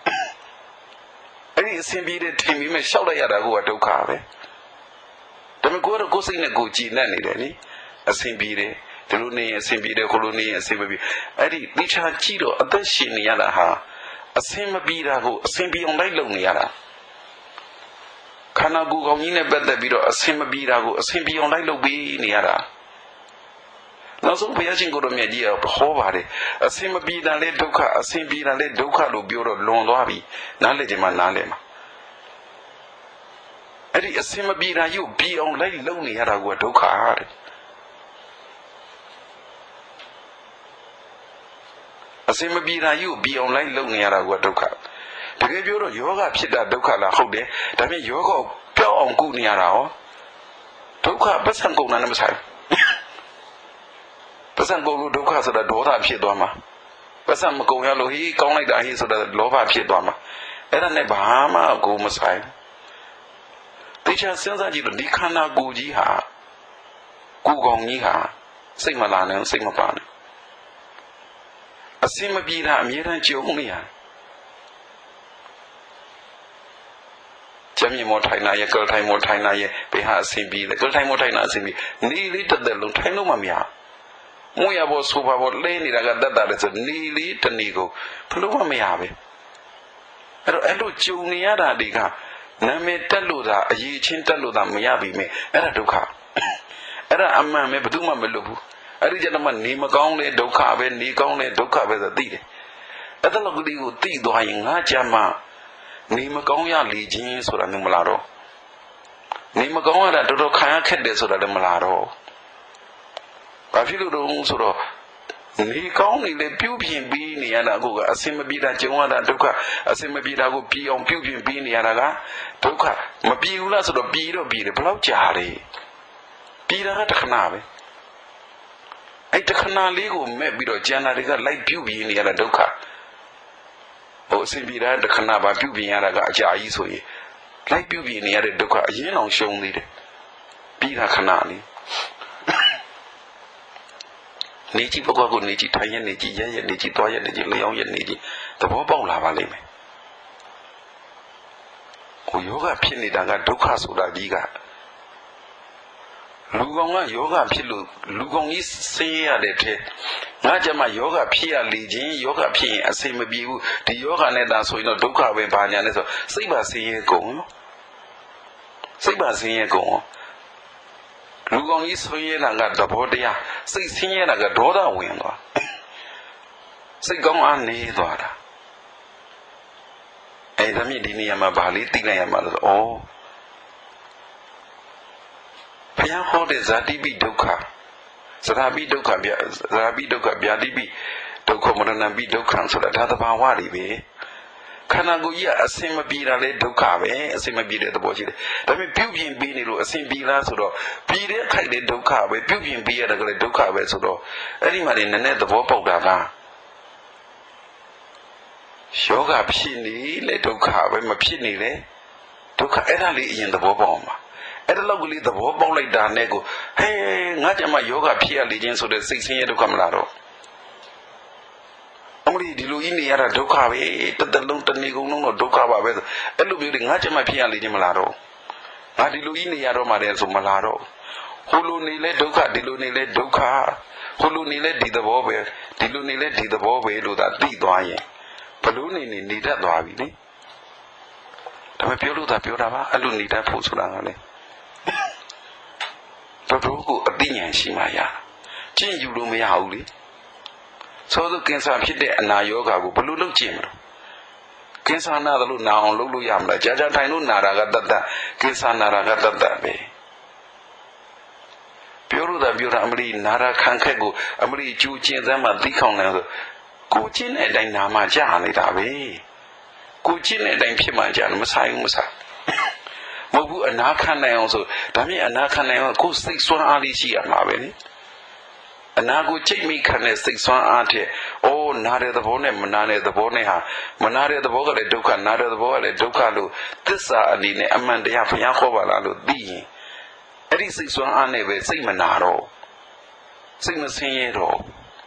အဲ့ဒီအစင်ပြေတယ်ထင်ပြီးမှလျှောက်လိုက်ရတာကဒုက္ခပဲဒါပေမဲ့ကိုယ်စိတ်နဲ့ကိုကြည်နဲ့နေတယ်နိအစင်ပြေတယ်ဒီလိုနေရင်အစင်ပြေတယ်ကိုလိုနေရင်အစင်မပြေအဲ့ဒီတိချာကြည့်တော့အသက်ရှင်နေရတာဟာအစင်မပြေတာကိုအစင်ပြေအောင်လိုက်လုပ်နေရတာခန္ဓာကိုယ်ကောင်းကြီးနဲ့ပတ်သက်ပြီးတော့အစင်မပြေတာကိုအစင်ပြေအောင်လိုက်လုပ်ပြီးနေရတာနောက်ဆုံးဘုရားရှင်ကိုယ်တော်မြတ်ကြီးကဟောပါတယ်အစင်မပြေတာလေဒုက္ခအစင်ပြေတာလေဒုက္ခလို့ပြောတော့လွန်သွားပြီနားလည်ခြင်းမှနားလည်မှာအဲ့ဒီအစင်မပြေတာရုပ်ပြေအောင်လိုက်လုပ်နေရတာကဒုက္ခတဲ့အစင်မပြေတာရုပ်ပြေအောင်လိုက်လုပ်နေရတာကဒုက္ခတကယ်ပြောတော့ယောဂဖြစ်တာဒုက္ခလားဟုတ်တယ်ဒါပေမဲ့ယောဂပျောက်အောင်ကုနေရတာဟောဒုက္ခပတ်စံကုန်တာနဲ့မဆိုင်ပတ်စံကုန်လို့ဒုက္ခဆိုတာဒေါသဖြစ်သွားမှာပတ်စံမကုန်ရလို့ဟေးကောင်းလိုက်တာဟေးဆိုတာလောဘဖြစ်သွားမှာအဲ့ဒါနဲ့ဘာမှကိုမဆိုင်တေချာစဉ်းစားကြည့်လို့ဒီခန္ဓာကိုယ်ကြီးဟာကိုယ်ကောင်ကြီးဟာစိတ်မလာနဲ့စိတ်မပါနဲ့အစင်မပြေတာအမြဲတမ်းကြုံနေရကျမ်းမြေမောထိုင်နာရဲ့ကလထိုင်မောထိုင်နာရဲ့ဘေဟာအစင်ပြေတယ်ကလထိုင်မောထိုင်နာအစင်ပြေနေလေးတက်တက်လုံးထိုင်လို့မမရမွေရဘောဆိုပါဘောလဲနေတာကတက်တာလေဆိုနေလေးတနေကိုဘလို့မမရပဲအဲ့လိုကြုံနေရတာတွေကနာမည်တက်လို့သာအရေးချင်းတက်လို့သာမရပြီမဲ့အဲ့ဒါဒုက္ခအဲ့ဒါအမှန်ပဲဘယ်သူမှမလွတ်ဘူးအဲ့ဒီကျတော့မှနေမကောင်းတဲ့ဒုက္ခပဲနေကောင်းတဲ့ဒုက္ခပဲဆိုသိတယ်အဲ့ဒါလောက်ကလေးကိုသိသွားရင်ငါကြမှာနေမကောင်းရလေခြင်းဆိုတာမျိုးမလားတော့နေမကောင်းရတာတော်တော်ခံရခက်တယ်ဆိုတာလည်းမလားတော့ဘာဖြစ်လို့တော့ဆိုတော့နေကောင်းနေလေပြုပြင်ပြီးနေရတာကိုကအစင်မပြေတာကြုံရတာဒုက္ခအစင်မပြေတာကိုပြေအောင်ပြုပြင်ပြီးနေရတာကဒုက္ခမပြေဘူးလားဆိုတော့ပြေတော့ပြေတယ်ဘယ်လောက်ကြာလဲပြေတာကတခဏပဲအဲ့တခဏလေးကိုမဲ့ပြီးတော့ကျန်တာတွေကလိုက်ပြုပြင်နေရတာဒုက္ခဟိုအစင်ပြေတာတခဏပါပြုပြင်ရတာကအကြာကြီးဆိုရင်လိုက်ပြုပြင်နေရတဲ့ဒုက္ခအရင်အောင်ရှုံးသေးတယ်ပြေတာခဏလေးနေကြည့်ဘကွာကိုနေကြည့်ထိုင်ရနေကြည့်ရနေကြည့်သွားရနေကြည့်လျောင်းရနေကြည့်သဘောပေါက်လာပါလိမ့်မယ်ဟိုယောဂဖြစ်နေတာကဒုက္ခဆိုတာကြီးကလူကောင်ကယောဂဖြစ်လို့လူကောင်ကြီးဆင်းရဲရတဲ့ထဲငါကြမှာယောဂဖြစ်ရလေခြင်းယောဂဖြစ်ရင်အစိမပြေဘူးဒီယောဂနဲ့သာဆိုရင်တော့ဒုက္ခပဲဘာညာလဲဆိုစိတ်ပါဆင်းရဲကုန်နော်စိတ်ပါဆင်းရဲကုန်လူကောင်ကြီးဆင်းရဲတာကသဘောတရားစိတ်ဆင်းရဲတာကဒေါသဝင်သွားစိတ်ကောင်းအားနေသွားတာအဲ့ဒါမြင့်ဒီနေရာမှာဗာလေးသိလိုက်ရမှာလို့ဩဘုရားဟောတဲ့ဇာတိပိဒုက္ခဇရာပိဒုက္ခဗျာဇရာပိဒုက္ခဗျာတိပိဒုက္ခမရဏပိဒုက္ခဆိုတာဒါသဘာဝတွေပဲခန္ဓာကိုယ်ကြီးကအစင်မပြေတာလေဒုက္ခပဲအစင်မပြေတဲ့သဘောရှိတယ်ဒါပေမဲ့ပြုပြင်ပေးနေလို့အစင်ပြေလားဆိုတော့ပြေတဲ့ခိုက်တဲ့ဒုက္ခပဲပြုပြင်ပေးရတဲ့ကလေးဒုက္ခပဲဆိုတော့အဲ့ဒီမှာနေနည်းနည်းသဘောပေါက်တာကယောဂဖြစ်နေလေဒုက္ခပဲမဖြစ်နေလေဒုက္ခအဲ့ဒါလေးအရင်သဘောပေါက်အောင်ပါအဲ့ဒါလောက်ကလေးသဘောပေါက်လိုက်တာနဲ့ကိုဟဲငါကြမှာယောဂဖြစ်ရလေခြင်းဆိုတဲ့စိတ်ဆင်းရဲဒုက္ခမလားတော့ Amri dilu ini ada dukkha be, tetelung tenigung nung dukkha ba be. Elu biru ngaca ma pian li malaro. Nga dilu ini ada mare so malaro. Hulu nile dukkha, dilu nile dukkha. Hulu nile di dabo be, dilu nile di dabo be lu da di dwa yin. Balu ni dat dwa bi ni. Da me pyo lu da pyo da ba, elu ni dat pho so da nga le. Toto ko ati nyan shi ma ya. Chin yu lo ma ya hu le. So the cancer hit the na yoga go blue look chim. Cancer na the lu na on lu yam la jaja tainu naraga dada, cancer naraga dada be. Pure the beauty amri nara kankego, amri chu chin them at the corner. Kuchin and dynama jan it away. Kuchin and dine pima jan masai musa. Mobu and Nakana also, Dami and Nakana go 6 1 ali she and Maveni. And I go check me can 6 1 ante. Oh, Nare the Bone, Manare the Boneha, Manare the Boga, the Duka, Nare the Boga, the Dukalu, this are Aline, Amanda Yakovala, the Eddie 6 1 ane, sing Manaro, sing Masero.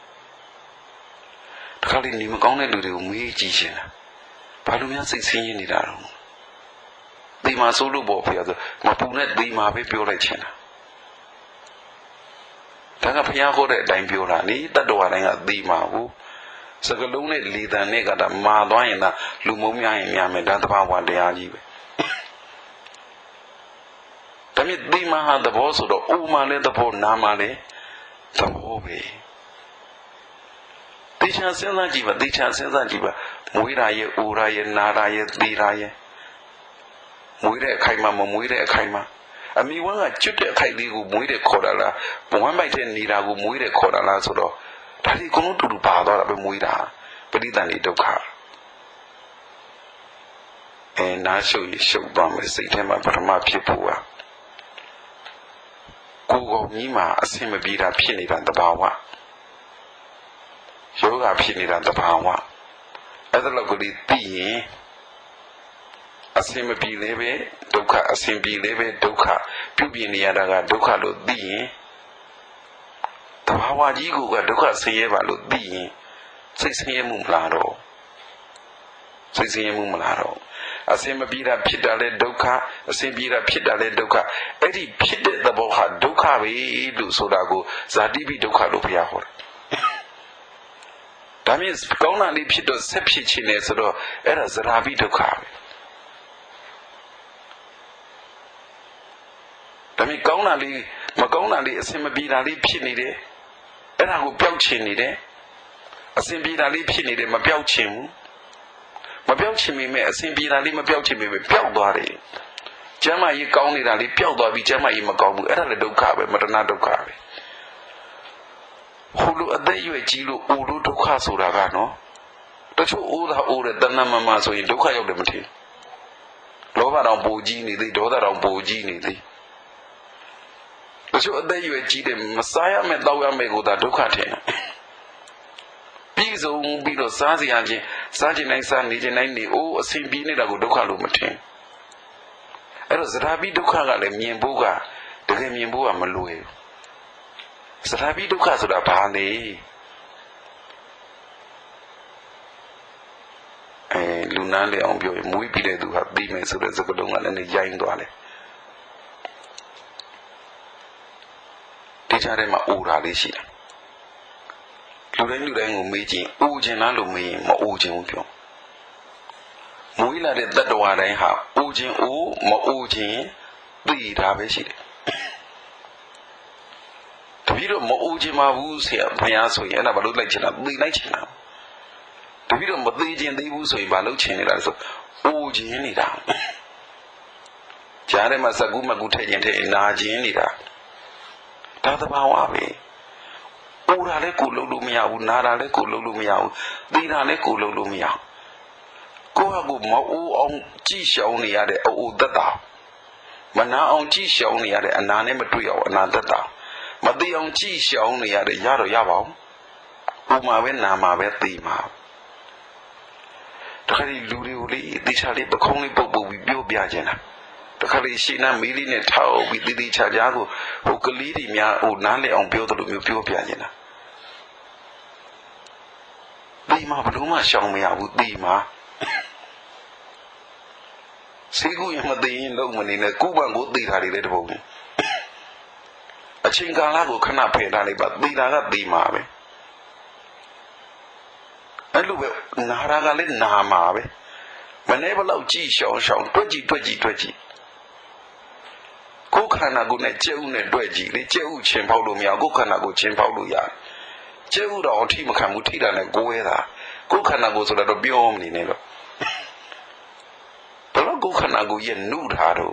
The Kali Nimagone do the me Jishin. Palumia 16 in the room. They must solo bob here, Mapunet, they might be pure china. Tangapia that dime pure, need that door at the Mahu. Sagalone lead the nigga that Madwana, Lumumia and Yame, that about what they are. Tamit Dima had the boss of the Umale, the poor Namale, the Hobe. Teacher Sena teacher Sena Jiba, Muiraye, Uraye, Naraye, Diraye. Muire Kaima, Muire Kaima. A me one I shoot a Kaili who Muire Kodala, but one by 10 Nira who Muire Kodala Sodo. That he couldn't do Pada of Muira, but he done it to car. And I show you show Brahma, say to my Brahma people. Google Nima, a same bida penny than the Bawa. Yoga penny than the Bawa. Other locally tea. Asim be leve, Doka, Asim be leve, Doka, Pubi in the Adaga, Doka lo di. The Hawa Yigo got Doka Sayeva lo di. 6 a.m. Mumlaro. 6 a.m. Mumlaro. Asim be that Pitale Doka, Asim be that Pitale Doka. Eddie pitted the Boha, Doka we do Sodago, Zadibi Doka Lupiahor. That means Gona Lipito Sepicine Sodo, Eras Rabi Doka. Dami Gaunali, Magonali, a Simabidali Pinide, and I will belchinide. A Simbidali Pinide, my belchim. My belchimi may a Simbidali, my belchimi with Belbody. Jama ye Gaunidali, Belbody, Jama Imagobu, and a Dokabe, Madanado. Hulu a day you a Gilu, Ulu to Casuragano. That's all the older than Namamazo in Doka of the Mati. Lova on Bogini, the daughter on Bogini. So there you a Messiah met Lawa Mego da Ducate. Piso Bido Saziaji, Sajin San Nijinani, oh, a Simbini da Ducalumatin. It was Rabi Ducaga, Miembuga, the Miembua Malue. Sarabi Ducasuda Pali. Lunale on Bio, Muipi do have demons so there's a good one and a giant dollar. Teacher, my old Alicia. Luren meeting, Ujin me, my Ujin Pio. Muila did that one I have, Ujin, oh, my Ujin, bleed Avishi. The video more Ujin, my woos here, Piasso, and I would like to be like now. The video more Legion, they woos in Baluchin, as Ujin down. Jarema Saguma Gutayan, Najinida. Tata Bawabi. Urale Kulumia, Narale Kulumia, Dinale Kulumia. Go ago Mau on Gisha only at the old data. Mana on Gisha only at the Ananimatrio, another data. Madi on Gisha only at the Yaro Yabo. Umavena Mavetima. The Kali Luri, the Charlie Baconi book will be Biajana. The Kalishina million and tau with the Chajago, who could lead him ya or Nale on Pio Piajana. The ตีมาบลูมาช่องไม่เอาตีมาสิกูยังมาตีนลูกมันนี่เนี่ยกูบังกูตีท่าดีเลยทุกคนအချိန်ကာလကိုခဏဖယ်ထားလိုက်ပါသီတာကသီမှာပဲအဲ့လိုပဲနာရာကလည်းနာမှာပဲမနေ့ဘလောက်ကြည်ရှောင်းရှောင်းတွက်ကြည့်ကိုယ်ခန္ဓာကိုယ်နဲ့ကျဲဥနဲ့တွက်ကြည့်လေကျဲဥချင်းဖောက်လို့မရကိုယ်ခန္ဓာကိုယ်ချင်းဖောက်လို့ရတယ်ကျဲဥတော့အထိမခံဘူးထိတာနဲ့ကိုယ်ဝဲတာကိုယ်ခန္ဓာကိုယ်ဆိုတော့ပြောမနေနဲ့တော့ဘလို့ကိုယ်ခန္ဓာကိုယ်ရဲ့နှုထားတော့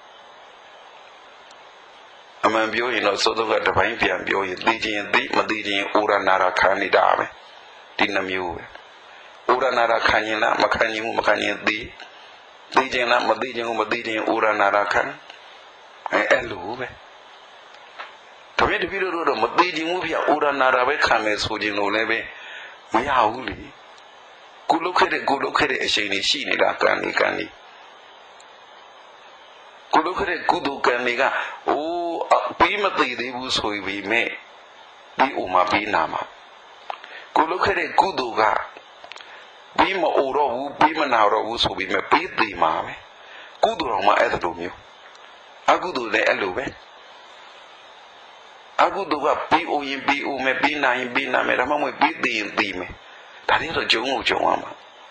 အမှန်ပြောရင်တော့သောသောကတပိုင်းပြန်ပြောရင်သိခြင်းသိမသိခြင်းဩရနာရခံနေတာပဲဒီနှမျိုးပဲဩရနာရခံရင်လားမခံရင်ဘူးမခံရင်သိခြင်းလားမသိခြင်းကိုမသိခြင်းဩရနာရခံအဲ့လိုပဲတပည့်တပည့်တို့တော့မသိခြင်းဘူးပြဩရနာရပဲခံမယ်ဆိုခြင်းလို့လည်းပဲမရဘူးလေကိုလုတ်ခဲ့တဲ့အချိန်လေးရှိနေတာကံနေကိုလုတ်ခဲ့တဲ့ကုသိုလ်ကံတွေကပြီးမသိသေးဘူးဆိုပြီးမဲ့ဒီဥမာပြီးနာမှာကိုလုတ်ခဲ့တဲ့ကုသိုလ်ကပြီးမအိုတော့ဘူးပြီးမနာတော့ဘူးဆိုပြီးမဲ့ပြီးသိမှာပဲကုသိုလ်တော်မှာအဲ့လိုမျိုးအကုသိုလ်လည်းအဲ့လိုပဲအကုသိုလ်ကပြီးအိုရင်ပြီးအိုမယ်ပြီးနာရင်ပြီးနာမယ်ဒါမှမဟုတ်ပြီးသိရင်သိမယ်ဒါတွေတော့ဂျုံရမှာ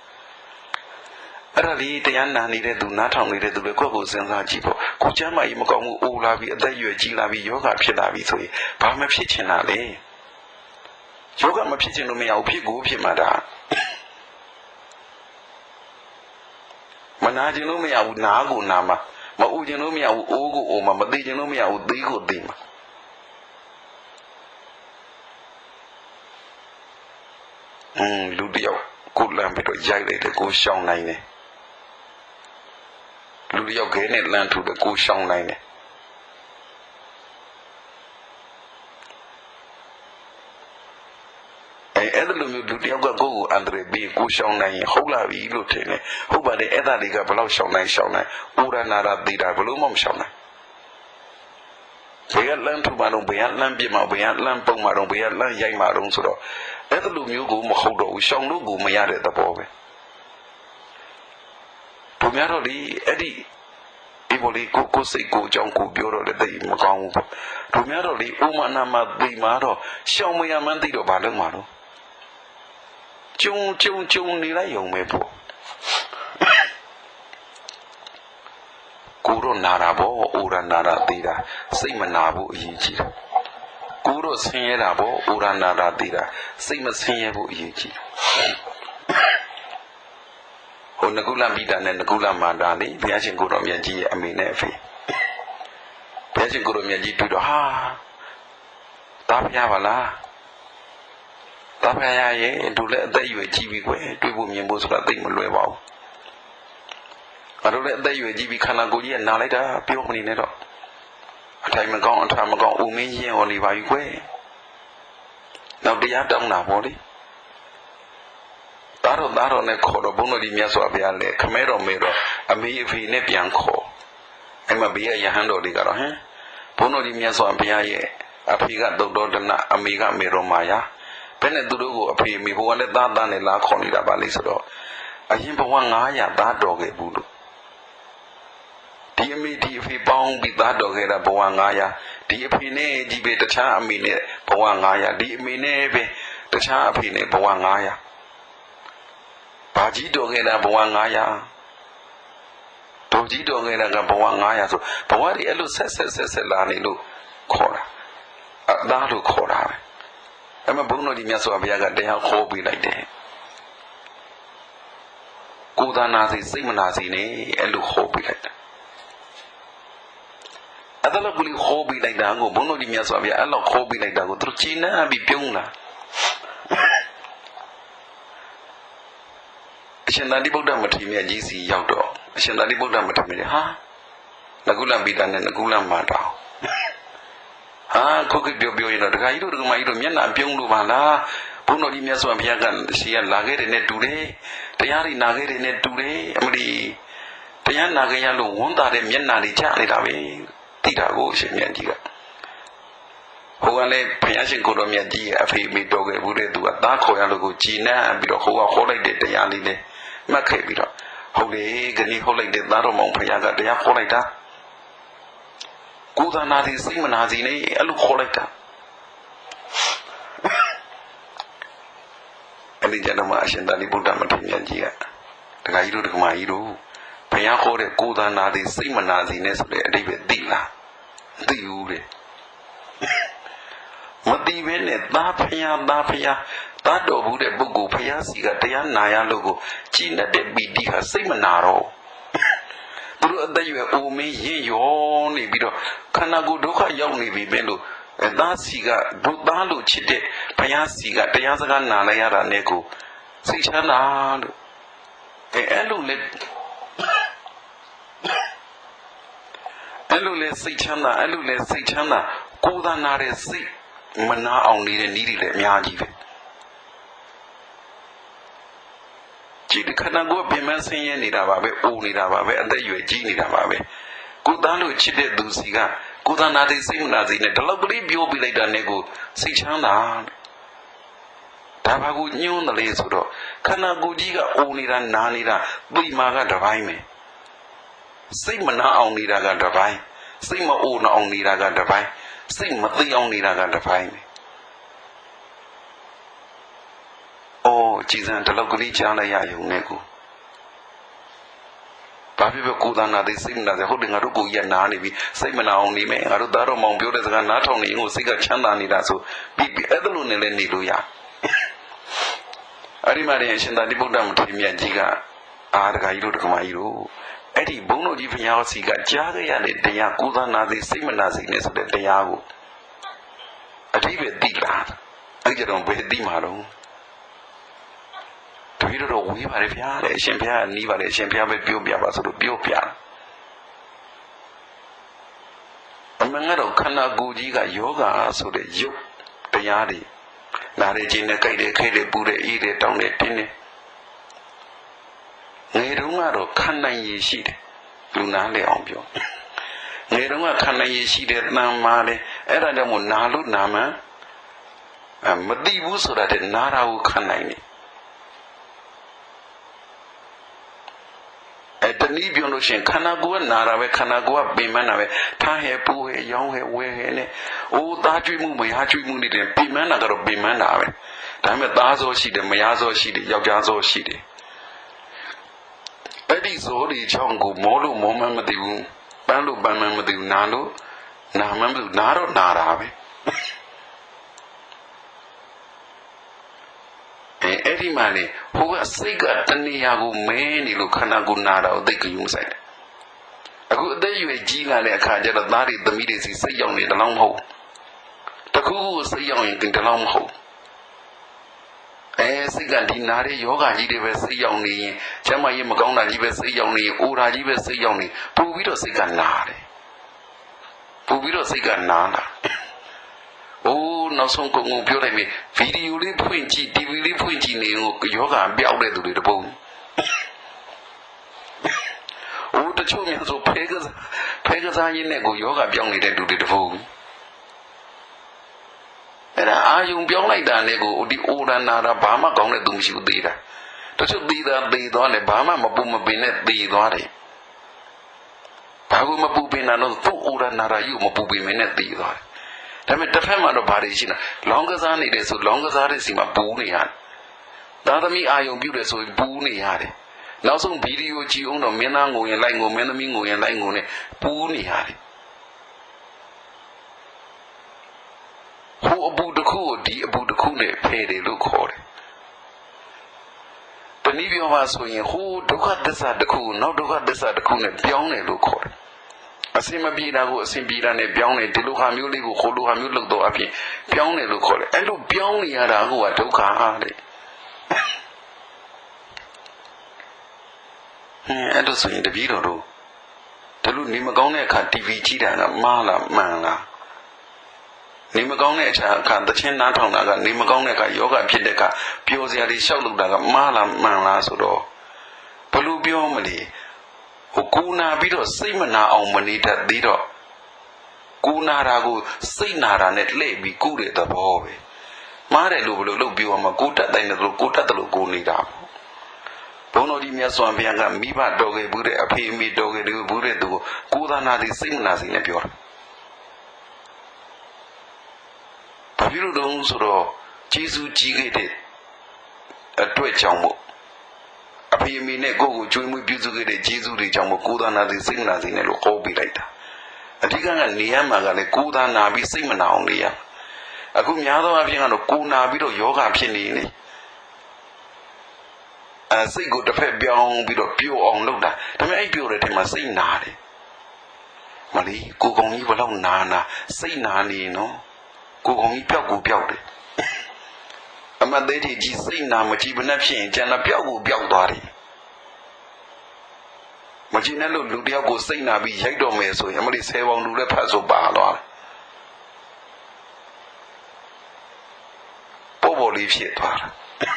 အဲ့ဒါလေးတရားနာနေတဲ့သူနားထောင်နေတဲ့သူလည်းကိုယ့်ကိုစဉ်းစားကြည့်ပေါ့ကိုကျမ်းမာကြီးမကောင်းဘူးအိုလာပြီအသက်ရွယ်ကြီးလာပြီယောဂဖြစ်လာပြီဆိုရင်ဘာမှဖြစ်ချင်တာလဲယောဂမဖြစ်ချင်လို့မရဘူးဖြစ်ကိုဖြစ်မှာဒါမနာချင်လို့မရဘူးနာကိုနာမှာမအူချင်လို့မရဘူးအိုးကိုအိုမှာမသိချင်လို့မရဘူးသိကိုသိမှာလူတယောက်ကိုလမ်းပြီးတော့ရိုက်လိုက်တယ်ကိုရှောင်းနိုင်တယ်လူတယောက်ခဲနဲ့လမ်းထူတယ်ကိုရှောင်းနိုင်တယ်အဲ့ဒါလိုမျိုးလူတယောက်ကကိုယ့်ကိုအန္တရာယ်ပြီးကိုရှောင်းနိုင်ရင်ဟုတ်လာပြီလို့ထင်တယ်ဟုတ်ပါတယ်အဲ့ဒါတွေကဘယ်လောက်ရှောင်းနိုင်ဩရနာရသိတာဘယ်လို့မှမရှောင်းနိုင်ဘယ်ကလမ်းထူမှတော့ဘယ်ကလမ်းပြမှာဘယ်ကလမ်းပုံမှာတော့ဘယ်ကလမ်းရိုက်မှာတော့ဆိုတော့အဲ့ဒါလိုမျိုးကိုမဟုတ်တော့ဘူးရှောင်းလို့ကိုမရတဲ့သဘောပဲဘုများတော့ဒီအဲ့ဒီဒီဘောလေးကိုစိတ်ကိုအကြောင်းကိုပြောတော့လည်းသိမကောင်းဘူးပေါ့ဘုများတော့ဒီဥမနာမသိမှာတော့ရှောင်းမရမှန်းသိတော့ဘာလုပ်မှာတော့ကျုံနေလိုက်ရုံပဲပေါ့ကိုတော့နာတာပေါ့ဩရနာရသိတာစိတ်မနာဘူးအရေးကြီးတယ်ကိုတော့ဆင်းရဲတာပေါ့ဩရနာရသိတာစိတ်မဆင်းရဲဘူးအရေးကြီးဟိုနကုလပိတာနဲ့နကုလမာတာလေဘုရားရှင်ကိုတော်မြတ်ကြီးရဲ့အမေနဲ့အဖေဘုရားရှင်ကိုတော်မြတ်ကြီးတွေ့တော့ဟာတာဖျားပါလားတာဖျားရဲ့တို့လည်းအသက်အရွယ်ကြီးပြီကွယ်တွေ့ဖို့မြင်ဖို့ဆိုတာသိမလွယ်ပါဘူးငါတို့လည်းအသက်အရွယ်ကြီးပြီခန္ဓာကိုယ်ကြီးကနာလိုက်တာပြောမနေနဲ့တော့အထိုင်မကောင်းအထာမကောင်းဦးမင်းရင်ဟောနေပါပြီကွယ်နောက်တရားတောင်းတာပေါ့လေသားတော်နဲ့ခေါ်တော့ဘုန်းတော်ကြီးမြတ်စွာဘုရားလည်းခမဲတော်မေတော်အမေအဖေနဲ့ပြန်ခေါ်အဲ့မှာဘေးကယဟန်တော်တွေကတော့ဘုန်းတော်ကြီးမြတ်စွာဘုရားရဲ့အဖေကသုတ်တော်တနအမေကမေတော်မာယာဘယ်နဲ့သူတို့ကိုအဖေအမေဘုရားနဲ့သားနဲ့လာခေါ်နေတာပါလိမ့်ဆိုတော့အရင်ဘဝ900သားတော်ခဲ့ဘူးလို့ဒီအမေဒီအဖေပေါင်းပြီးသားတော်ခဲ့တာဘဝ900ဒီအဖေနဲ့ဒီပဲတခြားအမေနဲ့ဘဝ900ဒီအမေနဲ့ပဲတခြားအဖေနဲ့ဘဝ900ဘာကြီးတော်ခဲ့တာဘဝ900တော်ကြီးတော်ခဲ့တာကဘဝ900ဆိုဘဝတွေအဲ့လိုဆက်လာနေလို့ခေါ်တာအသားလို့ခေါ်တာပဲအဲ့မှာဘုန်းတော်ကြီးမြတ်စွာဘုရားကတရားခေါ်ပေးလိုက်တယ်ကိုယ်သာနာစီစိတ်မနာစီနဲ့အဲ့လိုခေါ်ပေးလိုက်တယ်အဲ့ဒါလို့ကိုယ်ခေါ်ပေးလိုက်တာကိုဘုန်းတော်ကြီးမြတ်စွာဘုရားအဲ့လိုခေါ်ပေးလိုက်တာကိုသူတို့ချိန်နှံ့ပြီးပြုံးလာအရှင်သာရိပုတ္တမထေရမြတ်ကြီးစီရောက်တော့အရှင်သာရိပုတ္တမထေရမြတ်ဟာနကုလပိတာနဲ့နကုလမာတာဟာခုခေတ်ပြောရင်တော့ဒကာကြီးတို့ဒကာမကြီးတို့မျက်နှာပြုံးလို့ပါလားဘုန်းတော်ကြီးမြတ်စွာဘုရားကရှေ့ကလာခဲ့တယ်နဲ့တူတယ်တရားတွေနာခဲ့တယ်နဲ့တူတယ်အမလီတရားနာခဲ့ရလို့ဝန်တာတဲ့မျက်နှာတွေချနေတာပဲသိတာကိုအရှင်မြတ်ကြီးကဟဟိုကလည်းဘုရားရှင်ကိုတော်မြတ်ကြီးရဲ့အဖေမိတော်ခဲ့ဘူးတဲ့သူကသားခေါ်ရလို့ကိုကြည်နပ်ပြီးတော့ဟိုကဟောလိုက်တဲ့တရားလေးနဲ့မှတ်ခဲ့ပြီးတော့ဟုတ်လေခဏဟောလိုက်တဲ့သားတော်မောင်ဘုရားကတရားဟောလိုက်တာကိုယ်သာနာစီစိတ်မနာစီနဲ့အဲ့လိုခေါ်လိုက်တာအဲ့ဒီကြတော့မှအရှင်သာရိပုတ္တမထေရမြတ်ကြီးကဒကာကြီးတို့ဒကာမကြီးတို့ဘုရားဟောတဲ့ကိုယ်သာနာစီစိတ်မနာစီနဲ့ဆိုတဲ့အဓိပ္ပာယ်သိလားမသိဘူးတဲ့မသိဘဲနဲ့သားဖျားသားတော်ဘူးတဲ့ပုဂ္ဂိုလ်ဖျားစီကတရားနာရလို့ကိုကြည်နေတဲ့ပီတိဟာစိတ်မနာတော့သူတို့အသက်ရွယ်အိုမင်းရင်ရောနေပြီးတော့ခန္ဓာကိုယ်ဒုက္ခရောက်နေပြီပဲလို့သားစီကဒုသားလို့ချစ်တဲ့ဖျားစီကတရားစကားနာလိုက်ရတာနဲ့ကိုစိတ်ချမ်းသာလို့အဲ့လိုလေစိတ်ချမ်းသာအဲ့လိုလေစိတ်ချမ်းသာကိုယ်သာနာတဲ့စိတ်မနာအောင်နေတဲ့နည်းတွေလည်းအများကြီးပဲကြည့်ခန္ဓာကိုယ်ပြင်မဆင်းရဲနေတာပါပဲအိုနေတာပါပဲအသက်အရွယ်ကြီးနေတာပါပဲကိုယ်သားလို့ချစ်တဲ့သူစီကကိုယ်သာနာတဲ့စိတ်မနာစိတ်နဲ့ဒီလောက်ကလေးပြောပြလိုက်တာနဲ့ကိုစိတ်ချမ်းသာဒါဘာကိုညှိုးတယ်လေဆိုတော့ခန္ဓာကိုယ်ကြီးကအိုနေတာနာနေတာသိမာကတစ်ပိုင်းပဲစိတ်မနာအောင်နေတာကတစ်ပိုင်းစိတ်မအိုအောင်နေတာကတစ်ပိုင်းစိတ်မသိအောင်နေတာကတစ်ပိုင်းပဲအော်ကြည်စံဒီလောက်ကလေးကြားလိုက်ရရုံနဲ့ကိုဘာဖြစ်ဖြစ်ကိုယ်သာနာသိစိတ်မနာစေဟုတ်တယ်ငါတို့ကိုကြီးကနားနေပြီစိတ်မနာအောင်နေမယ်ငါတို့သားတော်မောင်ပြောတဲ့စကားနားထောင်နေရင်ကိုစိတ်ကချမ်းသာနေတာဆိုပြီးအဲ့ဒါလိုနဲ့လည်းနေလို့ရအဲ့ဒီမှာအရှင်သာရိပုတ္တမထေရမြတ်ကြီးကအာဒကာကြီးတို့ဒကာမကြီးတို့အဲ့ဒီဘုန်းတော်ကြီးဘုရားစီကကြားခဲ့ရတဲ့တရားကိုယ်သာနာသိစိတ်မနာစေနဲ့ဆိုတဲ့တရားကိုအဓိပ္ပာယ်သိလားအဲ့ကြတော့ဘယ်သိမှာတော့တပည့်တော်ဝေးပါလေဗျာတဲ့အရှင်ဘုရားနီးပါလေအရှင်ဘုရားပဲပြောပြပါဆိုလို့ပြောပြအမှန်ကတော့ခန္ဓာကိုယ်ကြီးကယောဂဆိုတဲ့ယုတ်တရားတွေနားရခြင်းနဲ့ကြိုက်တယ်ခဲတယ်ပူတယ်အေးတယ်တောင်းတယ်တင်းတယ်ငယ်တုန်းကတော့ခံနိုင်ရည်ရှိတယ်လူနာလေအောင်ပြောငယ်တုန်းကခံနိုင်ရည်ရှိတယ်တန်မာတယ်အဲ့ဒါကြောင့်မို့နာလို့နာမှမသိဘူးဆိုတာတဲ့နာတာကိုခံနိုင်တယ်အဲ့တနည်းပြောလို့ရှိရင်ခန္ဓာကိုယ်ကနာတာပဲခန္ဓာကိုယ်ကပင်ပန်းတာပဲထားဟဲပူဟဲရောင်းဟဲဝဲဟဲနဲ့အိုးသားကျွေးမှုမယားကျွေးမှုနေတယ်ပင်ပန်းတာကတော့ပင်ပန်းတာပဲဒါပေမဲ့သားစောရှိတယ်မယားစောရှိတယ်ယောက်ျားစောရှိတယ်အဲ့ဒီဇောဒီချောင်းကိုမောလို့မောမှမသိဘူးပန်းလို့ပန်းမှမသိဘူးနာလို့နာမှမသိဘူးနာတော့နာတာပဲအဲ့ဒီမှာလေဟိုကစိတ်ကတဏှာကိုမဲနေလို့ခန္ဓာကိုယ်နာတာကိုသိကြုံဆိုင်တယ်အခုအသက်အရွယ်ကြီးလာတဲ့အခါကျတော့သားတွေသမီးတွေစီစိတ်ရောက်နေတလုံးမဟုတ်တခုခုစိတ်ရောက်ရင်တလုံးမဟုတ်စိတ်ကဒီနာတဲ့ယောဂကြီးတွေပဲစိတ်ရောက်နေရင်ကျမ်းမာရေးမကောင်းတာကြီးပဲစိတ်ရောက်နေရင်အိုတာကြီးပဲစိတ်ရောက်နေပူပြီးတော့စိတ်ကနာတယ်ပူပြီးတော့စိတ်ကနာတာအိုးနောက်ဆုံးကုန်ပြောလိုက်ပြီဗီဒီယိုလေးဖွင့်ကြည့် TV လေးဖွင့်ကြည့်နေရင်ယောဂပြောက်တဲ့သူတွေတပုံအိုးတချို့များဆိုဖဲကစားရင်းနဲ့ကိုယောဂပြောင်းနေတဲ့သူတွေတပုံအဲ့ဒါအာယုံပြောင်းလိုက်တာနဲ့ကိုဒီအိုရနာတာဘာမှကောင်းတဲ့သူမရှိဘူးသေးတာတချို့သေးတာသေသွားတယ်ဘာမှမပူမပင်နဲ့သေသွားတယ်ဘာကိုမပူပင်တာတော့သူ့အိုရနာတာယူမပူပင်မနဲ့သေသွားတယ်ဒါပေမဲ့တစ်ဖက်မှာတော့ဘာတွေရှိလဲလောင်းကစားနေတယ်ဆိုလောင်းကစားတဲ့စီမှာပူနေရတယ်သာသမီအာယုံပြုတယ်ဆိုရင်ပူနေရတယ်နောက်ဆုံးဗီဒီယိုကြည့်အောင်တော့မင်းသားငိုရင်လိုက်ငိုမင်းသမီးငိုရင်လိုက်ငိုနဲ့ပူနေရတယ်ဟိုအပူတစ်ခုကိုဒီအပူတစ်ခုနဲ့ဖယ်တယ်လို့ခေါ်တယ်တနည်းပြောမှဆိုရင်ဟိုဒုက္ခသစ္စာတစ်ခုနောက်ဒုက္ခသစ္စာတစ်ခုနဲ့ပြောင်းတယ်လို့ခေါ်တယ်အစင်မပြေတာကိုအစင်ပြေတာနဲ့ပြောင်းတယ်ဒီလိုဟာမျိုးလေးကိုဟိုလိုဟာမျိုးလုပ်တော့အပြင်ပြောင်းတယ်လို့ခေါ်တယ်အဲ့လိုပြောင်းနေရတာကဒုက္ခတဲ့အဲ့ဒါဆိုရင်တပည့်တော်တို့ဒါလို့နေမကောင်းတဲ့အခါ TV ကြည့်တာကမှားလားမှန်လားနေမကောင်းတဲ့အခါသချင်းနားထောင်တာကနေမကောင်းတဲ့အခါယောဂဖြစ်တဲ့အခါပျော်စရာတွေရှောက်လို့တာကမှားလားမှန်လားဆိုတော့ဘလို့ပြောမလဲဟိုကူနာပြီးတော့စိတ်မနာအောင်မနေတတ်သေးတော့ကိုနာတာကိုစိတ်နာတာနဲ့လှည့်ပြီးကုတဲ့သဘောပဲမားတယ်လို့ဘယ်လိုလုပ်ပြောမှာကိုတတ်တိုင်းလို့ကိုတတ်တယ်လို့ကိုနေတာဘုန်းတော်ကြီးမြတ်စွာဘုရားကမိဘတော်ခဲ့ဘူးတဲ့အဖေအမေတော်ခဲ့ဘူးတဲ့သူကိုသာနာသည်စိတ်မနာစိနဲ့ပြောတာဘာဖြစ်လို့တုံးဆိုတော့ကျေးဇူးကြီးခဲ့တဲ့အတွက်ကြောင့်မို့အဖေအမေနဲ့ကိုကိုကျွေးမွေးပြုစုခဲ့တဲ့ကျေးဇူးတွေကြောင့်မို့ကိုသာနာသည်စိတ်မနာစိနဲ့လို့ဟောပေးလိုက်တာအဓိကကနေရမှာကလည်းကိုသာနာပြီးစိတ်မနာအောင်နေရအခုများသောအားဖြင့်ကတော့ကိုနာပြီးတော့ယောဂဖြစ်နေနေစိတ်ကိုတစ်ဖက်ပြောင်းပြီးတော့ပြို့အောင်လုပ်တာဒါပေမဲ့အဲ့ပြို့တဲ့ထဲမှာစိတ်နာတယ်မလီကိုကောင်ကြီးဘယ်လောက်နာစိတ်နာနေနော်ကိုကောင်ကြီးပျောက်ကိုပျောက်တယ်အမသေးကြီးစိတ်နာမကြည့်ဘနဲ့ဖြစ်ရင်ကျန်တာပျောက်ကိုပျောက်သွားတယ်မကြည့်နဲ့လို့လူတယောက်ကိုစိတ်နာပြီးရိုက်တော့မယ်ဆိုရင်အမလီ10ပေါင်လူလည်းဖတ်ဆိုပါသွားတယ်ပေါ်လေးဖြစ်သွားတာ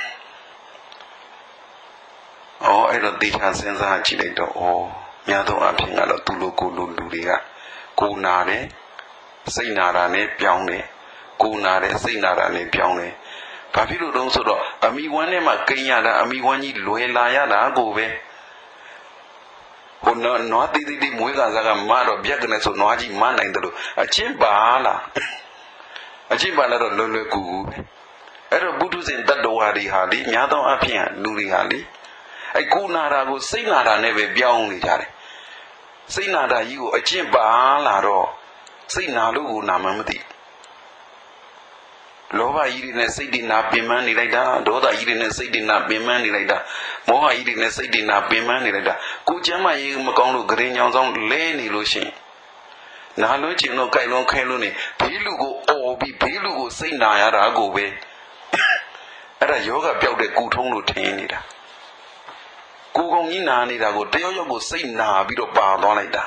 အဲ့တော့တေချာစဉ်းစားကြည့်လိုက်တော့များသောအားဖြင့်ကတော့သူလိုကိုလိုလူတွေကကိုနာတယ်စိတ်နာတာနဲ့ပြောင်းတယ်ကိုနာတယ်စိတ်နာတာနဲ့ပြောင်းတယ်ဘာဖြစ်လို့တုံးဆိုတော့အမိဝမ်းထဲမှာကိန်းရတာအမိဝမ်းကြီးလွယ်လာရတာကိုပဲဟိုနွားတိတိမွေးကစားကမတော့ပြက်ကနေဆိုနွားကြီးမနိုင်တယ်လို့အချင်းပါလားအချင်းပါလာတော့လွယ်လွယ်ကူကူပဲအဲ့တော့ဘုဒ္ဓဇင်တတ္တဝါတွေဟာလေများသောအားဖြင့်လူတွေဟာလေအဲ့ကိုနာတာကိုစိတ်နာတာနဲ့ပဲပြောင်းနေကြတယ်စိတ်နာတာကြီးကိုအကျင့်ပါလာတော့စိတ်နာလို့ကိုနာမှမသိလောဘကြီးတွေနဲ့စိတ်တွေနာပင်ပန်းနေလိုက်တာဒေါသကြီးတွေနဲ့စိတ်တွေနာပင်ပန်းနေလိုက်တာမောဟကြီးတွေနဲ့စိတ်တွေနာပင်ပန်းနေလိုက်တာကိုကျမ်းမာရေးမကောင်းလို့ဂရင်ညောင်ဆောင်လဲနေလို့ရှိရင်နာလို့ကျင်တော့ကြိုက်လုံးခဲလို့နေဘေးလူကိုအော်ပြီးဘေးလူကိုစိတ်နာရတာကိုပဲအဲ့ဒါယောဂပျောက်တဲ့ကုထုံးလို့ထင်နေတာကိုကောင်ကြီးနာနေတာကိုတယောက်ယောက်ကိုစိတ်နာပြီးတော့ပါသွားလိုက်တာ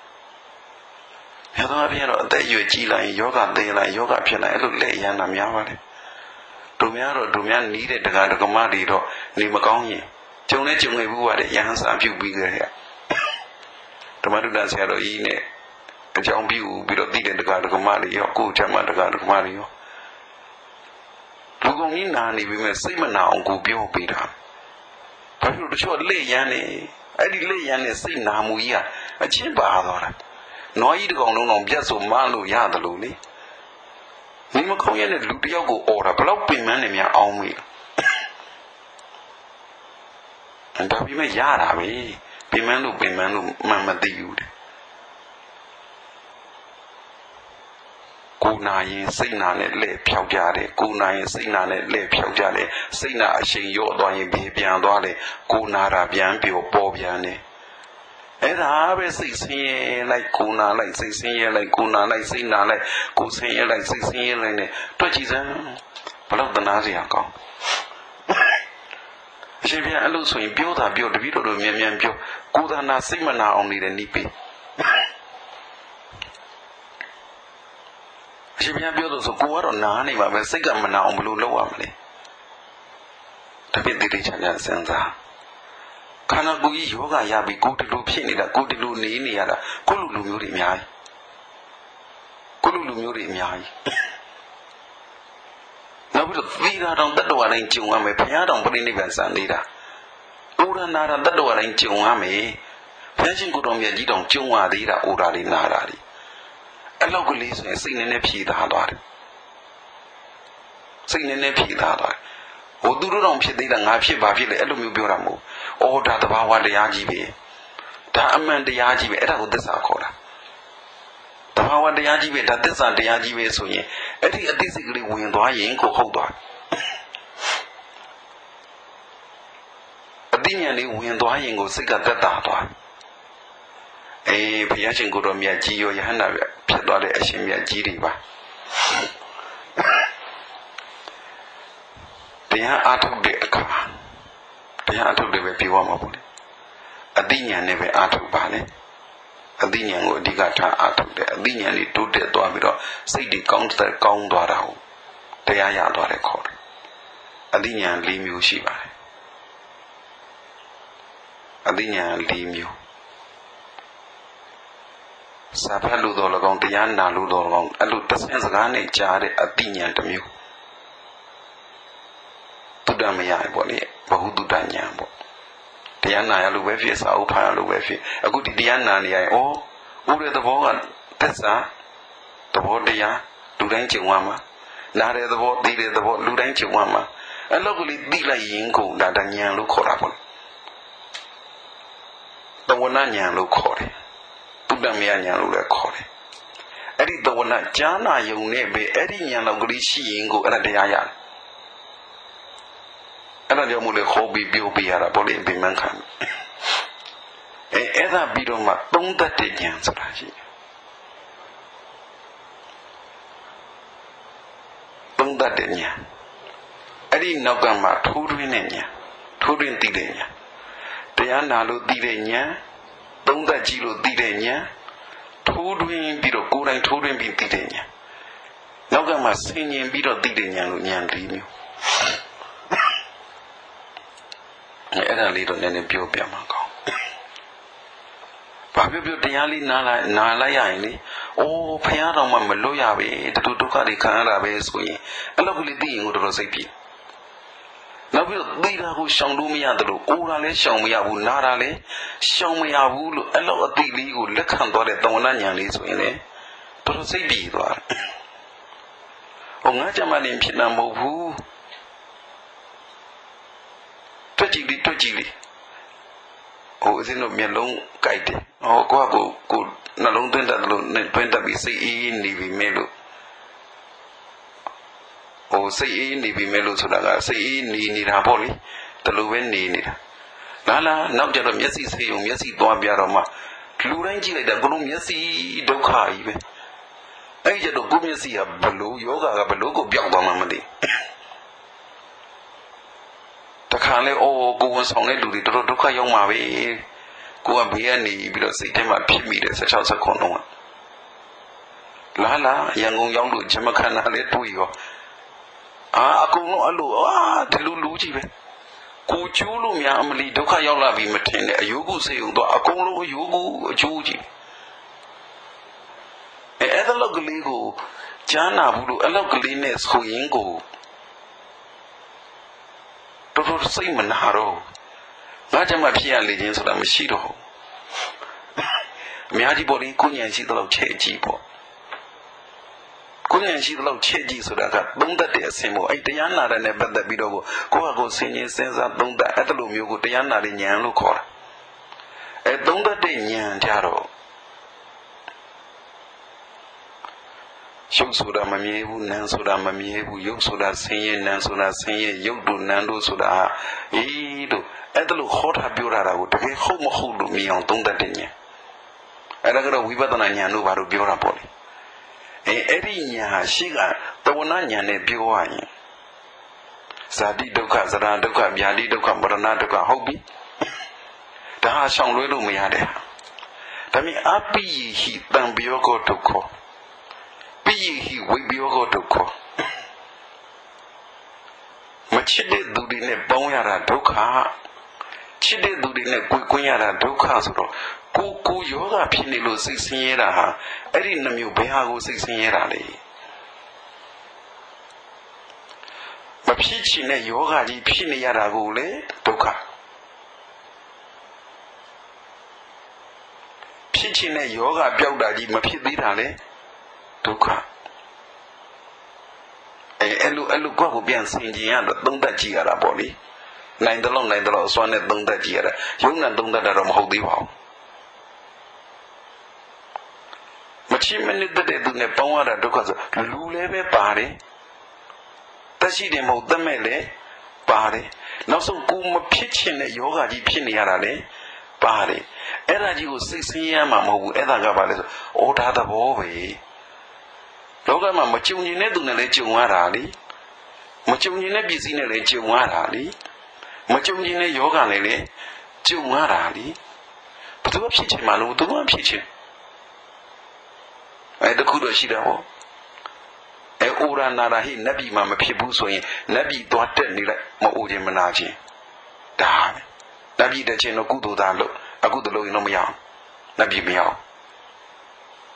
ရသောအပြင်တော့အသက်အရွယ်ကြီးလာရင်ယောဂသိလိုက်ယောဂဖြစ်လိုက်အဲ့လိုလက်ရမ်းတာများပါတယ်တို့များနီးတဲ့တက္ကဒကမတွေတော့နေမကောင်းရင်ကြုံနေဘူးပါတဲ့ရဟန်းစာပြုပြီးကြတဲ့ဓမ္မတုဒ္ဒဆရာတော်ကြီးနဲ့အကြောင်းပြုပြီးတော့သိတဲ့တက္ကဒကမတွေရောကိုယ်ချမ်းမတက္ကဒကမတွေရောလူကောင်ကြီးနာနေပြီမဲ့စိတ်မနာအောင်ကိုပြောပေးတာဘာဖြစ်လို့တချို့လက်ရမ်းနေအဲ့ဒီလက်ရမ်းနေစိတ်နာမှုကြီးကအချင်းပါသွားတာနွားကြီးတကောင်လုံးတော့ပြတ်ဆိုမလို့ရတယ်လို့လေဒီမကောင်းရတဲ့လူတယောက်ကိုអော်တာဘလောက်ပင်ပန်းနေများအောင်မေးဒါပြီးမှရတာပဲပင်ပန်းလို့မှန်မသိဘူးတဲ့ကိုနာရင်စိတ်နာနဲ့လက်ဖြောက်ကြတယ်ကိုနာရင်စိတ်နာနဲ့လက်ဖြောက်ကြတယ်စိတ်နာအရှိန်ရော့သွားရင်ပြေပြန်သွားတယ်ကိုနာတာပြန်ပြောပေါ်ပြန်တယ်အဲ့ဒါပဲစိတ်ဆင်းရဲလိုက်ကိုနာလိုက်စိတ်ဆင်းရဲလိုက်ကိုနာလိုက်စိတ်နာလိုက်ကိုဆင်းရဲလိုက်စိတ်ဆင်းရဲလိုက်နဲ့တွက်ကြည့်စမ်းဘလို့တနာစရာကောင်းအရှင်ဘုရားအဲ့လိုဆိုရင်ပြောတာပြောတပည့်တော်တို့မြန်ပြောကိုယ်သာနာစိတ်မနာအောင်နေတဲ့နိပိအရှင်ဘုရားပြောလို့ဆိုကိုကတော့နားနေမှာပဲစိတ်ကမနာအောင်ဘလို့လုပ်ရမလဲတပည့်တိတိကျကျစဉ်းစားခန္ဓာကိုယ်ကြီးယောဂရပြီးကိုယ်တလူဖြစ်နေတာကိုယ်တလူနေရတာကိုယ်လူမျိုးတွေအများကြီးနောက်ပြီးတော့သီတာတောင်တတ္တဝါတိုင်းကြုံရမယ်ဘုရားတောင်ပြိဋိဘံစံနေတာဩရနာတာတတ္တဝါတိုင်းကြုံရမယ်ဘုရားရှင်ကိုယ်တော်မြတ်ကြီးတောင်ကြုံရသေးတာဩရာလေးနာတာလေးအဲ့လောက်ကလေးဆိုရင်စိတ်နဲ့ဖြေသားသွားတယ်စိတ်နဲ့ဖြေသားသွားတယ်ဟိုသူတို့တောင်ဖြစ်သေးတာငါဖြစ်ပါဖြစ်လေအဲ့လိုမျိုးပြောတာမဟုတ်ဩဒါသဘာဝတရားကြီးပဲဒါအမှန်တရားကြီးပဲအဲ့ဒါကိုသစ္စာခေါ်တာသဘာဝတရားကြီးပဲဒါသစ္စာတရားကြီးပဲဆိုရင်အဲ့ဒီအသိစိတ်ကလေးဝင်သွားရင်ကိုဟုတ်သွားအသိဉာဏ်လေးဝင်သွားရင်ကိုစိတ်ကသက်သာသွားဘုရားရှင်ကိုယ်တော်မြတ်ကြီးရောယဟန္တာဖြစ်သွားတဲ့အရှင်မြတ်ကြီးတွေပါတရားအားထုတ်တဲ့အခါတရားအထုတ်တယ်ပဲပြောရမှာပေါ့လေအသိဉာဏ်နဲ့ပဲအားထုတ်ပါလေအသိဉာဏ်ကိုအဓိကထားအားထုတ်တယ်အသိဉာဏ်လေးတိုးတက်သွားပြီးတော့စိတ်တွေကောင်းသွားတာဟုတ်တရားရသွားတယ်ခေါ်တယ်အသိဉာဏ်၄မျိုးရှိပါတယ်အသိဉာဏ်၄မျိုးစာဖတ်လို့တော့၎င်းတရားနာလို့တော့၎င်းအဲ့လိုတစ်ဆင့်စကားနဲ့ကြားတဲ့အသိဉာဏ်တစ်မျိုးတုဒ္ဓမယပေါ့လေဘဟုတုဒ္ဓဉာဏ်ပေါ့တရားနာရလို့ပဲဖြစ်စာအုပ်ဖတ်ရလို့ပဲဖြစ်အခုဒီတရားနာနေရင်ဩဥရတဲ့ဘောကသစ္စာသဘောတရားလူတိုင်းကြုံရမှာနားတဲ့သဘောသိတဲ့သဘောလူတိုင်းကြုံရမှာအဲ့လောက်ကလေးသိလိုက်ရင်ကိုဒါဉာဏ်လို့ခေါ်တာပေါ့တဝနာဉာဏ်လို့ခေါ်တယ်တုဒ္ဓမယဉာဏ်လို့လည်းခေါ်တယ်အဲ့ဒီတဝနာကြားနာယုံနဲ့ပဲအဲ့ဒီဉာဏ်လောက်ကလေးရှိရင်ကိုအဲ့ဒါတရားရတယ်အဲ့ဒါကြောင့်မို့လေခေါ်ပြီးပြောပြရတာပေါ့လေဗိမာန်ခံအဲ့ဒါပြီးတော့မှသုံးသတ်တဲ့ဉာဏ်ဆိုတာရှိတယ်သုံးသတ်တဲ့ဉာဏ်အဲ့ဒီနောက်ကမှထိုးထွင်းတဲ့ဉာဏ်ထိုးထွင်းသိတဲ့ဉာဏ်တရားနာလို့သိတဲ့ဉာဏ်သုံးသတ်ကြည့်လို့သိတဲ့ဉာဏ်ထိုးထွင်းပြီးတော့ကိုယ်တိုင်ထိုးထွင်းပြီးသိတဲ့ဉာဏ်နောက်ကမှဆင်ញင်ပြီးတော့သိတဲ့ဉာဏ်လို့ဉာဏ်၄မျိုးအဲ့ဒါလေးတော့နည်းနည်းပြောပြမှာကောင်းဘာပြောတရားလေးနားလိုက်ရရင်လေအိုးဖယားတော်မှမလွတ်ရပဲတူဒုက္ခတွေခံရတာပဲဆိုရင်အဲ့လောက်ကလေးသိရင်ကိုတော်တော်စိတ်ပြေနောက်ပြီးတော့သိတာကိုရှောင်လို့မရတယ်လို့အိုးတာလည်းရှောင်မရဘူးနားတာလည်းရှောင်မရဘူးလို့အဲ့လောက်အသိလေးကိုလက်ခံသွားတဲ့သဝနာဉာဏ်လေးဆိုရင်လေတော်တော်စိတ်ပြေသွားတယ်ဟောငါကြမ်းမနေဖြစ်တာမဟုတ်ဘူးတွက်ကြည့်လေဟိုအစင်းတို့မျက်လုံးကြိုက်တယ်ဟောကိုနှလုံးသွင်းတတ်တယ်လို့တွင်းတတ်ပြီးစိတ်အေးနေပြီမဲ့လို့ဟိုစိတ်အေးနေပြီမဲ့လို့ဆိုတာကစိတ်အေးနေတာပေါ့လေတလူပဲနေတာလားနောက်ကျတော့မျက်စိဆေးုံမျက်စိသွားပြတော့မှလူတိုင်းကြည့်လိုက်တာဘလို့မျက်စိဒုက္ခကြီးပဲအဲ့ကျတော့ကိုမျက်စိကဘလို့ယောဂကဘလို့ကိုပြောင်းသွားမှမသိတခါလဲကိုဝန်ဆောင်တဲ့လူတွေတော်တော်ဒုက္ခရောက်မှာပဲကိုကဘေးကနေပြီးတော့စိတ်ထဲမှာဖြစ်မိတယ်16 ဆက်ခွန်လုံးကလားရန်ကုန်ရောက်လို့ဂျမခန္ဓာလေးတွေ့ရောအကုန်လုံးအဲ့လိုဒီလူကြီးပဲကိုကျိုးလို့များအမလီဒုက္ခရောက်လာပြီမထင်နဲ့အယုကုစေုံတော့အကုန်လုံးအယုကုအကျိုးကြီးအဲ့ဒါလောက်ကလေးကိုကြားနာဘူးလို့အဲ့လောက်ကလေးနဲ့ဆိုရင်ကိုတော်စိတ်မနာတော့ငါကြမှာဖြစ်ရလေခြင်းဆိုတာမရှိတော့အများကြီးပေါ်ရင်ကိုဉာဏ်ရှိတော့ချဲ့ကြည့်ပေါ့ကိုဉာဏ်ရှိတော့ချဲ့ကြည့်ဆိုတာကသုံးသတ်တဲ့အဆင့်ပေါ့အဲ့တရားနာတဲ့နဲ့ပတ်သက်ပြီးတော့ကိုယ့်ဟာကိုယ်စဉ်းကျင်စဉ်းစားသုံးသတ်အဲ့လိုမျိုးကိုတရားနာတဲ့ဉာဏ်လို့ခေါ်တာအဲ့သုံးသတ်တဲ့ဉာဏ်ကြတော့ရုပ်ဆိုတာမမြဲဘူးနာမ်ဆိုတာမမြဲဘူးရုပ်ဆိုတာဆင်းရဲနာမ်ဆိုတာဆင်းရဲရုပ်တို့နာမ်တို့ဆိုတာတို့အဲ့ဒါလို့ခေါ်ထားပြောတာကိုတကယ်ဟုတ်မဟုတ်လို့မြင်အောင်သုံးသပ်တဲ့ဉာဏ်အဲ့ဒါကတော့ဝိပဿနာဉာဏ်တို့ဘာလို့ပြောတာပေါ့လေအဲ့ဒီဉာဏ်ဟာရှိကတဝနာဉာဏ်နဲ့ပြောရရင်ဇာတိဒုက္ခဇရာဒုက္ခဗျာတိဒုက္ခမရဏဒုက္ခဟုတ်ပြီဒါဟာရှောင်လွဲလို့မရတဲ့ဒါမြင်အပိယဟိတံပယောကောဒုက္ခပိယဟိဝိပယောကောဒုက္ခမချစ်တဲ့သူတွေနဲ့ပေါင်းရတာဒုက္ခချစ်တဲ့သူတွေနဲ့ကိုယ်ကွင်းရတာဒုက္ခဆိုတော့ကိုယောဂဖြစ်နေလို့စိတ်ဆင်းရဲတာဟာအဲ့ဒီနှမျိုးဘယ်ဟာကိုစိတ်ဆင်းရဲတာလဲမဖြစ်ချင်တဲ့ယောဂကြီးဖြစ်နေရတာကိုလေဒုက္ခဖြစ်ချင်တဲ့ယောဂပျောက်တာကြီးမဖြစ်သေးတာလေဒုက္ခအဲ့လိုကိုပြန်ဆင်ခြင်ရတော့သုံးသပ်ကြည့်ရတာပေါ့လေနိုင်တယ်လို့အစွမ်းနဲ့သုံးသပ်ကြည့်ရတာယုံနဲ့သုံးသပ်တာတော့မဟုတ်သေးပါဘူးမချစ်မနစ်တဲ့သူနဲ့ပေါင်းရတာဒုက္ခဆိုလူလည်းပဲပါတယ်တက်ရှိတယ်မဟုတ်သက်မဲ့လည်းပါတယ်နောက်ဆုံးကိုမဖြစ်ချင်တဲ့ယောဂကြီးဖြစ်နေရတာလည်းပါတယ်အဲ့ဒါကြီးကိုစိတ်ဆင်းရဲမှာမဟုတ်ဘူးအဲ့ဒါကဘာလဲဆိုဒါသဘောပဲလောကမှာမကြုံကျင်တဲ့သူနဲ့လည်းကြုံရတာလေမကြုံကျင်တဲ့ပစ္စည်းနဲ့လည်းကြုံရတာလေမကြုံကျင်တဲ့ယောဂနဲ့လည်းကြုံရတာလေဘယ်သူမှဖြစ်ချင်မှလို့ဘယ်သူမှဖြစ်ချင်အဲ့တခုတော့ရှိတာပေါ့အိုရာနာရာဟိနတ်ပြည်မှာမဖြစ်ဘူးဆိုရင်နတ်ပြည်သွားတက်နေလိုက်မအိုခြင်းမနာခြင်းဒါပဲနတ်ပြည်တက်ခြင်းတော့ကုသိုလ်သားလို့အခုတလို့ရင်တော့မရအောင်နတ်ပြည်မရအောင်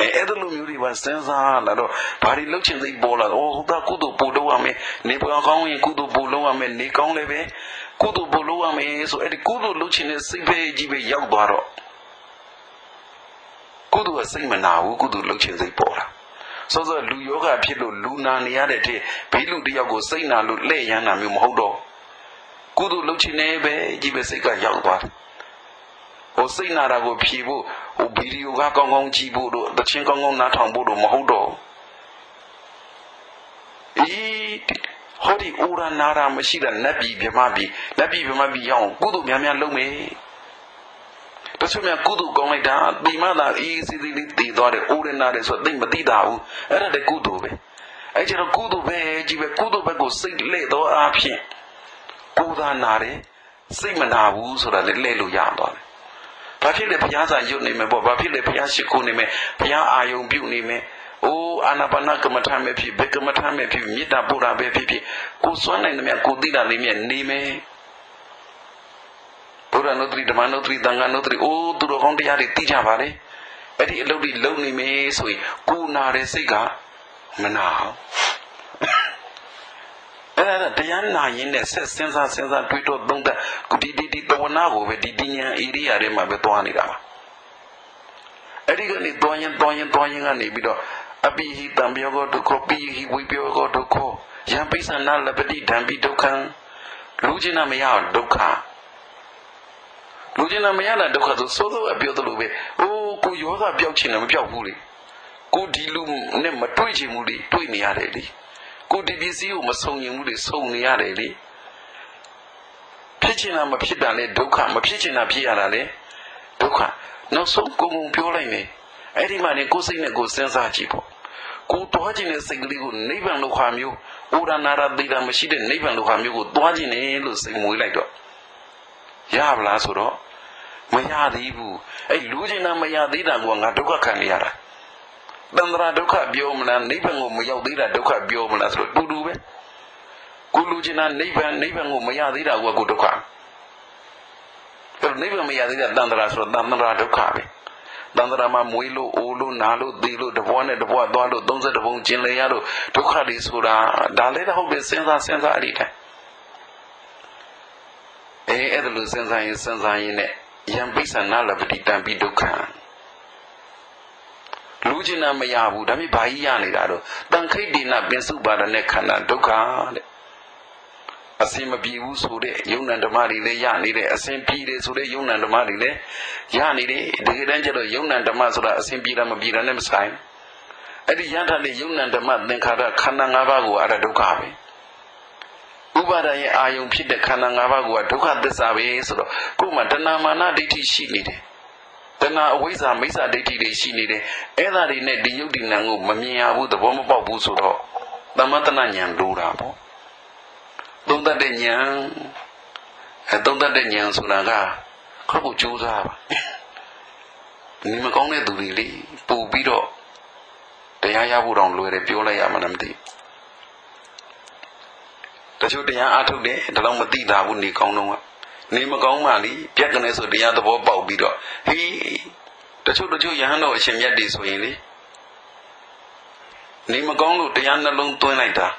အဲ့ဒါလိုမျိုးတွေပါစဉ်းစားလာတော့ဘာတွေလှုပ်ချင်စိတ်ပေါ်လာတော့ဟိုကကုသိုလ်ပို့လုပ်ရမယ်နေပွားကောင်းရင်ကုသိုလ်ပို့လုပ်ရမယ်နေကောင်းလည်းပဲကုသိုလ်ပို့လုပ်ရမယ်ဆိုအဲ့ဒီကုသိုလ်လုပ်ချင်တဲ့စိတ်ပဲကြီးပဲရောက်သွားတော့ကုသိုလ်ကစိတ်မနာဘူးကုသိုလ်လုပ်ချင်စိတ်ပေါ်လာစောစောလူယောဂဖြစ်လို့လူနာနေရတဲ့တည်းဘေးလူတယောက်ကိုစိတ်နာလို့လှည့်ရမ်းတာမျိုးမဟုတ်တော့ကုသိုလ်လုပ်ချင်နေပဲကြီးပဲစိတ်ကရောက်သွားတယ်ဟိုစိတ်နာတာကိုဖြေဖို့ဟိုဗီဒီယိုကကောင်းကောင်းကြည့်ဖို့တို့သချင်းကောင်းကောင်းနားထောင်ဖို့တို့မဟုတ်တော့ဟောဒီဩရနာရာမရှိတဲ့နတ်ပြည်ဗြဟ္မပြည်နတ်ပြည်ဗြဟ္မပြည်ရောက်ကုသိုလ်များများလုပ်မယ်တချို့များကုသိုလ်ကောင်းလိုက်တာဒီမှသာအေးစီစီလေးတည်သွားတယ်ဩရနာတယ်ဆိုတော့သိမသိတာဘူးအဲ့ဒါတည်းကုသိုလ်ပဲအဲ့ကျတော့ကုသိုလ်ပဲကြီးပဲကုသိုလ်ဘက်ကိုစိတ်လှည့်တော့အားဖြင့်ကိုယ်သာနာတယ်စိတ်မနာဘူးဆိုတာလည်းလှည့်လို့ရသွားတယ်ဘာဖြစ်လဲဘုရားစာရုပ်နေမယ်ပေါ့ဘာဖြစ်လဲဘုရားရှိခိုးနေမယ်ဘုရားအာယုံပြုနေမယ်အိုးအာနာပါနကမ္မထာမဲ့ဖြစ်ဘေကမ္မထာမဲ့ဖြစ်မေတ္တာပို့တာပဲဖြစ်ဖြစ်ကိုစွမ်းနိုင်တယ်မြတ်ကိုသိတာလေးမြတ်နေမယ်ဘုရားနုတ္တိဓမ္မနုတ္တိသံဃာနုတ္တိအိုးသူတော်ကောင်းတရားတွေသိကြပါလေအဲ့ဒီအလုပ်တွေလုပ်နေမယ်ဆိုရင်ကိုနာတဲ့စိတ်ကမနာအောင်အဲ့ဒါတရားနာရင်နဲ့ဆက်စဉ်းစားတွေးတော့သုံးသပ်ဒီတဝနာကိုပဲဒီဉာဏ်ဧရိယာထဲမှာပဲသွားနေတာပါအဲ့ဒီကနေသွားရင်ကနေပြီးတော့အပိဟိတံပြောကောဒုက္ခပိဟိဝိပြောကောဒုက္ခယံပိဿနာလပတိဓမ္ပိဒုက္ခံလူချင်းနာမရဒုက္ခလူချင်းနာမရတာဒုက္ခဆိုစိုးအပြောသလိုပဲအိုးကိုယောဂပျောက်ချင်တယ်မပျောက်ဘူးလေကိုဒီလူနဲ့မတွေ့ချင်ဘူးလေတွေ့နေရတယ်လေကိုဒီပစ္စည်းကိုမဆုံရင်ဘူးလေဆုံနေရတယ်လေဖြစ်ချင်တာမဖြစ်တာလေဒုက္ခမဖြစ်ချင်တာဖြစ်ရတာလေဒုက္ခနောက်ဆုံးကိုယ်ပြောလိုက်မယ်အဲ့ဒီမှာနေကိုယ်စိတ်နဲ့ကိုယ်စဉ်းစားကြည့်ပေါ့ကိုတွားခြင်းနဲ့စိတ်ကလေးကိုနိဗ္ဗာန်လိုခါမျိုးဩရနာရတိတာမရှိတဲ့နိဗ္ဗာန်လိုခါမျိုးကိုတွားခြင်းနဲ့လို့စိတ်မွေးလိုက်တော့ရပါလားဆိုတော့မရသေးဘူးအဲ့လူချင်းနာမရသေးတာကငါဒုက္ခခံနေရတာတန္တရာဒုက္ခပြောမလားနိဗ္ဗာန်ကိုမရောက်သေးတာဒုက္ခပြောမလားဆိုတော့တူပဲကိုလူချင်းနာနိဗ္ဗာန်ကိုမရသေးတာကကိုဒုက္ခအဲ့နိဗ္ဗာန်မရသေးတာတန္တရာဆိုတော့တန္တရာဒုက္ခပဲတန္တရာမှာမွေးလို့အိုးလို့နာလို့သေလို့တဘွားနဲ့တဘွားသွားလို့30ဘုံကျင်လေရလို့ဒုက္ခတွေဆိုတာဒါလည်းတော့ဟုတ်တယ်စဉ်းစားအဲ့ဒီတိုင်းအဲ့ဒါလို့စဉ်းစားရင်နဲ့ယံပိဿနာလပတိတံပိဒုက္ခလူချင်းနာမရဘူးဒါပေမဲ့ဘာကြီးရနေတာတော့တန်ခိတ်တိနာပင်စုပါဒနဲ့ခန္ဓာဒုက္ခတဲ့အစင်မပြေဘူးဆိုတဲ့ယုံ nant ဓမ္မတွေလည်းရနေတယ်အစင်ပြေတယ်ဆိုတဲ့ယုံ nant ဓမ္မတွေလည်းရနေတယ်ဒီကတည်းကကျတော့ယုံ nant ဓမ္မဆိုတာအစင်ပြေတာမပြေတာနဲ့မဆိုင်အဲ့ဒီရထတဲ့ယုံ nant ဓမ္မသင်္ခါရခန္ဓာ၅ပါးကိုအဲ့ဒါဒုက္ခပဲဥပါဒရဲ့အာယုံဖြစ်တဲ့ခန္ဓာ၅ပါးကဒုက္ခသစ္စာပဲဆိုတော့ကိုယ်မှာတဏမာနဒိဋ္ဌိရှိနေတယ်တဏအဝိဇ္ဇာမိစ္ဆာဒိဋ္ဌိတွေရှိနေတယ်အဲ့ဒါတွေနဲ့ဒီယုတ်ဒီနံကိုမမြင်ရဘူးသဘောမပေါက်ဘူးဆိုတော့သမတနာဉာဏ်လိုတာပေါ့သုံးသပ်တဲ့ဉာဏ်သုံးသပ်တဲ့ဉာဏ်ဆိုတာကခပ်ဖို့ကြိုးစားပါနေမကောင်းတဲ့သူတွေလေပို့ပြီးတော့တရားရဖို့တောင်လွယ်တယ်ပြောလိုက်ရမှလည်းမသိတချို့တရားအားထုတ်တယ်ဒါတော့မသိတာဘူးနေကောင်းတော့ကနေမကောင်းမှလေပြက်ကနေဆိုတရားသဘောပေါက်ပြီးတော့ဟေးတချို့ယဟန်တော်အရှင်မြတ်တွေဆိုရင်လေနေမကောင်းလို့တရားနှလုံးသွင်းလိုက်တာ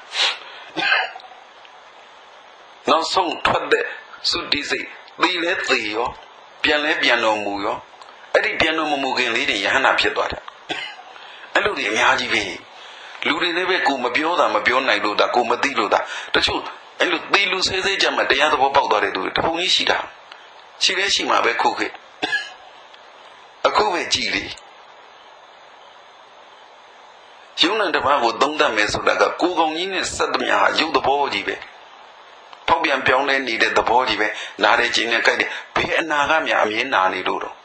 နောက်ဆုံးထွက်တဲ့သုတိစိတ်သိလဲသိရောပြန်လဲပြန်တော်မူရောအဲ့ဒီပြန်တော်မူခင်လေးတွေယဟန္တာဖြစ်သွားတယ်အဲ့လိုတွေအများကြီးပဲလူတွေလည်းပဲကိုမပြောတာမပြောနိုင်လို့ဒါကိုမသိလို့ဒါတချို့အဲ့လိုသိလူစေးစေးကြမှာတရားသဘောပေါက်သွားတဲ့သူတွေတပုံကြီးရှိတာရှိမှာပဲခုခေတ်အခုပဲကြည်လေယုံ nant ဓမ္မကိုသုံးသပ်မယ်ဆိုတာကကိုယ်ကောင်ကြီးနဲ့စက်သမျှဟာရုပ်သဘောကြီးပဲဖောက်ပြန်ပြောင်းလဲနေတဲ့သဘောကြီးပဲနားတဲ့ခြင်းနဲ့ကြိုက်တယ်ဘယ်အနာကများအမြင်နာနေလို့တော့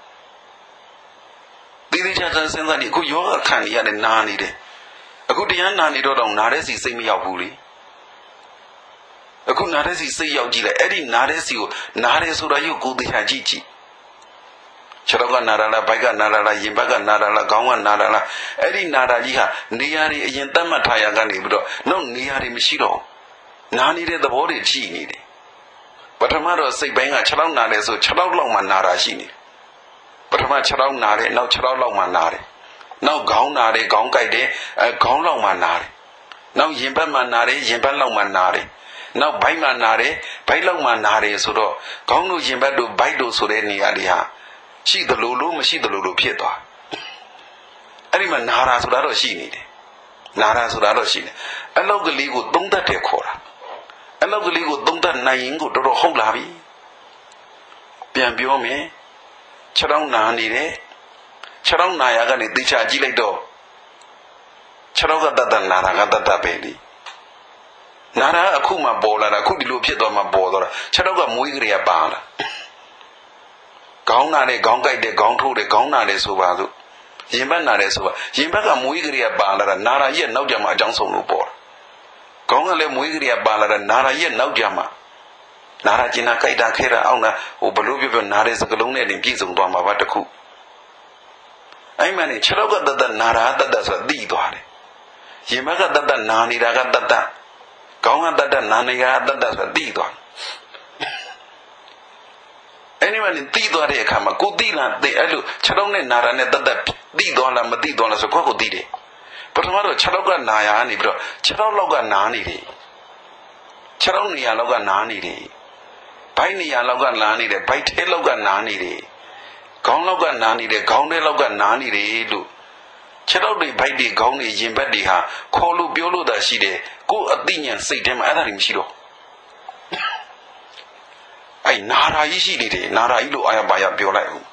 ဒီချာစဉ်းစားနေအခုယောဂခံနေရတယ်နာနေတယ်အခုတရားနာနေတော့နားတဲ့စီစိတ်မရောက်ဘူးလေအခုနားတဲ့စီစိတ်ရောက်ကြည့်လိုက်အဲ့ဒီနားတဲ့စီကိုနားတယ်ဆိုတာရုပ်ကိုယ်တရားကြည့်ခြေတော့ကနာရလားဘိုက်ကနာရလားရင်ဘက်ကနာရလားခေါင်းကနာရလားအဲ့ဒီနာတာကြီးဟာနေရာတွေအရင်သတ်မှတ်ထားရကနေပြီးတော့နောက်နေရာတွေမရှိတော့နာနေတဲ့သဘောတွေရှိနေတယ်ပထမတော့စိတ်ပိုင်းက6လောက်နာတယ်ဆို6လောက်မှနာတာရှိနေပထမ6လောက်နာတယ်နောက်6လောက်မှနာတယ်နောက်ခေါင်းနာတယ်ခေါင်းကိုက်တယ်ခေါင်းလောက်မှနာတယ်နောက်ရင်ဘတ်မှနာတယ်ရင်ဘတ်လောက်မှနာတယ်နောက်ဘိုက်မှနာတယ်ဘိုက်လောက်မှနာတယ်ဆိုတော့ခေါင်းတို့ရင်ဘတ်တို့ဘိုက်တို့ဆိုတဲ့နေရာတွေဟာရှိသလိုလိုမရှိသလိုလိုဖြစ်သွားအဲ့ဒီမှာနာတာဆိုတာတော့ရှိနေတယ်နာတာဆိုတာတော့ရှိတယ်အလောက်ကလေးကိုသုံးသက်တယ်ခေါ်တာအလောက်ကလေးကိုသုံးသက်နိုင်ရင်ကိုတော်တော်ဟုတ်လာပြီပြန်ပြောမယ်ခြေထောက်နာနေတယ်ခြေထောက်နာရကနေသေချာကြည့်လိုက်တော့ခြေထောက်ကတတ်တတ်နာတာကတတ်တတ်ပဲလေနာတာအခုမှပေါ်လာတာအခုဒီလိုဖြစ်သွားမှပေါ်သွားတာခြေထောက်ကမွေးကလေးကပါလာခေါင်းနာတယ်ခေါင်းကိုက်တယ်ခေါင်းထိုးတယ်ခေါင်းနာတယ်ဆိုပါစို့ရင်ဘတ်နာတယ်ဆိုပါရင်ဘက်ကမွေးကလေးကပါလာတာနာတာကြီးကနောက်ကြမှာအကြောင်းဆုံးလို့ပေါ်တာခေါင်းကလည်းမွေးကလေးကပါလာတာနာတာကြီးကနောက်ကြမှာနာတာကျင်နာကြိုက်တာခဲတာအောင့်တာဟိုဘလို့ပြောနာတဲ့စကလုံးနဲ့တင်ပြည့်စုံသွားမှာပါတခုအဲ့မှနဲ့ခြေထောက်ကတတ်တတ်နာတာတတ်တတ်ဆိုတာသိသွားတယ်ရင်ဘက်ကတတ်တတ်နာနေတာကတတ်တတ်ခေါင်းကတတ်တတ်နာနေတာကတတ်တတ်ဆိုတာသိသွားအဲ့ဒီမှနဲ့သိသွားတဲ့အခါမှာကိုသိလားသိအဲ့လိုခြေထောက်နဲ့နာတာနဲ့တတ်တတ်သိသွားလားမသိသွားလားဆိုကိုသိတယ်ပထမတော့ခြေထောက်ကနာရနေပြီးတော့ခြေထောက်လောက်ကနာနေတယ်ခြေထောက်နေရာလောက်ကနာနေတယ်ဘိုက်နေရာလောက်ကနာနေတယ်ဘိုက်ထဲလောက်ကနာနေတယ်ခေါင်းလောက်ကနာနေတယ်ခေါင်းထဲလောက်ကနာနေတယ်လို့ခြေထောက်တွေဘိုက်တွေခေါင်းတွေရင်ဘတ်တွေဟာခေါ်လို့ပြောလို့သာရှိတယ်ကိုယ်အသိဉာဏ်စိတ်ထဲမှာအဲ့ဒါတွေမရှိတော့အဲ့နာရာကြီးရှိနေတယ်နာရာကြီးလို့အာရပါရပြောလိုက်အောင်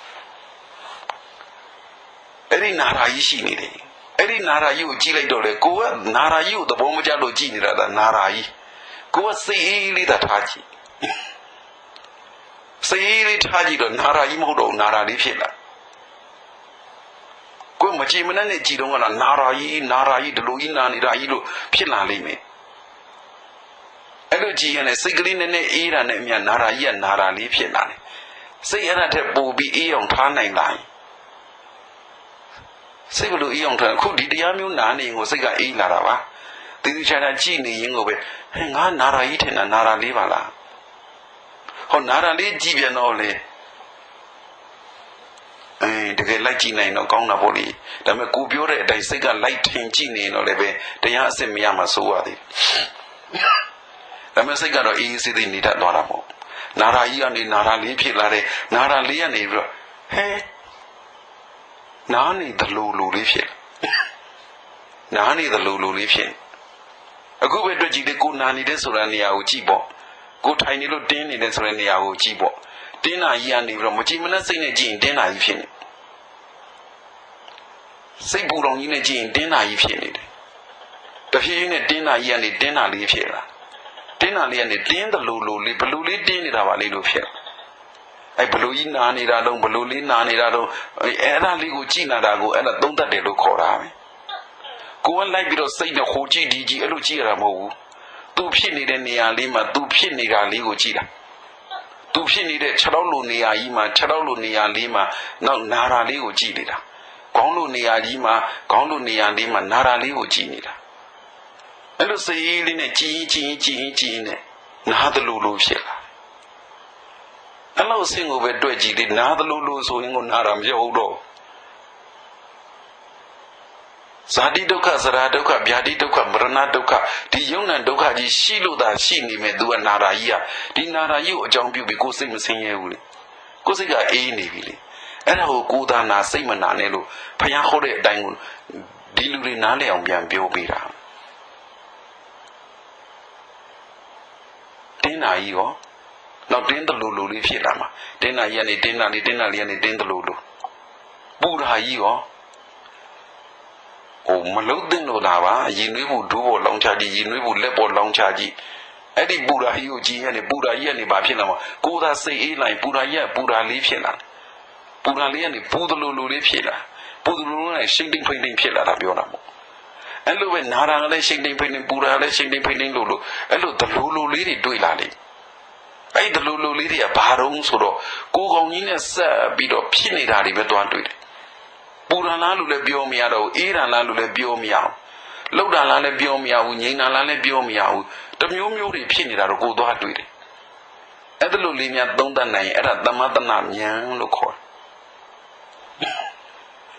အဲ့ဒီနာရာကြီးရှိနေတယ်အဲ့ဒီနာရာကြီးကိုကြည့်လိုက်တော့လေကိုကနာရာကြီးကိုသဘောမကျလို့ကြည့်နေတာဒါနာရာကြီးကိုကစိတ်အေးလေးသာထားကြည့်စိတ်အေးလေးထားကြည့်တော့နာရာကြီးမဟုတ်တော့နာရာလေးဖြစ်လာကိုမကြည့်မနဲ့ကြည့်တော့ကနာရာကြီးဒီလိုကြီးနာနေတာကြီးလို့ဖြစ်လာလိမ့်မယ်အဲ့လိုကြည့်ရင်စိတ်ကလေးနဲ့အေးတာနဲ့အမြနာရာကြီးကနာရာလေးဖြစ်လာတယ်စိတ်အဲ့ဒါထက်ပိုပြီးအေးအောင်ထားနိုင်လာရင်စိတ်ကလေးအေးအောင်ထားအခုဒီတရားမျိုးနာနေရင်ကိုစိတ်ကအေးလာတာပါတည်တည်ချာချာကြည့်နေရင်ကိုပဲဟဲ့ငါနာရာကြီးထင်တာနာရာလေးပါလားဟောနာရာလေးကြည့်ပြန်တော့လေတကယ်လိုက်ကြည့်နိုင်တော့ကောင်းတာပေါ့လေဒါပေမဲ့ကိုပြောတဲ့အတိုင်းစိတ်ကလိုက်ထင်ကြည့်နေတော့လည်းပဲတရားအစ်မရမှာစိုးရသေးတယ်ဒါပေမဲ့စိတ်ကတော့အေးအေးဆေးဆေးနေတတ်သွားတာပေါ့နာရာကြီးကနေနာရာလေးဖြစ်လာတယ်နာရာလေးကနေပြီးတော့ဟဲနားနေသလိုလိုလေးဖြစ်နားနေသလိုလိုလေးဖြစ်အခုပဲတွေ့ကြည့်လေကိုနာနေတဲ့ဆိုတဲ့နေရာကိုကြည့်ပေါ့ကိုထိုင်နေလို့တင်းနေတဲ့ဆိုတဲ့နေရာကိုကြည့်ပေါ့တင်းနာကြီးကနေပြီးတော့မကြည့်မနဲ့စိတ်နဲ့ကြည့်ရင်တင်းနာကြီးဖြစ်နေစိတ်ပူတော်ကြီးနဲ့ကြည့်ရင်တင်းနာကြီးဖြစ်နေတယ်တဖြည်းဖြည်းနဲ့တင်းနာကြီးကနေတင်းနာလေးဖြစ်လာတင်းနာလေးကနေတင်းသလိုလိုလေးဘလူလေးတင်းနေတာပါလေးလို့ဖြစ်အဲ့ဘလူကြီးနာနေတာတော့ဘလူလေးနာနေတာတော့အဲ့ဒါလေးကိုကြည့်နေတာကိုအဲ့ဒါသုံးသတ်တယ်လို့ခေါ်တာပဲကိုယ်ကလိုက်ပြီးတော့စိတ်နဲ့ဟိုကြည့်ဒီကြည့်အဲ့လိုကြည့်ရတာမဟုတ်ဘူးသူဖြစ်နေတဲ့နေရာလေးမှာသူဖြစ်နေတာလေးကိုကြည့်တာသူဖြစ်နေတဲ့ခြေထောက်လိုနေရာကြီးမှာခြေထောက်လိုနေရာလေးမှာနောက်နာရာလေးကိုကြည့်နေတာခေါင်းလိုနေရာကြီးမှာခေါင်းလိုနေရာလေးမှာနာရာလေးကိုကြည့်နေတာအဲ့လိုစိတ်လေးနဲ့ကြည်နဲ့နားသလိုလိုဖြစ်လာအဲ့လိုဆင်းကိုပဲတွေ့ကြည့်လေနားသလိုလိုဆိုရင်ကိုနာရာမပြောတော့ဇာတိဒုက္ခသရဒုက္ခဗျာတိဒုက္ခမရဏဒုက္ခဒီယုံ nant ဒုက္ခကြီးရှိလို့သာရှိနေမယ်သူကနာရာကြီးอ่ะဒီနာရာကြီးကိုအကြောင်းပြုပြီးကိုယ်စိတ်မဆင်းရဲဘူးလေကိုယ်စိတ်ကအေးနေပြီလေအဲ့ဒါကိုကိုယ်သာနာစိတ်မနာနဲ့လို့ဘုရားဟောတဲ့အတိုင်းကိုဒီလူတွေနားလည်အောင်ပြန်ပြောပေးတာတင်းနာကြီးရောနောက်တင်းတလူလူလေးဖြစ်လာမှာတင်းနာကြီးကနေတင်းနာလေးကနေတင်းတလူလူပူရာကြီးရောဟိုမလုံးသိလို့လားပါရင်နွေးဖို့ဒိုးဖို့လောင်းချကြည့်ရင်နွေးဖို့လက်ပေါ်လောင်းချကြည့်အဲ့ဒီပူရာကြီးကိုကြည့်ရနေပူရာကြီးကနေဘာဖြစ်လာမှာကိုယ်သာစိတ်အေးလိုက်ပူရာကြီးကပူရာလေးဖြစ်လာပူရာလေးကနေပူတလူလူလေးဖြစ်လာပူတလူလူနဲ့ရှိန်တိမ်ဖိန်တိမ်ဖြစ်လာတာပြောတာပေါ့အဲ့လိုပဲနာရာကလည်းရှိန်တိမ်ဖိန်တိမ်ပူရာလည်းရှိန်တိမ်ဖိန်တိမ်လို့အဲ့လိုတလူလူလေးတွေတွေ့လာလေအဲ့ဒီတလူလူလေးတွေကဘာတုံးဆိုတော့ကိုယ်ကောင်ကြီးနဲ့ဆက်ပြီးတော့ဖြစ်နေတာတွေပဲတွားတွေ့တယ်ပူရန်လားလို့လည်းပြောမရတော့ဘူးအေးရန်လားလို့လည်းပြောမရဘူးလှုပ်တာလားလည်းပြောမရဘူးငြိမ်တာလားလည်းပြောမရဘူးတမျိုးမျိုးတွေဖြစ်နေတာတော့ကိုယ်သွားတွေ့တယ်အဲ့ဒါလိုလေးများသုံးသပ်နိုင်ရင်အဲ့ဒါသမထနာဉာဏ်လို့ခေါ်တယ်ဒါမှ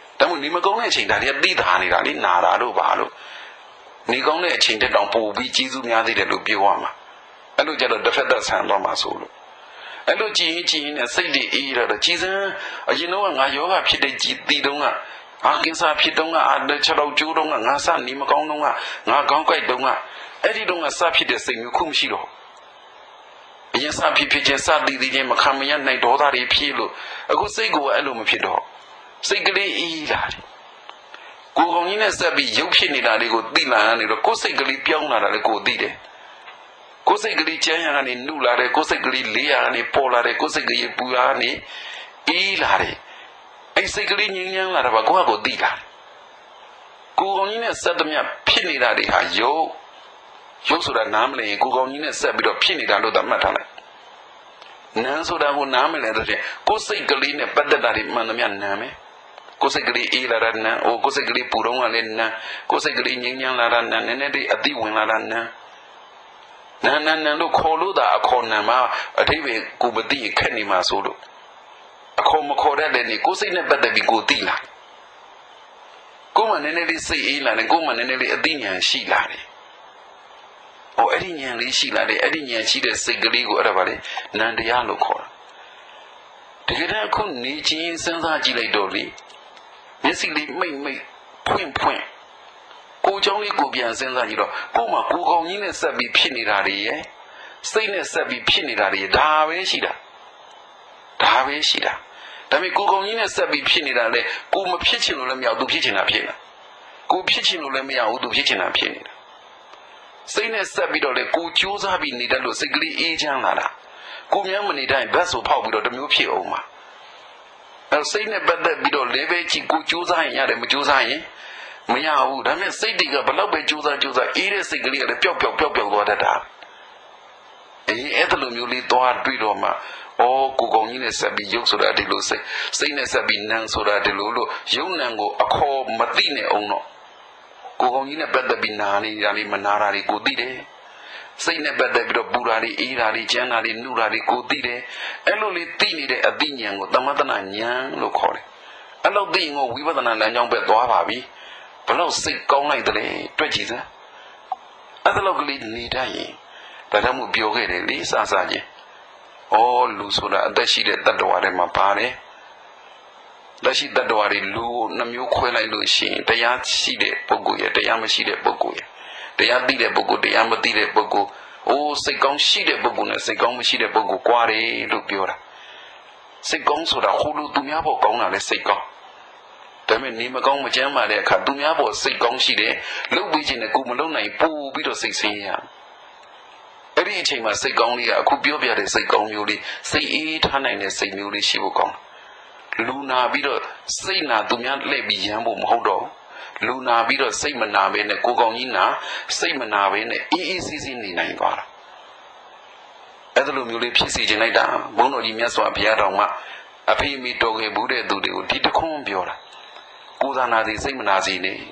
နေမကောင်းတဲ့အချိန်ဒါတွေကသိတာနေတာလေနာတာတို့ပါလို့နေကောင်းတဲ့အချိန်တက်တောင်ပို့ပြီးကြီးစုများသေးတယ်လို့ပြောရမှာအဲ့လိုကြတော့တစ်ဖက်သက်ဆန်တော့မှာဆိုလို့အဲ့လိုကြည်ရင်နဲ့စိတ်တွေအေးတော့ကြည်စမ်းအရင်တော့ငါယောဂဖြစ်တဲ့ကြည်တီတုံးကကင်ဆာဖြစ်တုံးကခြေထောက်ကျိုးတုံးကငါစနေမကောင်းတုံးကငါခေါင်းကိုက်တုံးကအဲ့ဒီတုံးကစဖြစ်တဲ့စိတ်မျိုးခုမရှိတော့အရင်စဖြစ်ချင်းစသည်ချင်းမခံမရနိုင်ဒေါသတွေဖြစ်လို့အခုစိတ်ကိုအဲ့လိုမဖြစ်တော့စိတ်ကလေးအေးလာတယ်ကိုယ်ကောင်ကြီးနဲ့ဆက်ပြီးရုပ်ဖြစ်နေတာလေးကိုသိလာရနေတော့ကိုယ်စိတ်ကလေးပြောင်းလာတာလည်းကိုယ်သိတယ်ကိုယ်စိတ်ကလေးကျန်းရကနေနှုတ်လာတယ်ကိုယ်စိတ်ကလေးလေးရကနေပေါ်လာတယ်ကိုယ်စိတ်ကလေးပူရကနေအေးလာတယ်အဲ့စိတ်ကလေးငြိမ်းချမ်းလာတာပါကိုယ့်ဟာကိုယ်သိလာတယ်ကိုယ်ကောင်ကြီးနဲ့ဆက်သမျှဖြစ်နေတာတွေဟာရုပ်ဆိုတာနားမလည်ရင်ကိုယ်ကောင်ကြီးနဲ့ဆက်ပြီးတော့ဖြစ်နေတာလို့သတ်မှတ်ထားလိုက်နာမ်ဆိုတာကိုနားမလည်တဲ့ကိုယ်စိတ်ကလေးနဲ့ပတ်သက်တာတွေမှန်သမျှနာမ်မယ်ကိုယ်စိတ်ကလေးအေးလာတာနာမ်ကိုယ်စိတ်ကလေးပူတော့ကလည်းနာမ်ကိုယ်စိတ်ကလေးငြိမ်းချမ်းလာတာနာမ်နည်းနည်းလေးအသိဝင်လာတာနာမ်နန်းလို့ခေါ်လို့တာအခေါ်နာမှာအထိပ္ပယ်ကိုမသိခက်နေမှာဆိုလို့အခေါ်မခေါ်တတ်တဲ့နေကိုယ်စိတ်နဲ့ပတ်သက်ပြီးကိုသိလာကိုယ်မှနည်းနည်းလေးစိတ်အေးလာတယ်ကိုယ်မှနည်းနည်းလေးအသိဉာဏ်ရှိလာတယ်အဲ့ဒီဉာဏ်လေးရှိလာတယ်အဲ့ဒီဉာဏ်ရှိတဲ့စိတ်ကလေးကိုအဲ့ဒါပါလေနန္တရားလို့ခေါ်တာတကယ်တော့အခုနေချင်းစဉ်းစားကြည့်လိုက်တော့လေမျက်စိလေးမိတ်ဖွင့်ကိုเจ้าလေးကိုပြန်စဉ်းစားကြည့်တော့ကို့မှာကိုကောင်ကြီးနဲ့ဆက်ပြီးဖြစ်နေတာတွေရဲ့စိတ်နဲ့ဆက်ပြီးဖြစ်နေတာတွေဒါပဲရှိတာဒါပေမဲ့ကိုကောင်ကြီးနဲ့ဆက်ပြီးဖြစ်နေတာလေကိုမဖြစ်ချင်လို့လည်းမရဘူးသူဖြစ်ချင်တာဖြစ်နေတာကိုဖြစ်ချင်လို့လည်းမရဘူးသူဖြစ်ချင်တာဖြစ်နေတာစိတ်နဲ့ဆက်ပြီးတော့လေကိုကြိုးစားပြီးနေတတ်လို့စိတ်ကလေးအေးချမ်းလာတာကိုများမနေတိုင်းဘတ်ဆိုဖောက်ပြီးတော့တမျိုးဖြစ်အောင်ပါအဲစိတ်နဲ့ပတ်သက်ပြီးတော့ level ကြီးကိုကြိုးစားရင်ရတယ်မကြိုးစားရင်မရဘူးဒါပေမဲ့စိတ်တွေကဘလောက်ပဲကြိုးစားအေးတဲ့စိတ်ကလေးကလည်းပျောက်သွားတတ်တာအဲ့ဒါလိုမျိုးလေးသွားတွေ့တော့မှကိုကောင်ကြီးနဲ့ဆက်ပြီးရုပ်ဆိုတာဒီလိုစိတ်နဲ့ဆက်ပြီးနာမ်ဆိုတာဒီလိုလို့ရုပ်နာမ်ကိုအခေါ်မသိနဲ့အောင်တော့ကိုကောင်ကြီးနဲ့ပတ်သက်ပြီးနာနေတာလေးမနာတာတွေကိုသိတယ်စိတ်နဲ့ပတ်သက်ပြီးတော့ပူတာတွေအေးတာတွေကျန်းတာတွေနှုတာတွေကိုသိတယ်အဲ့လိုလေးသိနေတဲ့အသိဉာဏ်ကိုသမထနာဉာဏ်လို့ခေါ်တယ်အဲ့လိုသိရင်ကိုဝိပဿနာလမ်းကြောင်းပဲသွားပါပြီဘလို့စိတ်ကောင်းလိုက်တယ်တွေ့ကြည့်စမ်းအဲ့ဒါလောက်ကလေးနေတတ်ရင်ဒါကြောင့်မို့ပြောခဲ့တယ်လေစချင်းလူဆိုတာအသက်ရှိတဲ့တ attva တွေမှာပါတယ်လက်ရှိတ attva တွေလူကိုနှမျိုးခွဲလိုက်လို့ရှိရင်တရားရှိတဲ့ပုဂ္ဂိုလ်ရဲ့တရားမရှိတဲ့ပုဂ္ဂိုလ်ရဲ့တရားသိတဲ့ပုဂ္ဂိုလ်တရားမသိတဲ့ပုဂ္ဂိုလ်စိတ်ကောင်းရှိတဲ့ပုဂ္ဂိုလ်နဲ့စိတ်ကောင်းမရှိတဲ့ပုဂ္ဂိုလ်ကွာတယ်လို့ပြောတာစိတ်ကောင်းဆိုတာဟိုလူသူများပေါ်ကောင်းတာလဲစိတ်ကောင်းဒါပေမဲ့နေမကောင်းမကျမ်းမာတဲ့အခါသူများပေါ်စိတ်ကောင်းရှိတယ်လှုပ်ပြီးခြင်းနဲ့ကိုမလုံနိုင်ပူပြီးတော့စိတ်ဆင်းရဲအဲ့ဒီအချိန်မှာစိတ်ကောင်းလေးကအခုပြောပြတဲ့စိတ်ကောင်းမျိုးလေးစိတ်အေးထားနိုင်တဲ့စိတ်မျိုးလေးရှိဖို့ကောင်းလူနာပြီးတော့စိတ်နာသူများလှည့်ပြီးရမ်းဖို့မဟုတ်တော့လူနာပြီးတော့စိတ်မနာဘဲနဲ့ကိုကောင်ကြီးနာစိတ်မနာဘဲနဲ့အေးအေးဆေးဆေးနေနိုင်သွားတာအဲ့ဒါလိုမျိုးလေးဖြစ်စီခြင်းလိုက်တာဘုန်းတော်ကြီးမြတ်စွာဘုရားတော်မှာအဖေမိတော်ခဲ့ဘူးတဲ့သူတွေကိုဒီတခွန်းပြောတာကိုယ်သာနာစီစိတ်မနာစီနေ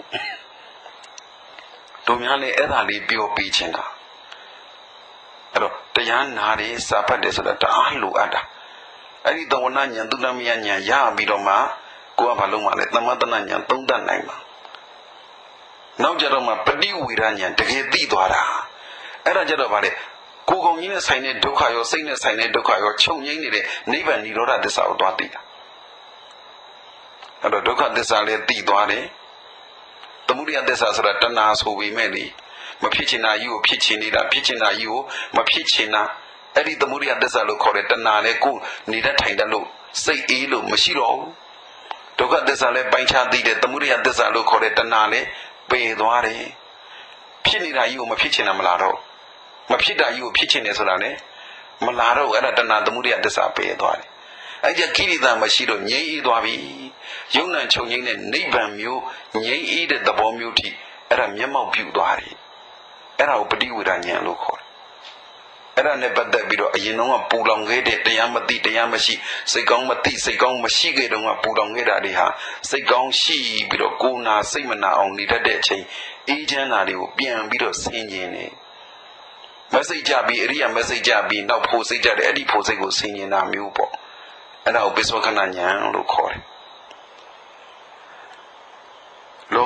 တို့များလည်းအဲ့ဒါလေးပြောပေးခြင်းတာအဲ့တော့တရားနာတယ်စာဖတ်တယ်ဆိုတာတအားလိုအပ်တာအဲ့ဒီသဝနာဉာဏ်သုတ္တမယဉာဏ်ရပြီးတော့မှကိုယ်ကဘာလို့မှလဲသမထနာဉာဏ်သုံးသပ်နိုင်မှာနောက်ကြတော့မှပฏิဝေဒဉာဏ်တကယ်သိသွားတာအဲ့ဒါကြတော့ဗါလေကိုယ်ကောင်ကြီးနဲ့ဆိုင်တဲ့ဒုက္ခရောစိတ်နဲ့ဆိုင်တဲ့ဒုက္ခရောချုပ်ငိမ့်နေတဲ့နိဗ္ဗာန်និရောဓသစ္စာကိုသွားသိတာအဲ့တော့ဒုက္ခသစ္စာလည်းသိသွားတယ်သမုဒယသစ္စာဆိုတာတဏှာဆိုပေမဲ့လေမဖြစ်ချင်တာကြီးကိုဖြစ်ချင်နေတာဖြစ်ချင်တာကြီးကိုမဖြစ်ချင်တာအဲ့ဒီသမုဒယသစ္စာလို့ခေါ်တဲ့တဏှာလည်းကိုနေတတ်ထိုင်တတ်လို့စိတ်အေးလို့မရှိတော့ဘူးဒုက္ခသစ္စာလည်းပိုင်းခြားသိတယ်သမုဒယသစ္စာလို့ခေါ်တဲ့တဏှာလည်းပယ်သွားတယ်ဖြစ်နေတာကြီးကိုမဖြစ်ချင်တာမလားတော့မဖြစ်တာကြီးကိုဖြစ်ချင်တယ်ဆိုတာလည်းမလားတော့အဲ့ဒါတဏှာသမုဒယသစ္စာပယ်သွားတယ်အဲ့ကြကိရိတာမရှိတော့ငြိမ်းအေးသွားပြီယုံနာချုပ်ငြိမ်းတဲ့နိဗ္ဗာန်မျိုးငြိမ်းအေးတဲ့သဘောမျိုးထိအဲ့ဒါမျက်မှောက်ပြုသွားတယ်အဲ့ဒါကိုပฏิဝေဒဉာဏ်လို့ခေါ်တယ်အဲ့ဒါနဲ့ပတ်သက်ပြီးတော့အရင်တော့ပူလောင်ခဲ့တဲ့တရားမသိတရားမရှိစိတ်ကောင်းမသိစိတ်ကောင်းမရှိခဲ့တော့ပူလောင်ခဲ့တာတွေဟာစိတ်ကောင်းရှိပြီးတော့ကိုယ်နာစိတ်မနာအောင်နေတတ်တဲ့အချိန်အေးချမ်းတာတွေကိုပြန်ပြီးတော့ဆင်ခြင်နေမစိတ်ကြပြီးအရိယာမစိတ်ကြပြီးနောက်ဖို့စိတ်ကြတဲ့အဲ့ဒီဖို့စိတ်ကိုဆင်ခြင်တာမျိုးပေါ့အဲ့ဒါကိုပိဿဝကနာဉာဏ်လို့ခေါ်တယ်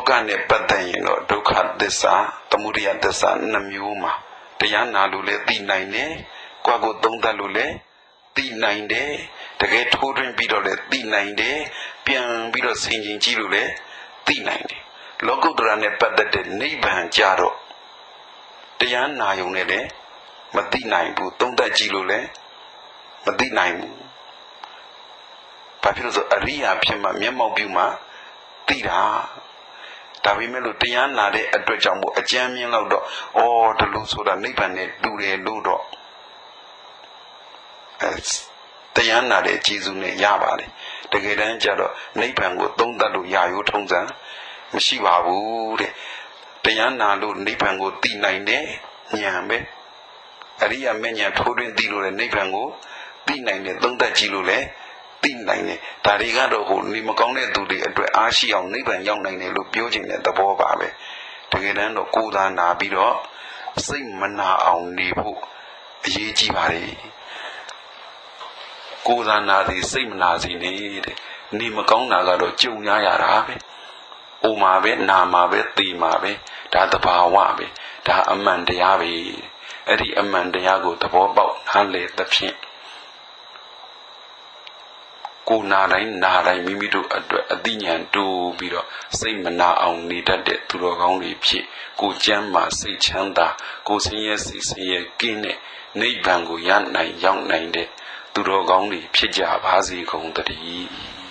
ကနဲ့ပတ်သက်ရင်တော့ဒုက္ခသစ္စာသမုဒယသစ္စာနှမျိုးမှာတရားနာလို့လည်းသိနိုင်တယ်ကိုယ့်ကိုသုံးသပ်လို့လည်းသိနိုင်တယ်တကယ်ထိုးထွင်းပြီးတော့လည်းသိနိုင်တယ်ပြန်ပြီးတော့ဆင်ခြင်ကြည့်လို့လည်းသိနိုင်တယ်လောကုတ္တရာနဲ့ပတ်သက်တဲ့နိဗ္ဗာန်ကြတော့တရားနာယုံနဲ့လည်းမသိနိုင်ဘူးသုံးသပ်ကြည့်လို့လည်းမသိနိုင်ဘူးဘာဖြစ်လို့ဆိုအရိယာဖြစ်မှမျက်မှောက်ပြုမှသိတာဒါပေမဲ့လို့တရားနာတဲ့အတွက်ကြောင့်မို့အကျဉ်းမြင့်လောက်တော့ဒီလိုဆိုတာနိဗ္ဗာန်နဲ့တူတယ်လို့တော့တရားနာတဲ့ကျေးဇူးနဲ့ရပါလေတကယ်တမ်းကျတော့နိဗ္ဗာန်ကိုသုံးသပ်လို့ရာရိုးထုံးစံမရှိပါဘူးတဲ့တရားနာလို့နိဗ္ဗာန်ကိုသိနိုင်တဲ့ဉာဏ်ပဲအရိယာမဉ္ဇဉ်ထိုးထွင်းသိလို့တဲ့နိဗ္ဗာန်ကိုသိနိုင်တယ်သုံးသပ်ကြည့်လို့လည်းသိနိုင်တယ်ဒါတွေကတော့နေမကောင်းတဲ့သူတွေအတွက်အားရှိအောင်နိဗ္ဗာန်ရောက်နိုင်တယ်လို့ပြောခြင်းတဲ့သဘောပါပဲတကယ်တမ်းတော့ကိုယ်သာနာပြီးတော့စိတ်မနာအောင်နေဖို့အရေးကြီးပါလေကိုယ်သာနာစီစိတ်မနာစီနေတဲ့နေမကောင်းတာကတော့ကြုံရတာပဲအိုမှာပဲနာမှာပဲသိမှာပဲဒါသဘာဝပဲဒါအမှန်တရားပဲအဲ့ဒီအမှန်တရားကိုသဘောပေါက်နားလည်သဖြင့်ကိုနာတိုင်းနာတိုင်းမိမိတို့အတွက်အသိဉာဏ်တိုးပြီးတော့စိတ်မနာအောင်နေတတ်တဲ့သူတော်ကောင်းတွေဖြစ်ကိုကျမ်းမာစိတ်ချမ်းသာကိုဆင်းရဲစိတ်ဆင်းရဲကင်းတဲ့နိဗ္ဗာန်ကိုရနိုင်ရောက်နိုင်တဲ့သူတော်ကောင်းတွေဖြစ်ကြပါစေကုန်သတည်း